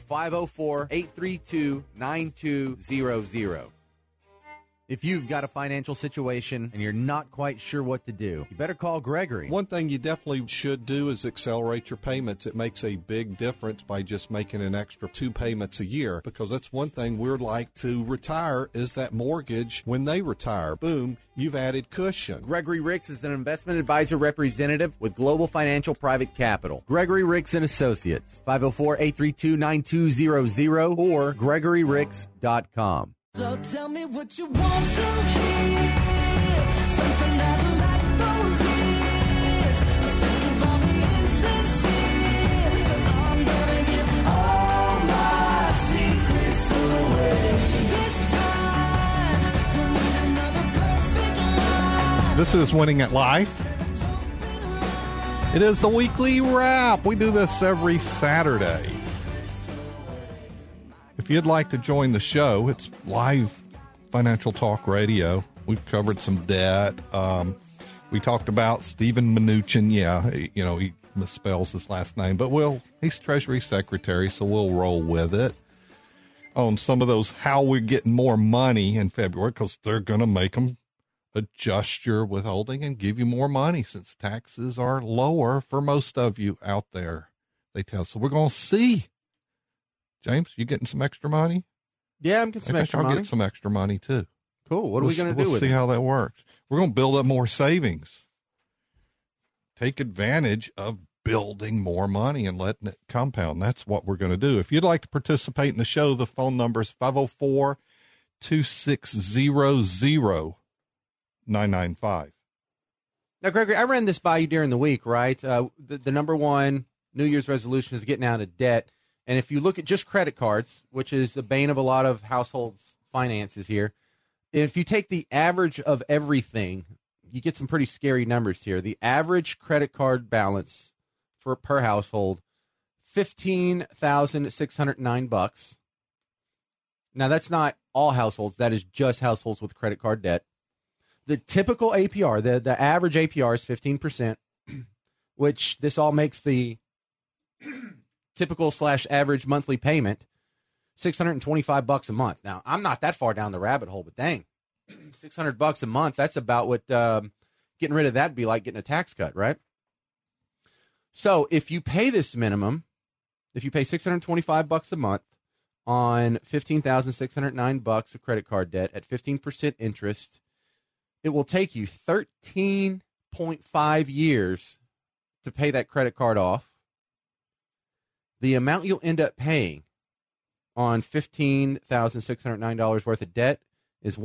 Speaker 3: 504-832-9200. If you've got a financial situation and you're not quite sure what to do, you better call Gregory.
Speaker 11: One thing you definitely should do is accelerate your payments. It makes a big difference by just making an extra 2 payments a year, because that's one thing we'd like to retire is that mortgage when they retire. Boom, you've added cushion.
Speaker 3: Gregory Ricks is an investment advisor representative with Global Financial Private Capital. Gregory Ricks and Associates, 504-832-9200 or GregoryRicks.com.
Speaker 4: So tell me what you want to hear. Something that'll last those years. Sick of all the insincere. So I'm gonna give all my secrets away. This time, don't need another perfect line.
Speaker 2: This is Winning at Life. It is the weekly wrap. We do this every Saturday. If you'd like to join the show, it's live financial talk radio. We've covered some debt. We talked about Stephen Mnuchin. Yeah, he misspells his last name, but he's Treasury Secretary, so we'll roll with it. On some of those, how we're getting more money in February, because they're going to make them adjust your withholding and give you more money since taxes are lower for most of you out there, they tell us. So we're going to see. James, you getting some extra money?
Speaker 3: Yeah, I'm getting some extra money.
Speaker 2: I'll get some extra money, too.
Speaker 3: Cool. What are we going to do with it?
Speaker 2: We'll see how that works. We're going to build up more savings. Take advantage of building more money and letting it compound. That's what we're going to do. If you'd like to participate in the show, the phone number is 504-260-0995.
Speaker 3: Now, Gregory, I ran this by you during the week, right? The number one New Year's resolution is getting out of debt. And if you look at just credit cards, which is the bane of a lot of households' finances here, if you take the average of everything, you get some pretty scary numbers here. The average credit card balance per household, $15,609. Now, that's not all households. That is just households with credit card debt. The typical APR, the average APR is 15%, which this all makes the typical/average monthly payment $625 a month. Now, I'm not that far down the rabbit hole, but dang, $600 a month, that's about what getting rid of that would be like getting a tax cut, right? So if you pay this minimum, if you pay $625 a month on $15,609 of credit card debt at 15% interest, it will take you 13.5 years to pay that credit card off. The amount you'll end up paying on $15,609 worth of debt is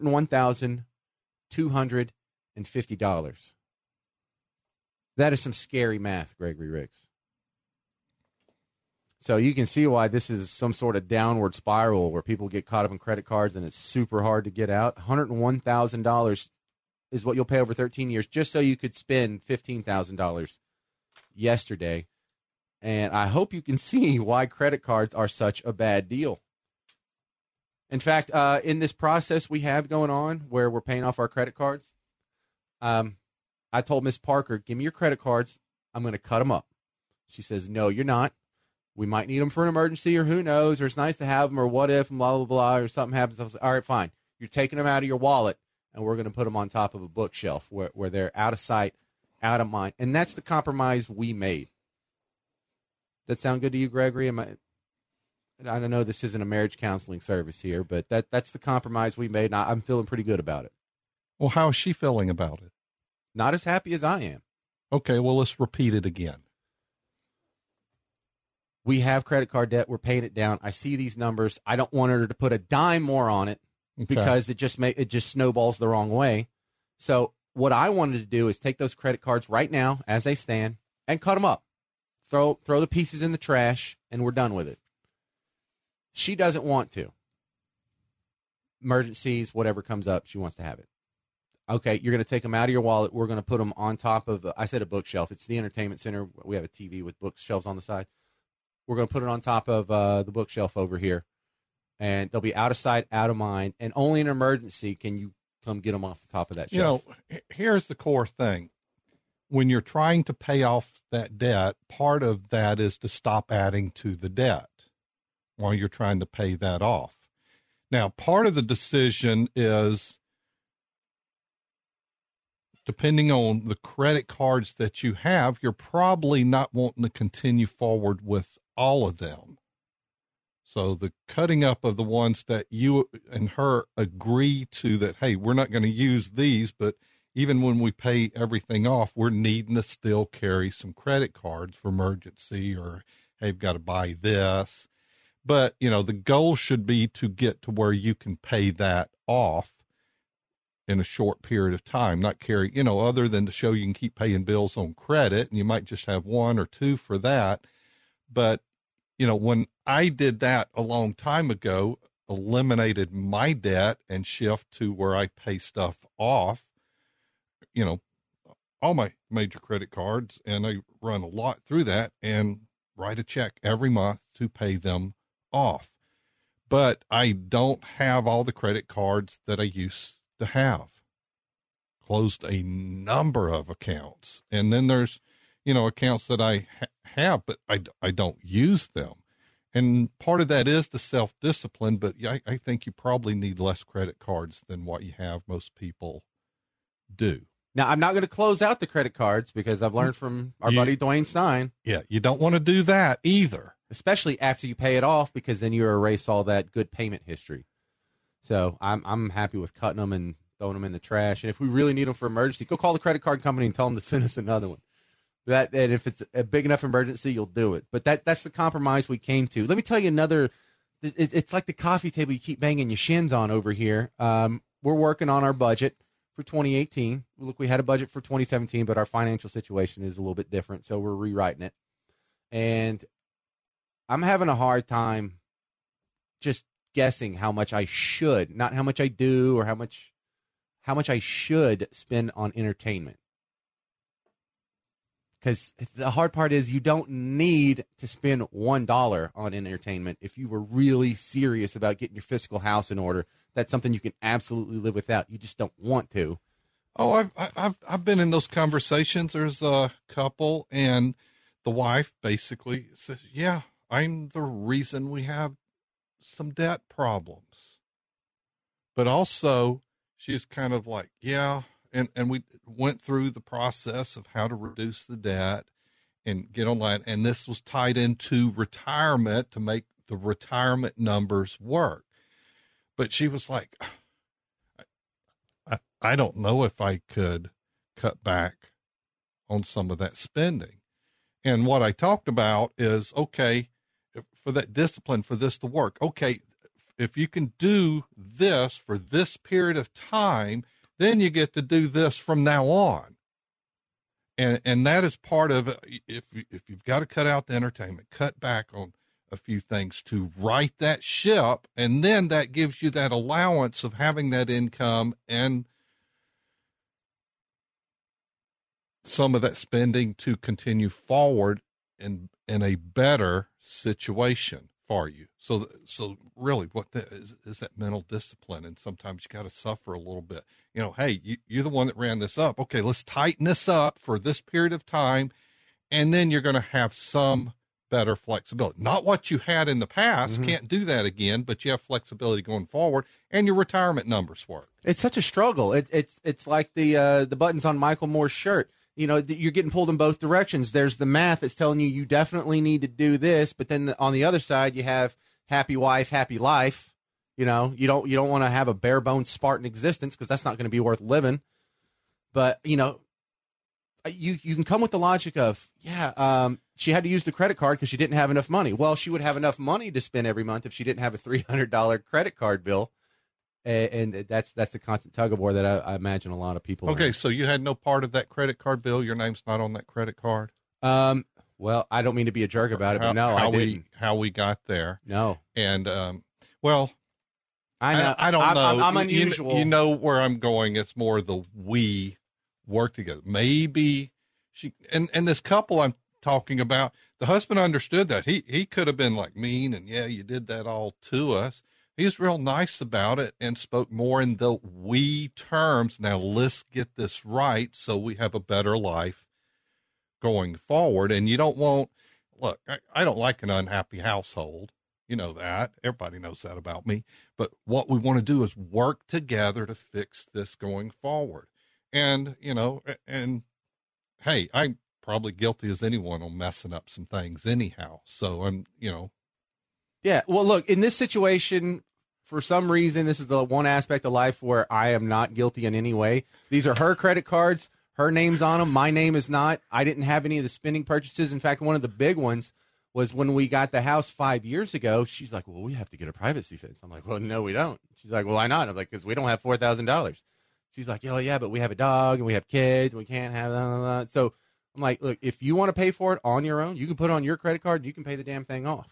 Speaker 3: $101,250. That is some scary math, Gregory Ricks. So you can see why this is some sort of downward spiral where people get caught up in credit cards and it's super hard to get out. $101,000 is what you'll pay over 13 years just so you could spend $15,000 yesterday. And I hope you can see why credit cards are such a bad deal. In fact, in this process we have going on where we're paying off our credit cards, I told Miss Parker, give me your credit cards. I'm going to cut them up. She says, no, you're not. We might need them for an emergency or who knows, or it's nice to have them or what if, and blah, blah, blah, or something happens. I was like, all right, fine. You're taking them out of your wallet, and we're going to put them on top of a bookshelf where they're out of sight, out of mind. And that's the compromise we made. Does that sound good to you, Gregory? I don't know this isn't a marriage counseling service here, but that's the compromise we made, and I'm feeling pretty good about it.
Speaker 2: Well, how is she feeling about it?
Speaker 3: Not as happy as I am.
Speaker 2: Okay, well, let's repeat it again.
Speaker 3: We have credit card debt. We're paying it down. I see these numbers. I don't want her to put a dime more on it because it just snowballs the wrong way. So what I wanted to do is take those credit cards right now as they stand and cut them up. Throw the pieces in the trash, and we're done with it. She doesn't want to. Emergencies, whatever comes up, she wants to have it. Okay, you're going to take them out of your wallet. We're going to put them on top of, I said a bookshelf. It's the entertainment center. We have a TV with bookshelves on the side. We're going to put it on top of the bookshelf over here, and they'll be out of sight, out of mind, and only in an emergency can you come get them off the top of that shelf.
Speaker 2: You know, here's the core thing. When you're trying to pay off that debt, part of that is to stop adding to the debt while you're trying to pay that off. Now, part of the decision is, depending on the credit cards that you have, you're probably not wanting to continue forward with all of them. So the cutting up of the ones that you and her agree to that, hey, we're not going to use these, but even when we pay everything off, we're needing to still carry some credit cards for emergency, or, hey, I've got to buy this. But, you know, the goal should be to get to where you can pay that off in a short period of time, not carry, you know, other than to show you can keep paying bills on credit, and you might just have one or two for that. But, you know, when I did that a long time ago, eliminated my debt and shift to where I pay stuff off, you know, all my major credit cards, and I run a lot through that and write a check every month to pay them off. But I don't have all the credit cards that I used to have. Closed a number of accounts, and then there's, you know, accounts that I have, but I don't use them. And part of that is the self-discipline, but I think you probably need less credit cards than what you have. Most people do.
Speaker 3: Now, I'm not going to close out the credit cards because I've learned from our buddy Dwayne Stein.
Speaker 2: Yeah, you don't want to do that either.
Speaker 3: Especially after you pay it off, because then you erase all that good payment history. So I'm happy with cutting them and throwing them in the trash. And if we really need them for emergency, go call the credit card company and tell them to send us another one. And if it's a big enough emergency, you'll do it. But that's the compromise we came to. Let me tell you another. It's like the coffee table you keep banging your shins on over here. We're working on our budget for 2018. Look, we had a budget for 2017, but our financial situation is a little bit different, so we're rewriting it. And I'm having a hard time just guessing how much I should, not how much I do, or how much I should spend on entertainment. Because the hard part is you don't need to spend $1 on entertainment. If you were really serious about getting your fiscal house in order, that's something you can absolutely live without. You just don't want to.
Speaker 2: Oh, I've been in those conversations. There's a couple, and the wife basically says, yeah, I'm the reason we have some debt problems. But also, she's kind of like, yeah, and we went through the process of how to reduce the debt and get online. And this was tied into retirement to make the retirement numbers work. But she was like, I don't know if I could cut back on some of that spending. And what I talked about is, okay, for that discipline, for this to work, okay, if you can do this for this period of time, then you get to do this from now on. And that is part of it. If you've got to cut out the entertainment, cut back on a few things to right that ship, and then that gives you that allowance of having that income and some of that spending to continue forward in a better situation for you. So really what that is that mental discipline. And sometimes you got to suffer a little bit, you know, hey, you're the one that ran this up. Okay, let's tighten this up for this period of time. And then you're going to have some better flexibility. Not what you had in the past. Mm-hmm. Can't do that again, but you have flexibility going forward, and your retirement numbers work.
Speaker 3: It's such a struggle. It's like the buttons on Michael Moore's shirt. You know, you're getting pulled in both directions. There's the math that's telling you definitely need to do this, but then on the other side, you have happy wife, happy life, You know, you don't want to have a bare bones Spartan existence because that's not going to be worth living. But, you know, you can come with the logic of, she had to use the credit card because she didn't have enough money. Well, she would have enough money to spend every month if she didn't have a $300 credit card bill. And that's the constant tug of war that I imagine a lot of people.
Speaker 2: Okay, so you had no part of that credit card bill. Your name's not on that credit card.
Speaker 3: Well, I don't mean to be a jerk about it, but no, I didn't.
Speaker 2: How we got there?
Speaker 3: No,
Speaker 2: and well,
Speaker 3: I know.
Speaker 2: I don't know.
Speaker 3: I'm unusual.
Speaker 2: You know where I'm going. It's more the we work together. Maybe she and this couple I'm talking about. The husband understood that he could have been like mean and you did that all to us. He was real nice about it and spoke more in the we terms. Now let's get this right so we have a better life going forward. And you don't want, look, I don't like an unhappy household. You know that. Everybody knows that about me. But what we want to do is work together to fix this going forward. And, you know, and hey, I'm probably guilty as anyone on messing up some things anyhow. So I'm, you know.
Speaker 3: Yeah, well, look, in this situation, for some reason, this is the one aspect of life where I am not guilty in any way. These are her credit cards. Her name's on them. My name is not. I didn't have any of the spending purchases. In fact, one of the big ones was when we got the house 5 years ago. She's like, well, we have to get a privacy fence. I'm like, well, no, we don't. She's like, well, why not? I'm like, because we don't have $4,000. She's like, yeah, but we have a dog and we have kids and we can't have that. So I'm like, look, if you want to pay for it on your own, you can put it on your credit card and you can pay the damn thing off.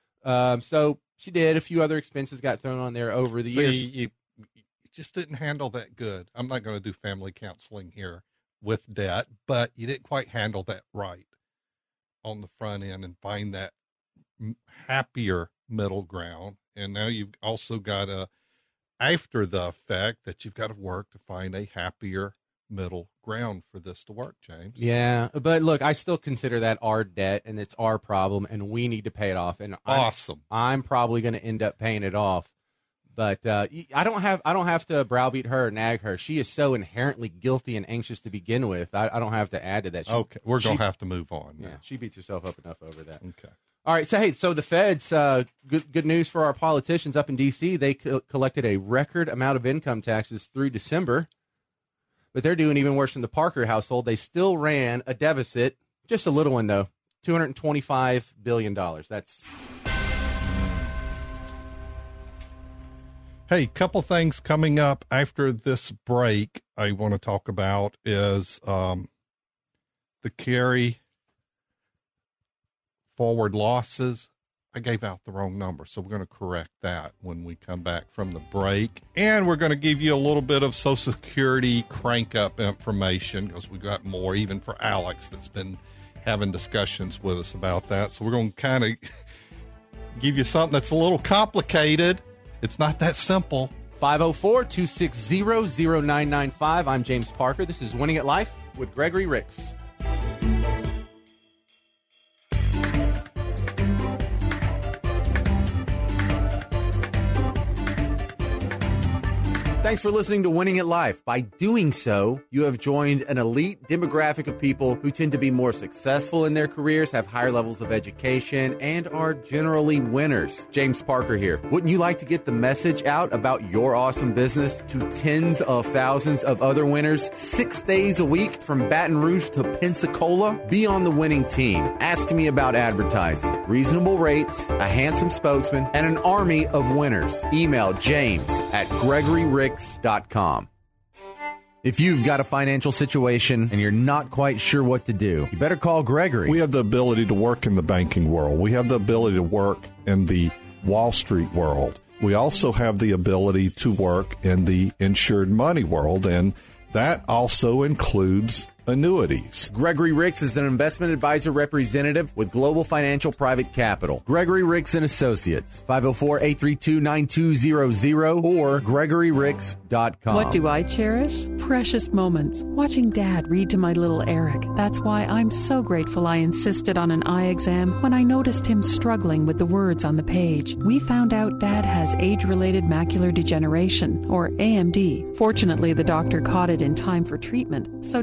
Speaker 3: So she did. A few other expenses got thrown on there over the years.
Speaker 2: You just didn't handle that good. I'm not going to do family counseling here with debt, but you didn't quite handle that right on the front end and find that happier middle ground. And now you've also got after the effect that you've got to work to find a happier middle ground for this to work, James.
Speaker 3: Yeah, but look, I still consider that our debt and it's our problem and we need to pay it off. And I'm probably going to end up paying it off. But I don't have to browbeat her or nag her. She is so inherently guilty and anxious to begin with. I don't have to add to that.
Speaker 2: Okay, we're going to have to move on.
Speaker 3: Yeah, she beats herself up enough over that.
Speaker 2: Okay.
Speaker 3: All right, so the feds, good news for our politicians up in D.C. They collected a record amount of income taxes through December. But they're doing even worse than the Parker household. They still ran a deficit, just a little one, though, $225 billion. That's...
Speaker 2: Hey, couple things coming up after this break I want to talk about is the carry forward losses. I gave out the wrong number, so we're going to correct that when we come back from the break. And we're going to give you a little bit of Social Security crank-up information because we got more, even for Alex, that's been having discussions with us about that. So we're going to kind of give you something that's a little complicated. It's not that simple.
Speaker 3: 504-260-0995. I'm James Parker. This is Winning at Life with Gregory Ricks. Thanks for listening to Winning at Life. By doing so, you have joined an elite demographic of people who tend to be more successful in their careers, have higher levels of education, and are generally winners. James Parker here. Wouldn't you like to get the message out about your awesome business to tens of thousands of other winners 6 days a week from Baton Rouge to Pensacola? Be on the winning team. Ask me about advertising, reasonable rates, a handsome spokesman, and an army of winners. Email james@GregoryRicks.com. If you've got a financial situation and you're not quite sure what to do, you better call Gregory.
Speaker 11: We have the ability to work in the banking world. We have the ability to work in the Wall Street world. We also have the ability to work in the insured money world, and that also includes annuities.
Speaker 3: Gregory Ricks is an investment advisor representative with Global Financial Private Capital. Gregory Ricks and Associates, 504-832-9200 or GregoryRicks.com.
Speaker 8: What do I cherish? Precious moments. Watching Dad read to my little Eric. That's why I'm so grateful I insisted on an eye exam when I noticed him struggling with the words on the page. We found out Dad has age-related macular degeneration, or AMD. Fortunately, the doctor caught it in time for treatment, so Dad can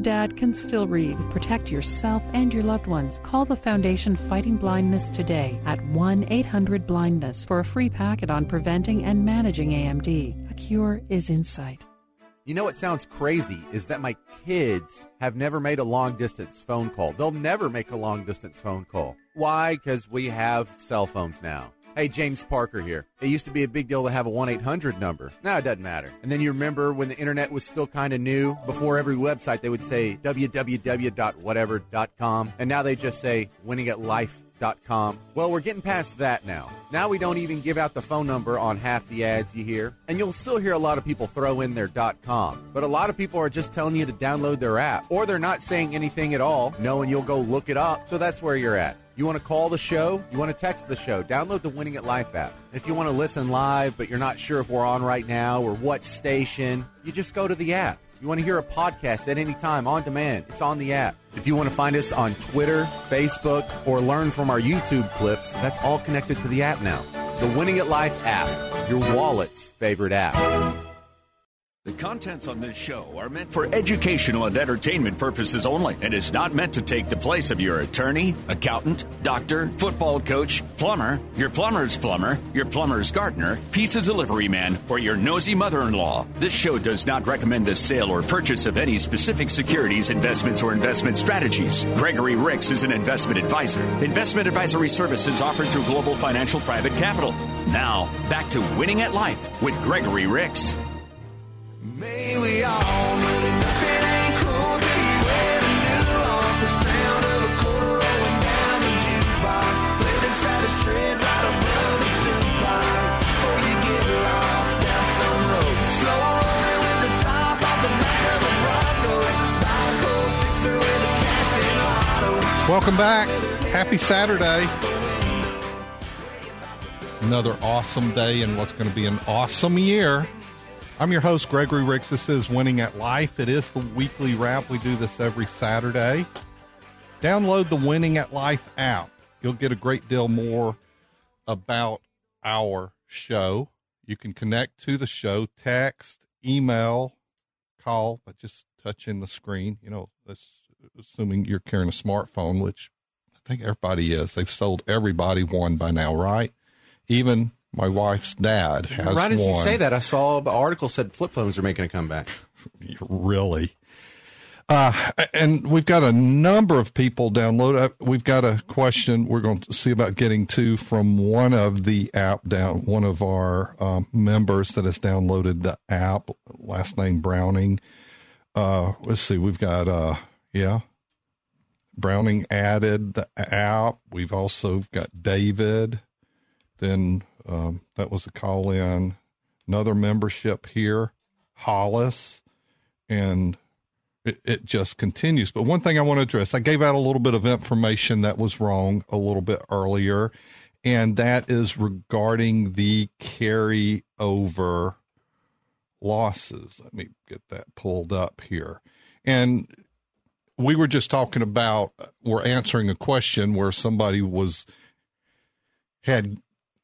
Speaker 8: can still read. Protect yourself and your loved ones. Call the Foundation Fighting Blindness today at 1-800-BLINDNESS for a free packet on preventing and managing AMD. A cure is in sight.
Speaker 3: You know what sounds crazy is that my kids have never made a long-distance phone call. They'll never make a long-distance phone call. Why? Because we have cell phones now. Hey, James Parker here. It used to be a big deal to have a 1-800 number. Now it doesn't matter. And then you remember when the internet was still kind of new? Before every website, they would say www.whatever.com. And now they just say winningatlife.com. Well, we're getting past that now. Now we don't even give out the phone number on half the ads you hear. And you'll still hear a lot of people throw in their .com. But a lot of people are just telling you to download their app. Or they're not saying anything at all, knowing you'll go look it up. So that's where you're at. You want to call the show? You want to text the show? Download the Winning at Life app. If you want to listen live, but you're not sure if we're on right now or what station, you just go to the app. You want to hear a podcast at any time on demand, it's on the app. If you want to find us on Twitter, Facebook, or learn from our YouTube clips, that's all connected to the app now. The Winning at Life app, your wallet's favorite app.
Speaker 1: The contents on this show are meant for educational and entertainment purposes only and is not meant to take the place of your attorney, accountant, doctor, football coach, plumber, your plumber's plumber, your plumber's gardener, pizza delivery man, or your nosy mother-in-law. This show does not recommend the sale or purchase of any specific securities, investments, or investment strategies. Gregory Ricks is an investment advisor. Investment advisory services offered through Global Financial Private Capital. Now, back to Winning at Life with Gregory Ricks.
Speaker 4: May we all know that nothing ain't cool till you wear the new off the sound of a quarter rolling down the jukebox. Play the Travis Tritt right above the Tupac before you get lost down some road. Slow rolling with the top off the back of a Bronco. Buy a cold sixer with a cash-in lotto.
Speaker 18: Welcome back. Happy Saturday. Another awesome day in what's going to be an awesome year. I'm your host, Gregory Ricks. This is Winning at Life. It is the weekly wrap. We do this every Saturday. Download the Winning at Life app. You'll get a great deal more about our show. You can connect to the show, text, email, call, but just touching the screen. You know, assuming you're carrying a smartphone, which I think everybody is. They've sold everybody one by now, right? Even my wife's dad has one.
Speaker 3: Right as you say that, I saw an article said flip phones are making a comeback.
Speaker 18: Really? And we've got a number of people download. We've got a question we're going to see about getting to from one of the app one of our members that has downloaded the app, last name Browning. Let's see. We've got, Browning added the app. We've also got David. Then that was a call in. Another membership here, Hollis, and it just continues. But one thing I want to address, I gave out a little bit of information that was wrong a little bit earlier, and that is regarding the carryover losses. Let me get that pulled up here. And we were just talking about, we're answering a question where somebody had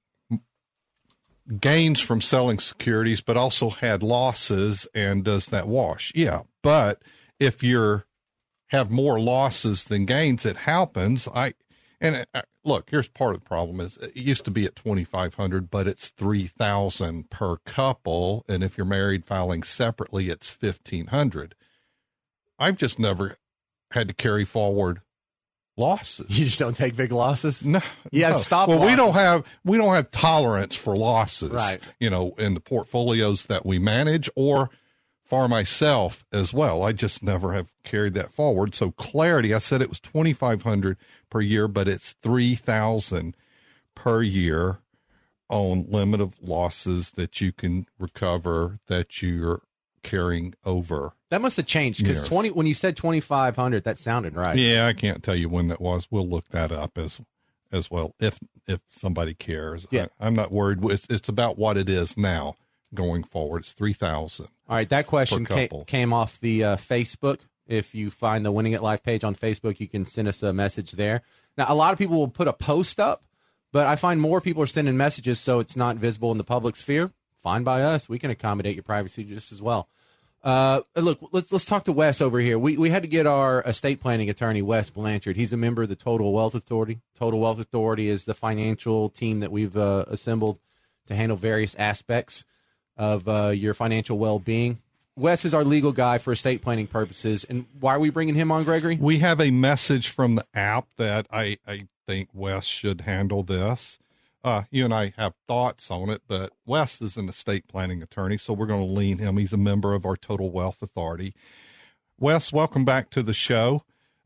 Speaker 18: gains from selling securities, but also had losses, and does that wash? Yeah. But if have more losses than gains, it happens. Look, here's part of the problem is it used to be at $2,500, but it's $3,000 per couple. And if you're married filing separately, it's $1,500. I've just never had to carry forward losses.
Speaker 3: You just don't take big losses?
Speaker 18: No.
Speaker 3: Yeah,
Speaker 18: no.
Speaker 3: stop
Speaker 18: Well,
Speaker 3: losses.
Speaker 18: we don't have tolerance for losses,
Speaker 3: right?
Speaker 18: You know, in the portfolios that we manage, or for myself as well. I just never have carried that forward. So clarity, I said it was $2,500 per year, but it's $3,000 per year on limit of losses that you can recover that you're carrying over.
Speaker 3: That must have changed because when you said 2,500, that sounded right.
Speaker 18: Yeah, I can't tell you when that was. We'll look that up as well if somebody cares.
Speaker 3: Yeah.
Speaker 18: I'm not worried. It's about what it is now going forward. It's $3,000.
Speaker 3: All right, that question came off the Facebook. If you find the Winning at Life page on Facebook, you can send us a message there. Now, a lot of people will put a post up, but I find more people are sending messages, so it's not visible in the public sphere. Fine by us. We can accommodate your privacy just as well. Look, let's talk to Wes over here. We had to get our estate planning attorney, Wes Blanchard. He's a member of the Total Wealth Authority. Total Wealth Authority is the financial team that we've assembled to handle various aspects of your financial well-being. Wes is our legal guy for estate planning purposes. And why are we bringing him on, Gregory?
Speaker 2: We have a message from the app that I think Wes should handle this. You and I have thoughts on it, but Wes is an estate planning attorney, so we're going to lean him. He's a member of our Total Wealth Authority. Wes, welcome back to the show.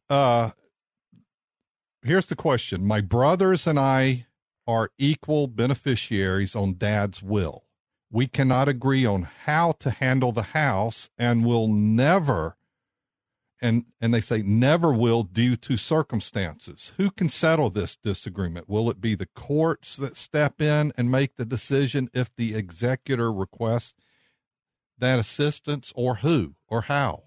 Speaker 2: Here's the question. My brothers and I are equal beneficiaries on Dad's will. We cannot agree on how to handle the house and will never, and they say never will due to circumstances. Who can settle this disagreement? Will it be the courts that step in and make the decision if the executor requests that assistance, or who or how?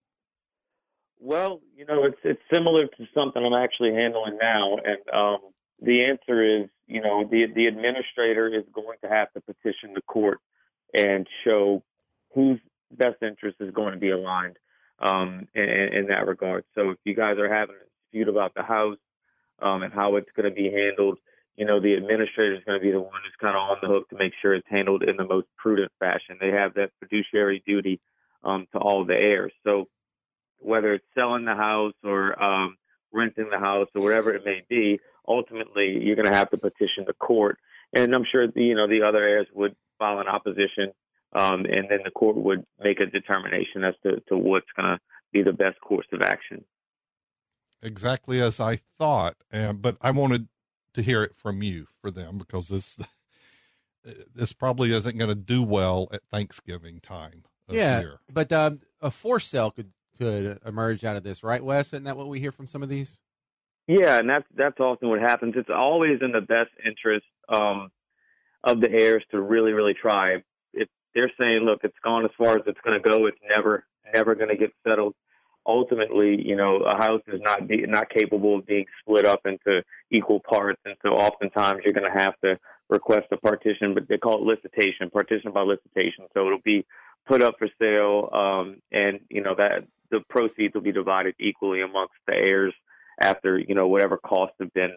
Speaker 21: Well, it's similar to something I'm actually handling now. And the answer is, the administrator is going to have to petition the court and show whose best interest is going to be aligned. In that regard. So if you guys are having a dispute about the house and how it's going to be handled, the administrator is going to be the one who's kind of on the hook to make sure it's handled in the most prudent fashion. They have that fiduciary duty to all the heirs. So whether it's selling the house or renting the house or whatever it may be, ultimately you're going to have to petition the court. And I'm sure the other heirs would file an opposition. And then the court would make a determination as to what's going to be the best course of action.
Speaker 2: Exactly as I thought. But I wanted to hear it from you for them, because this probably isn't going to do well at Thanksgiving time of year.
Speaker 3: But a forced sale could emerge out of this, right, Wes? Isn't that what we hear from some of these?
Speaker 21: Yeah, and that's often what happens. It's always in the best interest of the heirs to really, really try. If they're saying, look, it's gone as far as it's going to go, it's never going to get settled. Ultimately, a house is not capable of being split up into equal parts, and so oftentimes you're going to have to request a partition, but they call it licitation, partition by licitation. So it'll be put up for sale, and that the proceeds will be divided equally amongst the heirs after whatever costs have been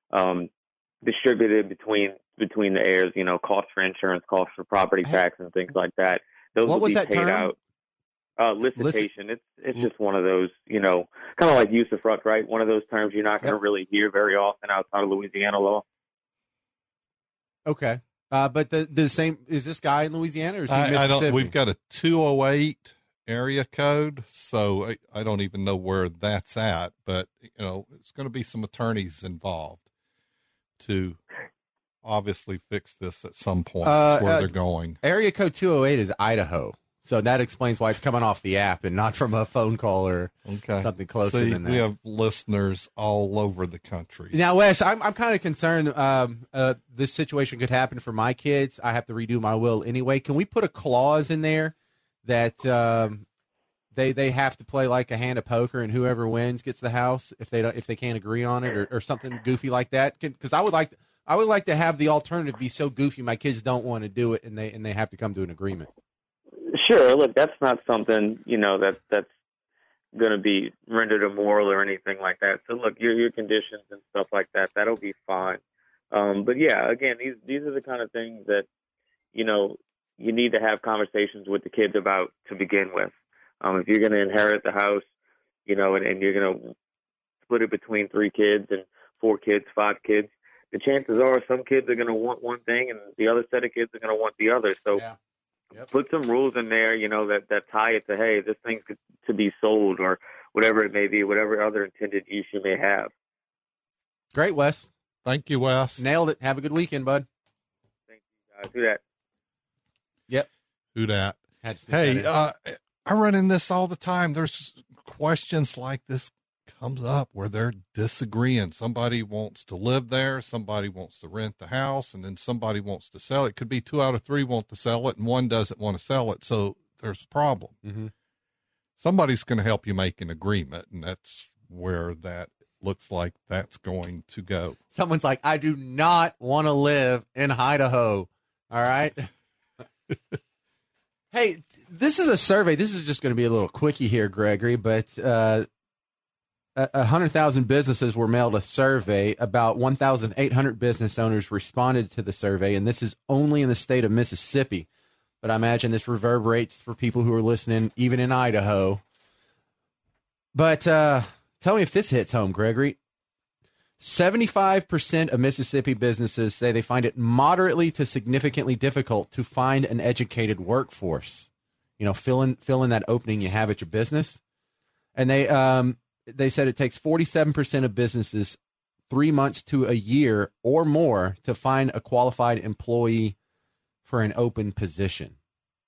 Speaker 21: distributed between the heirs. Costs for insurance, costs for property tax, and things like that. Those will be paid out. Licitation. It's just one of those, kind of like usufruct, right? One of those terms you're not going to really hear very often outside of Louisiana law.
Speaker 3: Okay. But the same, is this guy in Louisiana, or is he
Speaker 2: I
Speaker 3: Mississippi?
Speaker 2: don't, we've got a 208 area code, so I don't even know where that's at, but it's going to be some attorneys involved to obviously fix this at some point. That's where they're going.
Speaker 3: Area code 208 is Idaho. So that explains why it's coming off the app and not from a phone call or something closer than that.
Speaker 2: We have listeners all over the country.
Speaker 3: Now, Wes, I'm kind of concerned this situation could happen for my kids. I have to redo my will anyway. Can we put a clause in there that they have to play like a hand of poker, and whoever wins gets the house if they can't agree on it, or something goofy like that? Because I would like to have the alternative be so goofy my kids don't want to do it, and they have to come to an agreement.
Speaker 21: Sure. Look, that's not something, that's going to be rendered immoral or anything like that. So, look, your conditions and stuff like that, that'll be fine. But, yeah, again, these are the kind of things that, you need to have conversations with the kids about to begin with. If you're going to inherit the house, and you're going to split it between 3 kids and 4 kids, 5 kids, the chances are some kids are going to want one thing and the other set of kids are going to want the other. So, put some rules in there, that tie it to, hey, this thing's to be sold, or whatever it may be, whatever other intended use you may have.
Speaker 3: Great, Wes.
Speaker 2: Thank you, Wes.
Speaker 3: Nailed it. Have a good weekend, bud.
Speaker 21: Thank you, guys. Do that.
Speaker 3: Yep.
Speaker 2: Who dat? Hey, I run in this all the time. There's questions like this comes up where they're disagreeing. Somebody wants to live there, somebody wants to rent the house, and then somebody wants to sell it. It could be 2 out of 3 want to sell it, and 1 doesn't want to sell it. So there's a problem.
Speaker 3: Mm-hmm.
Speaker 2: Somebody's going to help you make an agreement, and that's where that looks like that's going to go.
Speaker 3: Someone's like, I do not want to live in Idaho. All right. Hey, this is a survey. This is just going to be a little quickie here, Gregory, but 100,000 businesses were mailed a survey. About 1,800 business owners responded to the survey, and this is only in the state of Mississippi. But I imagine this reverberates for people who are listening, even in Idaho. But tell me if this hits home, Gregory. 75% of Mississippi businesses say they find it moderately to significantly difficult to find an educated workforce. You know, fill in that opening you have at your business. And they said it takes 47% of businesses 3 months to a year or more to find a qualified employee for an open position.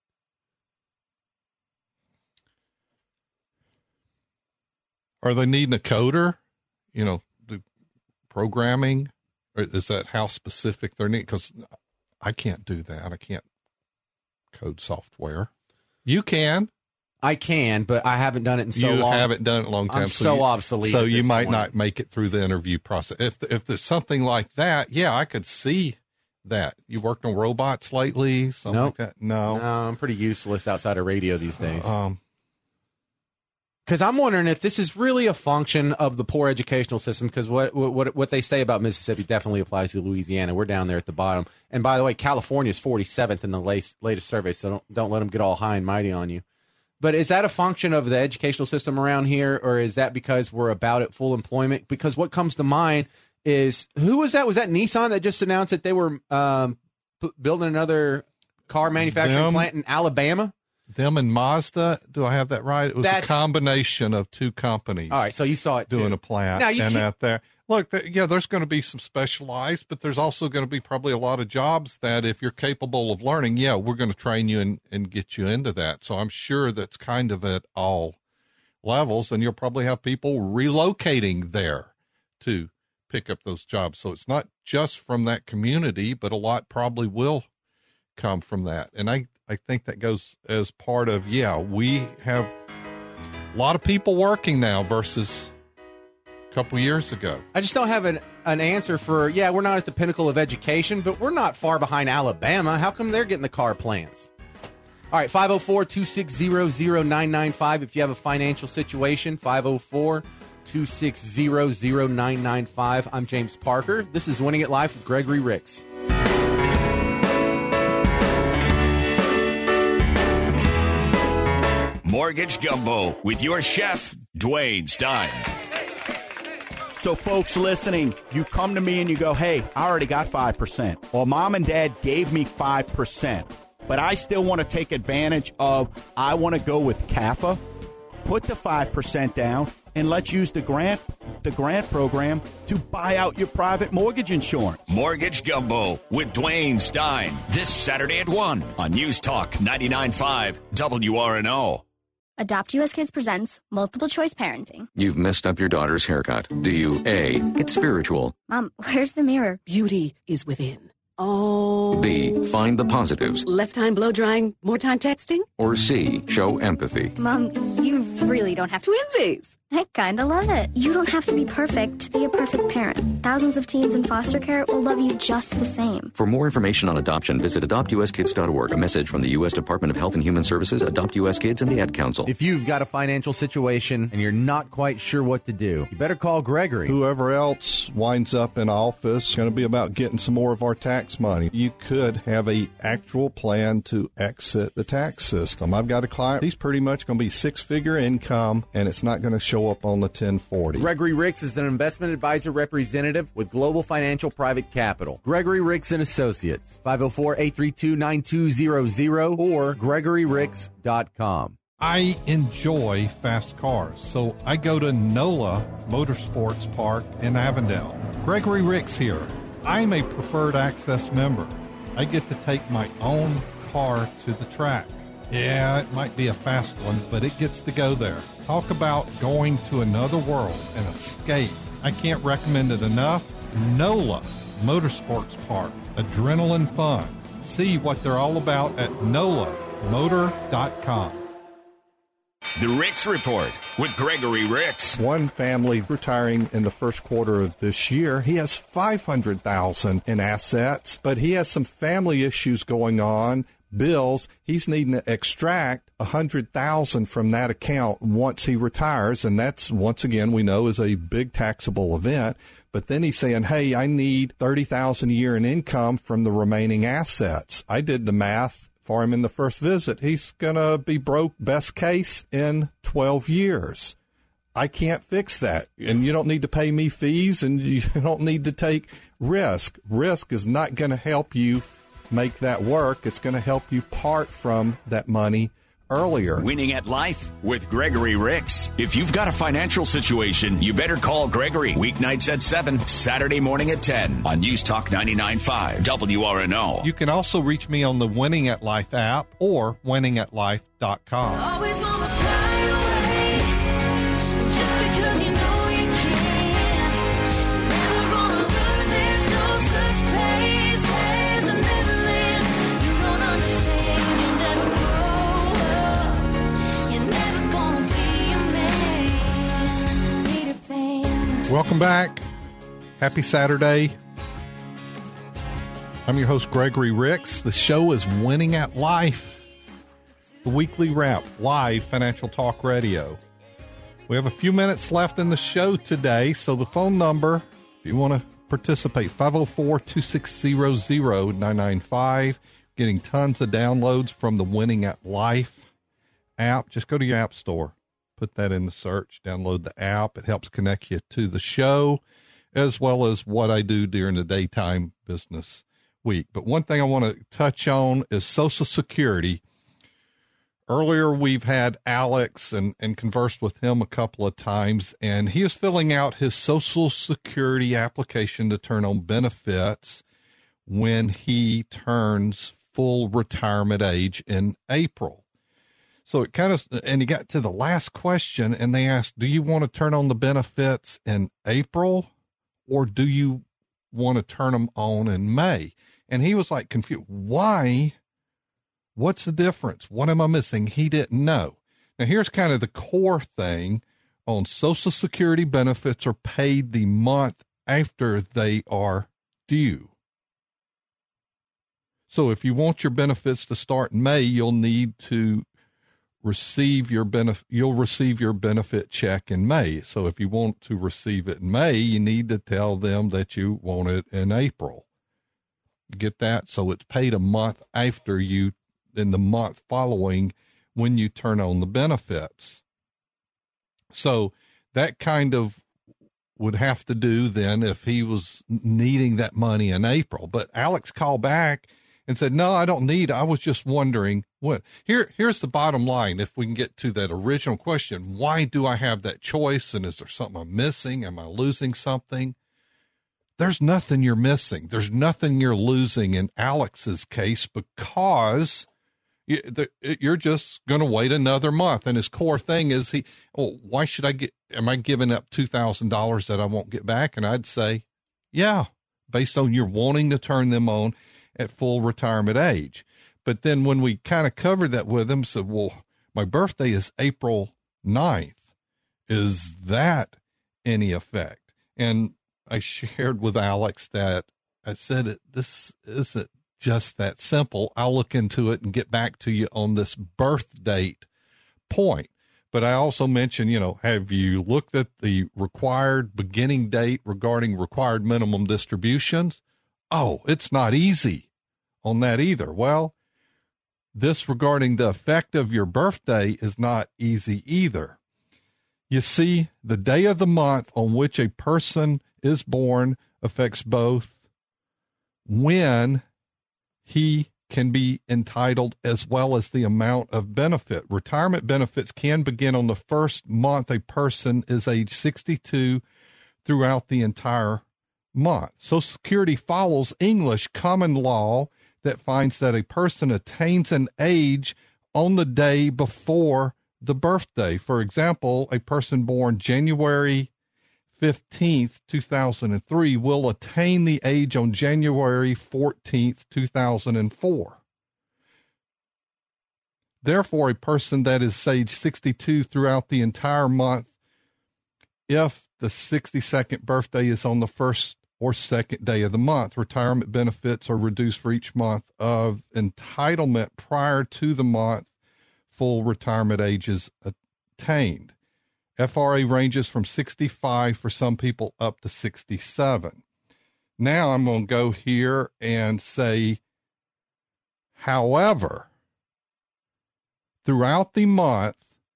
Speaker 2: Are they needing a coder? You know, the programming? Or is that how specific they're needing? Because I can't do that. I can't code software. You can.
Speaker 3: I can, but I haven't done it in so long.
Speaker 2: You haven't done it in a long time.
Speaker 3: I'm so obsolete.
Speaker 2: So you might not make it through the interview process. If there's something like that, yeah, I could see that. You worked on robots lately? Something like that? No,
Speaker 3: I'm pretty useless outside of radio these days. Because I'm wondering if this is really a function of the poor educational system, because what they say about Mississippi definitely applies to Louisiana. We're down there at the bottom. And by the way, California is 47th in the latest survey, so don't let them get all high and mighty on you. But is that a function of the educational system around here, or is that because we're about at full employment? Because what comes to mind is, who was that? Was that Nissan that just announced that they were building another car manufacturing plant in Alabama?
Speaker 2: Them and Mazda, do I have that right? It was a combination of two companies.
Speaker 3: All right, so you saw it
Speaker 2: doing
Speaker 3: too.
Speaker 2: a plant
Speaker 3: Now,
Speaker 2: out there. Look, there's going to be some specialized, but there's also going to be probably a lot of jobs that if you're capable of learning, we're going to train you and get you into that. So I'm sure that's kind of at all levels, and you'll probably have people relocating there to pick up those jobs. So it's not just from that community, but a lot probably will come from that. And I think that goes as part of, we have a lot of people working now versus a couple years ago.
Speaker 3: I just don't have an answer for, we're not at the pinnacle of education, but we're not far behind Alabama. How come they're getting the car plants? All right, 504-260-0995 if you have a financial situation, 504-260-0995. I'm James Parker. This is Winning It Live with Gregory Ricks.
Speaker 1: Mortgage Gumbo with your chef, Dwayne Stein.
Speaker 6: So, folks listening, you come to me and you go, hey, I already got 5%. Or mom and dad gave me 5%. But I still want to take advantage of, I want to go with CAFA. Put the 5% down and let's use the grant program to buy out your private mortgage insurance.
Speaker 1: Mortgage Gumbo with Dwayne Stein. This Saturday at 1 on News Talk 99.5 WRNO.
Speaker 5: Adopt US Kids presents Multiple Choice Parenting.
Speaker 22: You've messed up your daughter's haircut. Do you A, get spiritual?
Speaker 5: Mom, where's the mirror?
Speaker 23: Beauty is within. Oh.
Speaker 22: B, find the positives?
Speaker 23: Less time blow drying, more time texting?
Speaker 22: Or C, show empathy?
Speaker 5: Mom, you really don't have to.
Speaker 23: Twinsies.
Speaker 5: I kind of love it. You don't have to be perfect to be a perfect parent. Thousands of teens in foster care will love you just the same.
Speaker 22: For more information on adoption, visit adoptuskids.org. A message from the U.S. Department of Health and Human Services, Adopt U.S. Kids, and the Ad Council.
Speaker 3: If you've got a financial situation and you're not quite sure what to do, you better call Gregory.
Speaker 11: Whoever else winds up in office is going to be about getting some more of our tax money. You could have a actual plan to exit the tax system. I've got a client, he's pretty much going to be six-figure income, and it's not going to show up on the 1040.
Speaker 3: Gregory Ricks is an investment advisor representative with Global Financial Private Capital. Gregory Ricks and Associates, 504-832-9200 or GregoryRicks.com.
Speaker 2: I enjoy fast cars, so I go to NOLA Motorsports Park in Avondale. Gregory Ricks here. I'm a preferred access member. I get to take my own car to the track. Yeah, it might be a fast one, but it gets to go there. Talk about going to another world and escape. I can't recommend it enough. NOLA Motorsports Park. Adrenaline fun. See what they're all about at NOLAmotor.com.
Speaker 1: The Ricks Report with Gregory Ricks.
Speaker 11: One family retiring in the first quarter of this year, he has $500,000 in assets, but he has some family issues going on. bills, he's needing to extract $100,000 from that account once he retires, and that's, once again, we know is a big taxable event. But then he's saying, hey, I need $30,000 a year in income from the remaining assets. I did the math for him in the first visit. He's going to be broke, best case, in 12 years. I can't fix that. And you don't need to pay me fees, and you don't need to take risk. Risk is not going to help you make that work. It's going to help you part from that money earlier.
Speaker 1: Winning at Life with Gregory Ricks. If you've got a financial situation, you better call Gregory. Weeknights at 7, Saturday morning at 10 on News Talk 99.5 WRNO.
Speaker 2: You can also reach me on the Winning at Life app or winningatlife.com.
Speaker 4: Always gonna fly away, just because you know you can. Never gonna learn there's no such place as a Neverland. You don't understand, you'll never grow up. You're never gonna be a man. Peter Pan.
Speaker 2: Welcome back. Happy Saturday. I'm your host, Gregory Ricks. The show is Winning at Life, the weekly wrap, live financial talk radio. We have a few minutes left in the show today, so the phone number, if you want to participate, 504-260-0995. Getting tons of downloads from the Winning at Life app. Just go to your app store, put that in the search, download the app. It helps connect you to the show, as well as what I do during the daytime business week. But one thing I want to touch on is Social Security. Earlier, we've had Alex and conversed with him a couple of times, and he is filling out his Social Security application to turn on benefits when he turns full retirement age in April. So it kind of, and he got to the last question, and they asked, do you want to turn on the benefits in April, or do you want to turn them on in May? And he was like confused. Why? What's the difference? What am I missing? He didn't know. Now, here's kind of the core thing on Social Security benefits are paid the month after they are due. So if you want your benefits to start in May, you'll need to receive your benefit check in May. So if you want to receive it in May, you need to tell them that you want it in April. Get that? So it's paid a month after you, in the month following when you turn on the benefits. So that kind of would have to do then if he was needing that money in April. But Alex called back and said, no, I don't need it. I was just wondering what. Here's the bottom line. If we can get to that original question, why do I have that choice? And is there something I'm missing? Am I losing something? There's nothing you're missing. There's nothing you're losing in Alex's case, because you're just going to wait another month. And his core thing is why should am I giving up $2,000 that I won't get back? And I'd say, yeah, based on your wanting to turn them on at full retirement age. But then when we kind of covered that with him, said, well, my birthday is April 9th. Is that any effect? And I shared with Alex that I said, this isn't just that simple. I'll look into it and get back to you on this birth date point. But I also mentioned, have you looked at the required beginning date regarding required minimum distributions? Oh, it's not easy on that either. Well, this regarding the effect of your birthday is not easy either. You see, the day of the month on which a person is born affects both when he can be entitled as well as the amount of benefit. Retirement benefits can begin on the first month a person is age 62 throughout the entire month. Social Security follows English common law that finds that a person attains an age on the day before the birthday. For example, a person born January 15th, 2003 will attain the age on January 14th, 2004. Therefore, a person that is age 62 throughout the entire month, if the 62nd birthday is on the first or second day of the month. Retirement benefits are reduced for each month of entitlement prior to the month full retirement age is attained. FRA ranges from 65 for some people up to 67. Now I'm going to go here and say, however, throughout the month,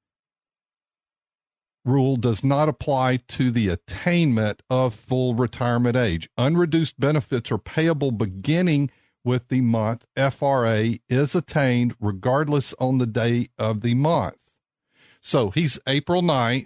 Speaker 2: rule does not apply to the attainment of full retirement age. Unreduced benefits are payable beginning with the month FRA is attained regardless on the day of the month. So he's April 9th.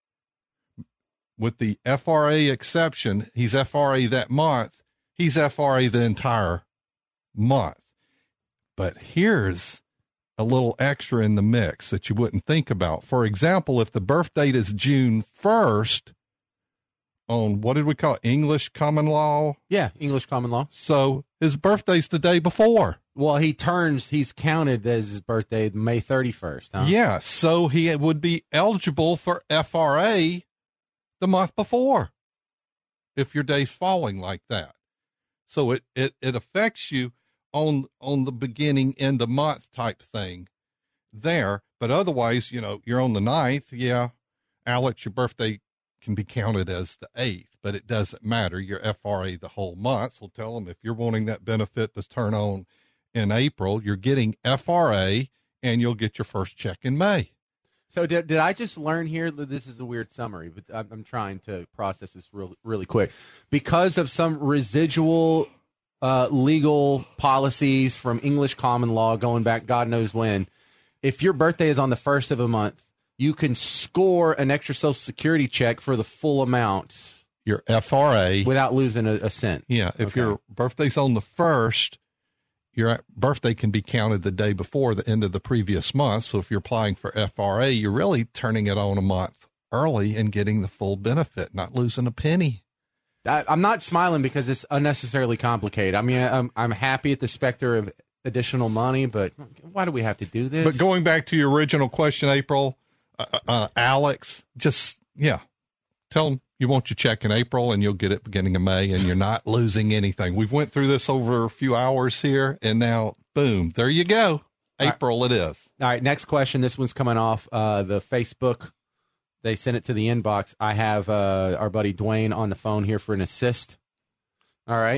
Speaker 2: With the FRA exception, he's FRA that month. He's FRA the entire month. But here's a little extra in the mix that you wouldn't think about. For example, if the birth date is June 1st on, what did we call it? English common law?
Speaker 3: Yeah, English common law.
Speaker 2: So his birthday's the day before.
Speaker 3: Well, he's counted as his birthday May 31st, huh?
Speaker 2: Yeah, so he would be eligible for FRA the month before if your day's falling like that. So it affects you on the beginning in the month type thing there. But otherwise, you're on the 9th. Yeah, Alex, your birthday can be counted as the 8th, but it doesn't matter. You're FRA the whole month. So tell them if you're wanting that benefit to turn on in April, you're getting FRA and you'll get your first check in May.
Speaker 3: So did I just learn here that this is a weird summary, but I'm trying to process this really quick. Because of some residual legal policies from English common law going back God knows when, if your birthday is on the 1st of a month, you can score an extra Social Security check for the full amount.
Speaker 2: Your FRA.
Speaker 3: Without losing a cent.
Speaker 2: Yeah, if your birthday's on the 1st, your birthday can be counted the day before the end of the previous month. So if you're applying for FRA, you're really turning it on a month early and getting the full benefit, not losing a penny.
Speaker 3: I'm not smiling because it's unnecessarily complicated. I mean, I'm happy at the specter of additional money, but why do we have to do this?
Speaker 2: But going back to your original question, April, Alex, tell them you want your check in April and you'll get it beginning of May and you're not losing anything. We've went through this over a few hours here and now, boom, there you go. April it is.
Speaker 3: All right, next question. This one's coming off the Facebook. They sent it to the inbox. I have our buddy Dwayne on the phone here for an assist. All right.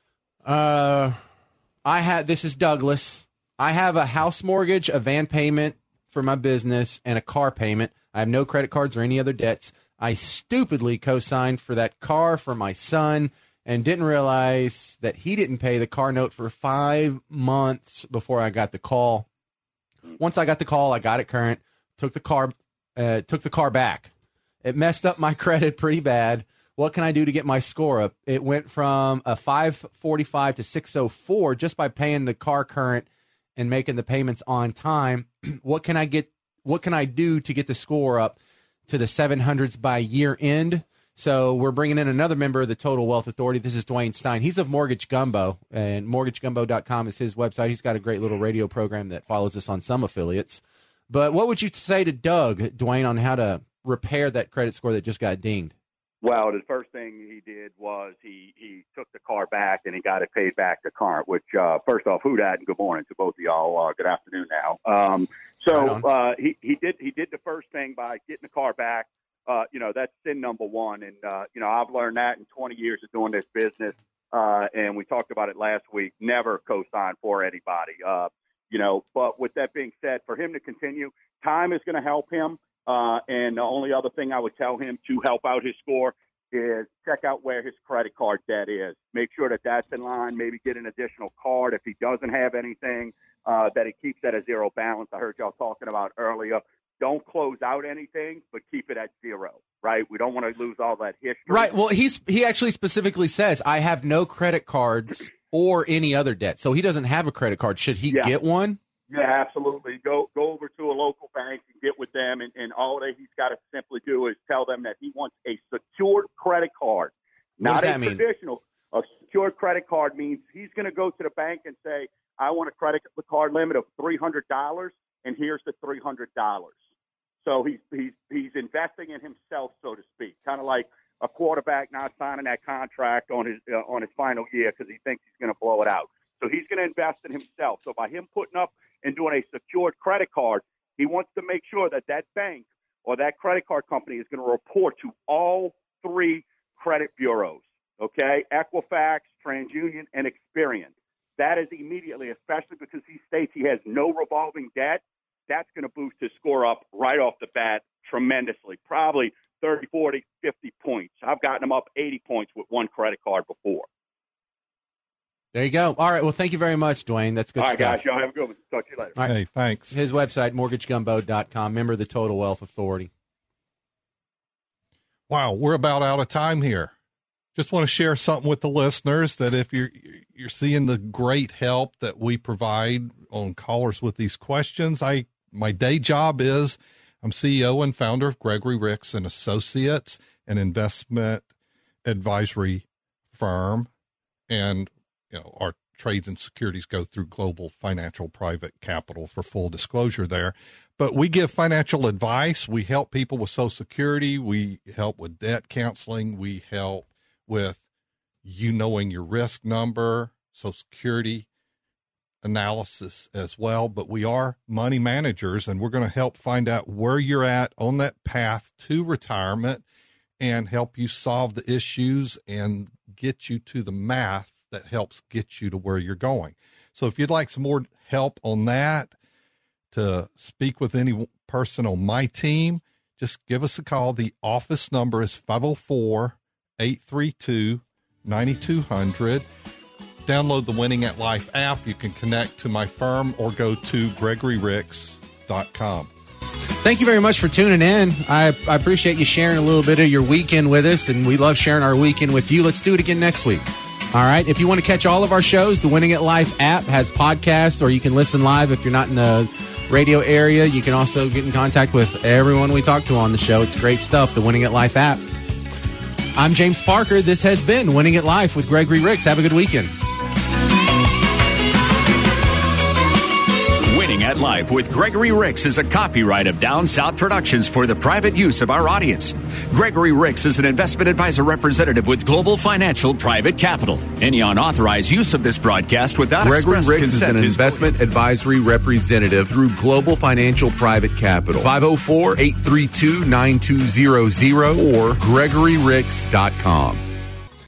Speaker 3: This is Douglas. I have a house mortgage, a van payment for my business, and a car payment. I have no credit cards or any other debts. I stupidly co-signed for that car for my son and didn't realize that he didn't pay the car note for 5 months before I got the call. Once I got the call, I got it current, took the car back. It messed up my credit pretty bad. What can I do to get my score up? It went from a 545 to 604 just by paying the car current and making the payments on time. What can I do to get the score up to the 700s by year end? So we're bringing in another member of the Total Wealth Authority. This is Dwayne Stein. He's of Mortgage Gumbo, and mortgagegumbo.com is his website. He's got a great little radio program that follows us on some affiliates. But what would you say to Doug, Dwayne, on how to repair that credit score that just got dinged?
Speaker 9: Well, the first thing he did was he took the car back and he got it paid back to current, which, first off, who dat and good morning to both of y'all. Good afternoon now. He did the first thing by getting the car back. That's sin number one. And, I've learned that in 20 years of doing this business. And we talked about it last week, never co-sign for anybody. But with that being said, for him to continue, time is going to help him. And the only other thing I would tell him to help out his score is check out where his credit card debt is. Make sure that that's in line. Maybe get an additional card if he doesn't have anything, that he keeps at a zero balance. I heard y'all talking about earlier. Don't close out anything, but keep it at zero, right? We don't want to lose all that history.
Speaker 3: Right. Well, he actually specifically says, I have no credit cards or any other debt. So he doesn't have a credit card. Should he get one?
Speaker 9: Yeah, absolutely. Go over to a local bank and get with them, and all that he's got to simply do is tell them that he wants a secured credit card, not a traditional. A secured credit card means he's going to go to the bank and say, I want a credit card limit of $300, and here's the $300. So he's investing in himself, so to speak, kind of like a quarterback not signing that contract on his final year because he thinks he's going to blow it out. So he's going to invest in himself. So by him putting up and doing a secured credit card, he wants to make sure that that bank or that credit card company is going to report to all 3 credit bureaus, okay? Equifax, TransUnion, and Experian. That is immediately, especially because he states he has no revolving debt, that's going to boost his score up right off the bat tremendously, probably 30, 40, 50 points. I've gotten him up 80 points with one credit card before.
Speaker 3: There you go. All right. Well, thank you very much, Dwayne. That's good
Speaker 9: stuff.
Speaker 3: stuff.
Speaker 9: All right, guys. Y'all have a good one. Talk to you later.
Speaker 3: All right.
Speaker 18: Hey, thanks.
Speaker 3: His website, mortgagegumbo.com. Member of the Total Wealth Authority.
Speaker 18: Wow, we're about out of time here. Just want to share something with the listeners that if you're seeing the great help that we provide on callers with these questions, my day job is I'm CEO and founder of Gregory Ricks and Associates, an investment advisory firm, and our trades and securities go through Global Financial Private Capital for full disclosure there. But we give financial advice. We help people with Social Security. We help with debt counseling. We help with knowing your risk number, Social Security analysis as well. But we are money managers, and we're going to help find out where you're at on that path to retirement and help you solve the issues and get you to the math that helps get you to where you're going. So if you'd like some more help on that, to speak with any person on my team, just give us a call. The office number is 504-832-9200. Download the Winning at Life app. You can connect to my firm or go to GregoryRicks.com.
Speaker 3: Thank you very much for tuning in. I appreciate you sharing a little bit of your weekend with us, and we love sharing our weekend with you. Let's do it again next week. All right. If you want to catch all of our shows, the Winning at Life app has podcasts, or you can listen live if you're not in the radio area. You can also get in contact with everyone we talk to on the show. It's great stuff, the Winning at Life app. I'm James Parker. This has been Winning at Life with Gregory Ricks. Have a good weekend.
Speaker 1: Winning at Life with Gregory Ricks is a copyright of Down South Productions for the private use of our audience. Gregory Ricks is an investment advisor representative with Global Financial Private Capital. Any unauthorized use of this broadcast without
Speaker 3: Gregory
Speaker 1: express
Speaker 3: Ricks
Speaker 1: consent
Speaker 3: is an investment advisory representative through Global Financial Private Capital. 504-832-9200 or GregoryRicks.com.